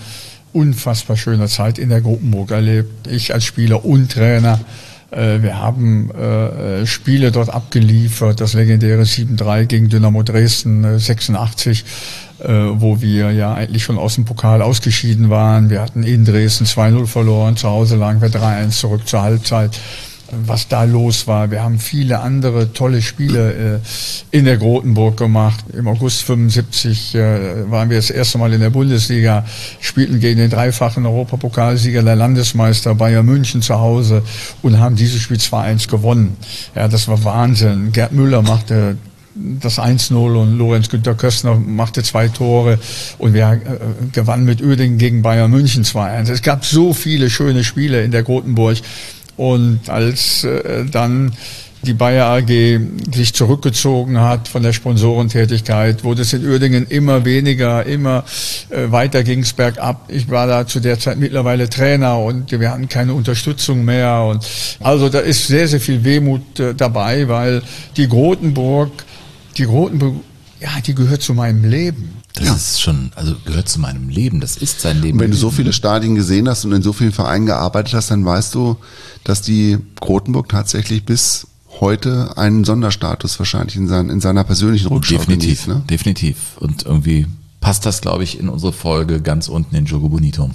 unfassbar schöne Zeit in der Grotenburg erlebt. Ich als Spieler und Trainer. Äh, wir haben äh, Spiele dort abgeliefert, das legendäre sieben drei gegen Dynamo Dresden äh, sechsundachtzig, äh, wo wir ja eigentlich schon aus dem Pokal ausgeschieden waren. Wir hatten in Dresden zwei null verloren, zu Hause lagen wir drei eins zurück zur Halbzeit. Was da los war. Wir haben viele andere tolle Spiele äh, in der Grotenburg gemacht. Im August fünfundsiebzig äh, waren wir das erste Mal in der Bundesliga, spielten gegen den dreifachen Europapokalsieger, der Landesmeister Bayern München zu Hause und haben dieses Spiel zwei eins gewonnen. Ja, das war Wahnsinn. Gerd Müller machte das eins null und Lorenz Günther Köstner machte zwei Tore und wir äh, gewannen mit Uerdingen gegen Bayern München zwei eins. Es gab so viele schöne Spiele in der Grotenburg. Und als äh, dann die Bayer A G sich zurückgezogen hat von der Sponsorentätigkeit, wurde es in Uerdingen immer weniger, immer äh, weiter ging es bergab. Ich war da zu der Zeit mittlerweile Trainer und wir hatten keine Unterstützung mehr. Und also da ist sehr, sehr viel Wehmut äh, dabei, weil die Grotenburg, die Grotenburg, ja, die gehört zu meinem Leben. Das ja. ist schon, also gehört zu meinem Leben, das ist sein Leben. Und wenn du so viele Stadien gesehen hast und in so vielen Vereinen gearbeitet hast, dann weißt du, dass die Grotenburg tatsächlich bis heute einen Sonderstatus wahrscheinlich in, sein, in seiner persönlichen Rückschau Definitiv, genießt, ne? definitiv. Und irgendwie passt das, glaube ich, in unsere Folge ganz unten in Jogo Bonito.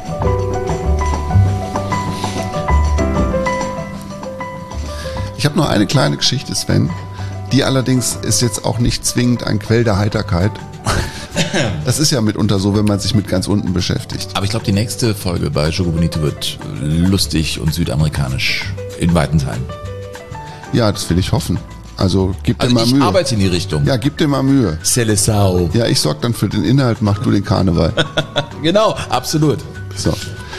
Ich habe noch eine kleine Geschichte, Sven. Die allerdings ist jetzt auch nicht zwingend ein Quell der Heiterkeit. Das ist ja mitunter so, wenn man sich mit ganz unten beschäftigt. Aber ich glaube, die nächste Folge bei Jogo Bonito wird lustig und südamerikanisch in weiten Teilen. Ja, das will ich hoffen. Also gib dir also mal ich Mühe. Ich arbeite in die Richtung. Ja, gib dir mal Mühe. Seleção. Ja, ich sorge dann für den Inhalt, mach du den Karneval. Genau, absolut. So.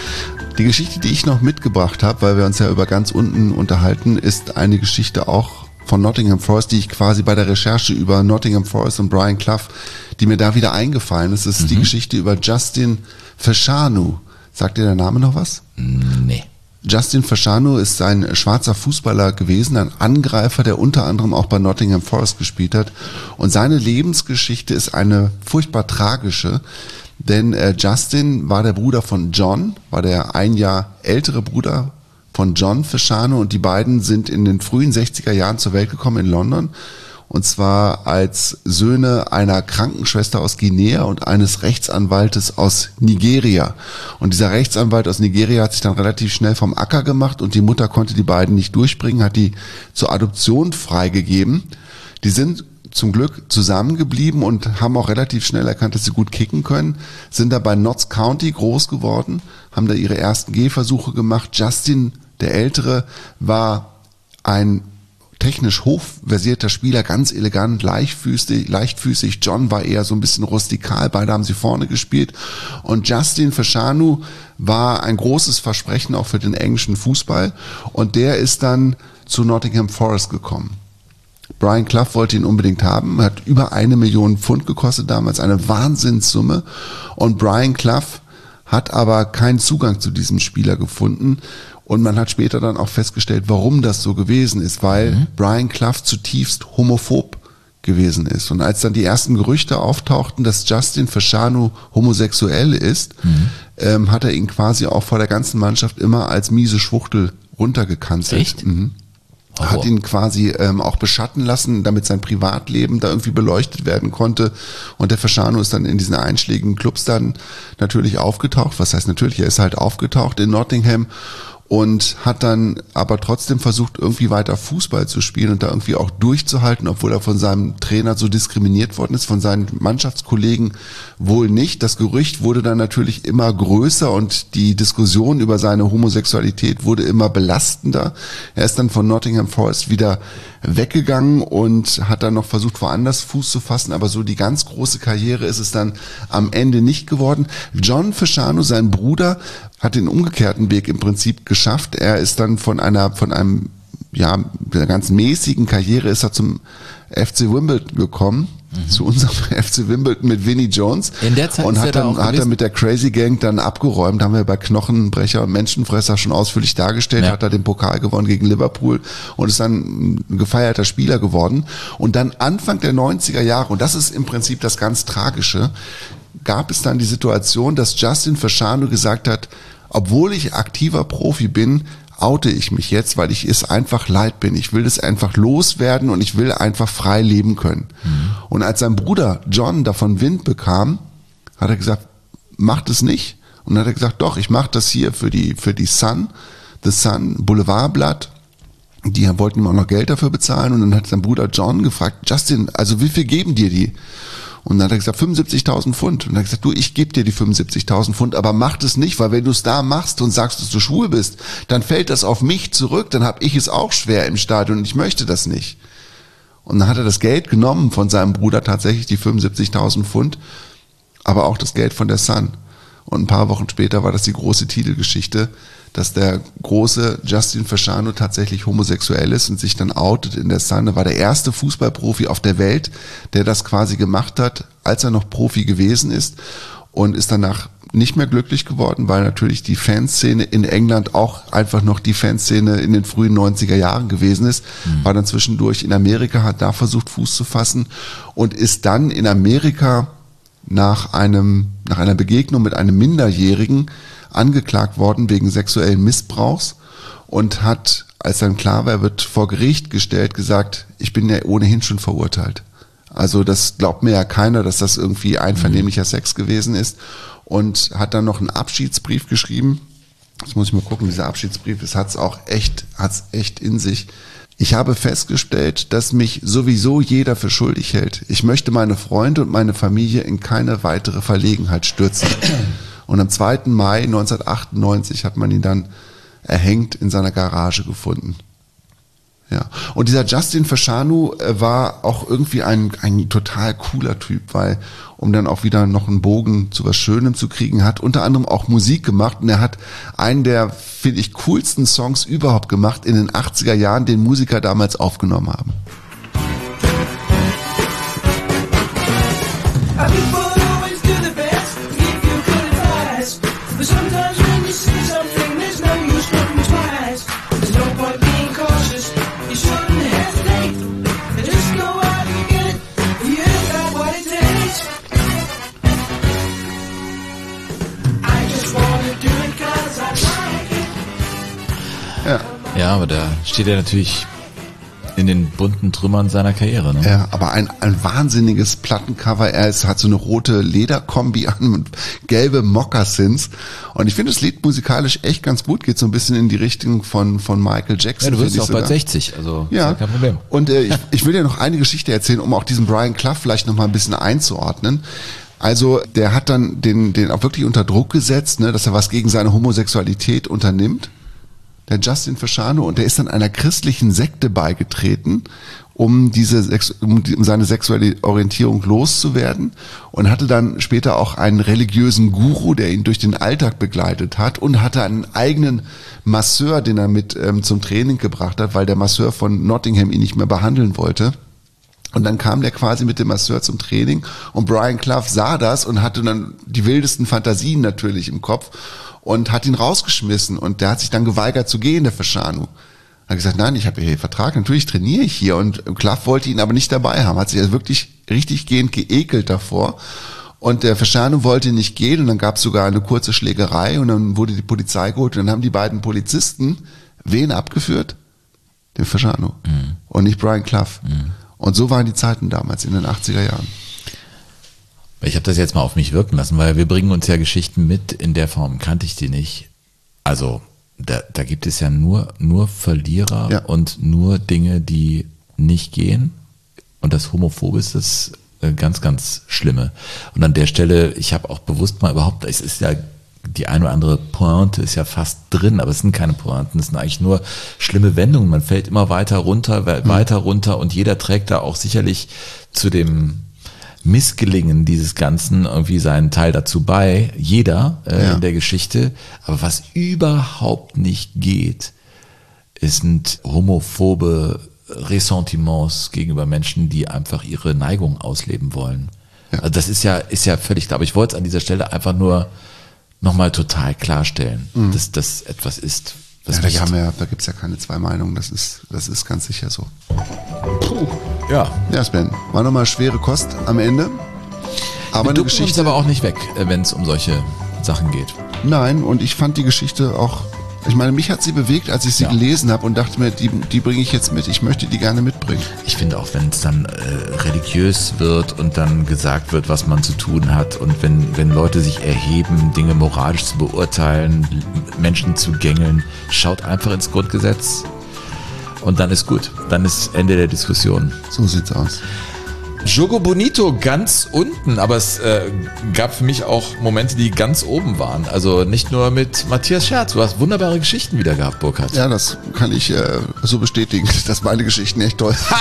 Die Geschichte, die ich noch mitgebracht habe, weil wir uns ja über ganz unten unterhalten, ist eine Geschichte auch von Nottingham Forest, die ich quasi bei der Recherche über Nottingham Forest und Brian Clough, die mir da wieder eingefallen ist, das ist mhm. die Geschichte über Justin Fashanu. Sagt dir der Name noch was? Nee. Justin Fashanu ist ein schwarzer Fußballer gewesen, ein Angreifer, der unter anderem auch bei Nottingham Forest gespielt hat. Und seine Lebensgeschichte ist eine furchtbar tragische, denn äh, Justin war der Bruder von John, war der ein Jahr ältere Bruder von John Fashanu und die beiden sind in den frühen sechziger Jahren zur Welt gekommen in London und zwar als Söhne einer Krankenschwester aus Guinea und eines Rechtsanwaltes aus Nigeria. Und dieser Rechtsanwalt aus Nigeria hat sich dann relativ schnell vom Acker gemacht und die Mutter konnte die beiden nicht durchbringen, hat die zur Adoption freigegeben. Die sind zum Glück zusammengeblieben und haben auch relativ schnell erkannt, dass sie gut kicken können, sind da bei Notts County groß geworden, haben da ihre ersten Gehversuche gemacht. Justin, der Ältere, war ein technisch hochversierter Spieler, ganz elegant, leichtfüßig, leichtfüßig. John war eher so ein bisschen rustikal, beide haben sie vorne gespielt. Und Justin Fashanu war ein großes Versprechen auch für den englischen Fußball und der ist dann zu Nottingham Forest gekommen. Brian Clough wollte ihn unbedingt haben, hat über eine Million Pfund gekostet damals, eine Wahnsinnssumme. Und Brian Clough hat aber keinen Zugang zu diesem Spieler gefunden. Und man hat später dann auch festgestellt, warum das so gewesen ist, weil mhm. Brian Clough zutiefst homophob gewesen ist. Und als dann die ersten Gerüchte auftauchten, dass Justin Fashanu homosexuell ist, mhm. ähm, hat er ihn quasi auch vor der ganzen Mannschaft immer als miese Schwuchtel runtergekanzelt. Echt? Mhm. Oh. Hat ihn quasi ähm, auch beschatten lassen, damit sein Privatleben da irgendwie beleuchtet werden konnte. Und der Fashanu ist dann in diesen einschlägigen Clubs dann natürlich aufgetaucht. Was heißt natürlich, er ist halt aufgetaucht in Nottingham und hat dann aber trotzdem versucht, irgendwie weiter Fußball zu spielen und da irgendwie auch durchzuhalten, obwohl er von seinem Trainer so diskriminiert worden ist, von seinen Mannschaftskollegen wohl nicht. Das Gerücht wurde dann natürlich immer größer und die Diskussion über seine Homosexualität wurde immer belastender. Er ist dann von Nottingham Forest wieder weggegangen und hat dann noch versucht, woanders Fuß zu fassen, aber so die ganz große Karriere ist es dann am Ende nicht geworden. John Fashanu, sein Bruder, hat den umgekehrten Weg im Prinzip geschafft. Er ist dann von einer, von einem, ja, einer ganz mäßigen Karriere ist er zum F C Wimbledon gekommen, mhm. zu unserem F C Wimbledon mit Vinnie Jones. In der Zeit und ist hat er dann, da auch hat er mit der Crazy Gang dann abgeräumt, haben wir bei Knochenbrecher und Menschenfresser schon ausführlich dargestellt, ja. Hat er den Pokal gewonnen gegen Liverpool und ist dann ein gefeierter Spieler geworden. Und dann Anfang der neunziger Jahre, und das ist im Prinzip das ganz Tragische, gab es dann die Situation, dass Justin Fashanu gesagt hat, obwohl ich aktiver Profi bin, oute ich mich jetzt, weil ich es einfach leid bin. Ich will das einfach loswerden und ich will einfach frei leben können. Mhm. Und als sein Bruder John davon Wind bekam, hat er gesagt, macht es nicht. Und dann hat er gesagt, doch, ich mache das hier für die für die Sun, The Sun Boulevardblatt. Die wollten ihm auch noch Geld dafür bezahlen. Und dann hat sein Bruder John gefragt, Justin, also wie viel geben dir die? Und dann hat er gesagt, fünfundsiebzigtausend Pfund. Und dann hat er gesagt, du, ich gebe dir die fünfundsiebzigtausend Pfund, aber mach das nicht, weil wenn du es da machst und sagst, dass du schwul bist, dann fällt das auf mich zurück, dann habe ich es auch schwer im Stadion und ich möchte das nicht. Und dann hat er das Geld genommen von seinem Bruder, tatsächlich die fünfundsiebzigtausend Pfund, aber auch das Geld von der Sun. Und ein paar Wochen später war das die große Titelgeschichte, dass der große Justin Fashanu tatsächlich homosexuell ist und sich dann outet in der Sun. Er war der erste Fußballprofi auf der Welt, der das quasi gemacht hat, als er noch Profi gewesen ist, und ist danach nicht mehr glücklich geworden, weil natürlich die Fanszene in England auch einfach noch die Fanszene in den frühen neunziger Jahren gewesen ist. Mhm. War dann zwischendurch in Amerika, hat da versucht Fuß zu fassen und ist dann in Amerika nach einem, nach einer Begegnung mit einem Minderjährigen angeklagt worden wegen sexuellen Missbrauchs und hat, als dann klar war, er wird vor Gericht gestellt, gesagt, ich bin ja ohnehin schon verurteilt. Also das glaubt mir ja keiner, dass das irgendwie einvernehmlicher Sex gewesen ist, und hat dann noch einen Abschiedsbrief geschrieben. Das muss ich mal gucken, dieser Abschiedsbrief, das hat's auch echt, hat's echt in sich. Ich habe festgestellt, dass mich sowieso jeder für schuldig hält. Ich möchte meine Freunde und meine Familie in keine weitere Verlegenheit stürzen. Und am zweiten Mai neunzehnhundertachtundneunzig hat man ihn dann erhängt in seiner Garage gefunden. Ja. Und dieser Justin Fashanu war auch irgendwie ein, ein total cooler Typ, weil, um dann auch wieder noch einen Bogen zu was Schönem zu kriegen, hat unter anderem auch Musik gemacht, und er hat einen der, finde ich, coolsten Songs überhaupt gemacht in den achtziger Jahren, den Musiker damals aufgenommen haben. Ja. Ja, aber da steht er natürlich in den bunten Trümmern seiner Karriere. Ne? Ja, aber ein, ein wahnsinniges Plattencover. Er ist, hat so eine rote Lederkombi an und gelbe Moccasins. Und ich finde das Lied musikalisch echt ganz gut. Geht so ein bisschen in die Richtung von, von Michael Jackson. Ja, du wirst auch bald sechzig, also ja, ist ja kein Problem. Und äh, ich, ich will dir noch eine Geschichte erzählen, um auch diesen Brian Clough vielleicht noch mal ein bisschen einzuordnen. Also der hat dann den, den auch wirklich unter Druck gesetzt, ne, dass er was gegen seine Homosexualität unternimmt. Der Justin Fashanu, und der ist dann einer christlichen Sekte beigetreten, um diese um, um seine sexuelle Orientierung loszuwerden, und hatte dann später auch einen religiösen Guru, der ihn durch den Alltag begleitet hat, und hatte einen eigenen Masseur, den er mit ähm, zum Training gebracht hat, weil der Masseur von Nottingham ihn nicht mehr behandeln wollte. Und dann kam der quasi mit dem Masseur zum Training, und Brian Clough sah das und hatte dann die wildesten Fantasien natürlich im Kopf und hat ihn rausgeschmissen, und der hat sich dann geweigert zu gehen, der Fashanu. Er hat gesagt, nein, ich habe hier einen Vertrag, natürlich trainiere ich hier, und Clough wollte ihn aber nicht dabei haben, hat sich also wirklich richtig gehend geekelt davor, und der Fashanu wollte nicht gehen, und dann gab es sogar eine kurze Schlägerei, und dann wurde die Polizei geholt, und dann haben die beiden Polizisten wen abgeführt? Den Fashanu. Mhm. Und nicht Brian Clough. Mhm. Und so waren die Zeiten damals in den achtziger Jahren. Ich habe das jetzt mal auf mich wirken lassen, weil wir bringen uns ja Geschichten mit, in der Form kannte ich die nicht. Also da, da gibt es ja nur, nur Verlierer, ja, und nur Dinge, die nicht gehen. Und das Homophobe ist das ganz, ganz Schlimme. Und an der Stelle, ich habe auch bewusst mal überhaupt, es ist ja die eine oder andere Pointe ist ja fast drin, aber es sind keine Pointen, es sind eigentlich nur schlimme Wendungen. Man fällt immer weiter runter, weiter runter, und jeder trägt da auch sicherlich zu dem Missgelingen dieses Ganzen irgendwie seinen Teil dazu bei, jeder äh, ja. in der Geschichte. Aber was überhaupt nicht geht, sind homophobe Ressentiments gegenüber Menschen, die einfach ihre Neigung ausleben wollen. Ja. Also das ist ja, ist ja völlig klar. Aber ich wollte es an dieser Stelle einfach nur nochmal total klarstellen, mhm. dass das etwas ist. Ja, da, haben wir, da gibt es ja keine zwei Meinungen, das ist, das ist ganz sicher so. Puh. Ja. Ja, Sven, war nochmal schwere Kost am Ende. Aber wir ducken uns aber auch nicht weg, wenn es um solche Sachen geht. Nein, und ich fand die Geschichte auch, ich meine, mich hat sie bewegt, als ich sie ja. gelesen habe und dachte mir, die, die bringe ich jetzt mit. Ich möchte die gerne mitbringen. Ich finde auch, wenn es dann äh, religiös wird und dann gesagt wird, was man zu tun hat und wenn, wenn Leute sich erheben, Dinge moralisch zu beurteilen, Menschen zu gängeln, schaut einfach ins Grundgesetz und dann ist gut. Dann ist Ende der Diskussion. So sieht's aus. Jogo Bonito ganz unten, aber es äh, gab für mich auch Momente, die ganz oben waren. Also nicht nur mit Matthias Scherz. Du hast wunderbare Geschichten wieder gehabt, Burkhard. Ja, das kann ich äh, so bestätigen, dass meine Geschichten echt toll sind.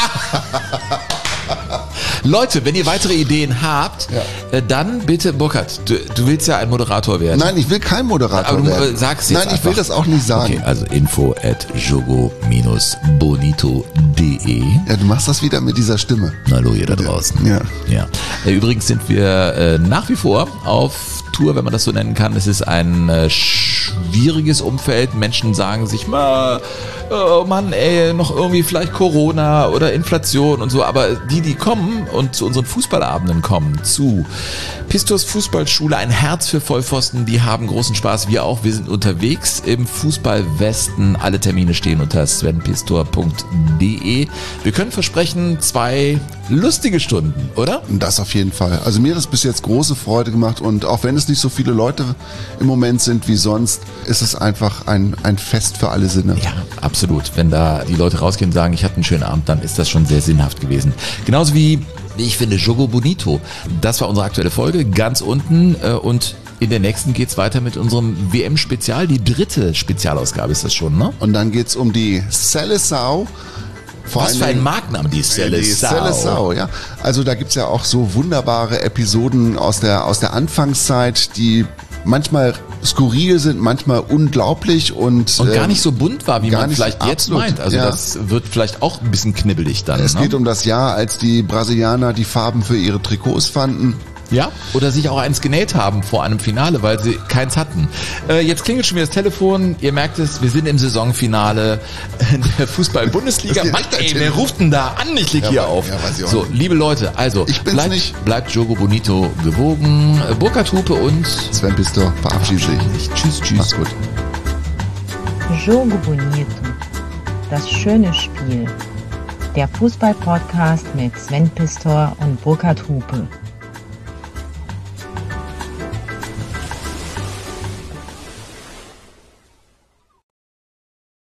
Leute, wenn ihr weitere Ideen habt, ja. äh, dann bitte, Burkhard, du, du willst ja ein Moderator werden. Nein, ich will kein Moderator aber du, werden. Äh, sag's jetzt Nein, ich einfach. will das auch nicht sagen. Okay, also info at jogo bonito punkt de. Ja, du machst das wieder mit dieser Stimme. Na, hallo ihr da draußen. Ja. ja. Äh, übrigens sind wir äh, nach wie vor auf Tour, wenn man das so nennen kann. Es ist ein äh, schwieriges Umfeld. Menschen sagen sich mal, oh Mann, ey, noch irgendwie vielleicht Corona oder Inflation und so. Aber die, die kommen und zu unseren Fußballabenden kommen, zu Pistors Fußballschule, ein Herz für Vollpfosten, die haben großen Spaß. Wir auch. Wir sind unterwegs im Fußballwesten. Alle Termine stehen unter sven pistor punkt de. Wir können versprechen, zwei lustige Stunden, oder? Das auf jeden Fall. Also mir hat das bis jetzt große Freude gemacht und auch wenn es nicht so viele Leute im Moment sind wie sonst, ist es einfach ein, ein Fest für alle Sinne. Ja, absolut. Wenn da die Leute rausgehen und sagen, ich hatte einen schönen Abend, dann ist das schon sehr sinnhaft gewesen. Genauso wie, wie ich finde, Jogo Bonito. Das war unsere aktuelle Folge, ganz unten äh, und in der nächsten geht's weiter mit unserem W M-Spezial. Die dritte Spezialausgabe ist das schon, ne? Und dann geht's um die Seleção. Vor Was für ein Markenname, die Seleção. Die Seleção, ja. Also da gibt's ja auch so wunderbare Episoden aus der, aus der Anfangszeit, die manchmal skurril sind, manchmal unglaublich und und gar ähm, nicht so bunt war, wie man nicht, vielleicht jetzt absolut, meint. Also ja. das wird vielleicht auch ein bisschen knibbelig dann. Es ne? geht um das Jahr, als die Brasilianer die Farben für ihre Trikots fanden. Ja, oder sich auch eins genäht haben vor einem Finale, weil sie keins hatten. Äh, jetzt klingelt schon wieder das Telefon. Ihr merkt es, wir sind im Saisonfinale der Fußball-Bundesliga. Mann, ey, wer ruft denn da an? Ich leg ja, hier auf. Ja, weiß ich auch so, nicht. liebe Leute, also ich bin's bleibt, nicht. bleibt Jogo Bonito gewogen. Burkhard Hupe und Sven Pistor verabschieden sich. Tschüss, tschüss. Mach's gut. Jogo Bonito. Das schöne Spiel. Der Fußball-Podcast mit Sven Pistor und Burkhard Hupe.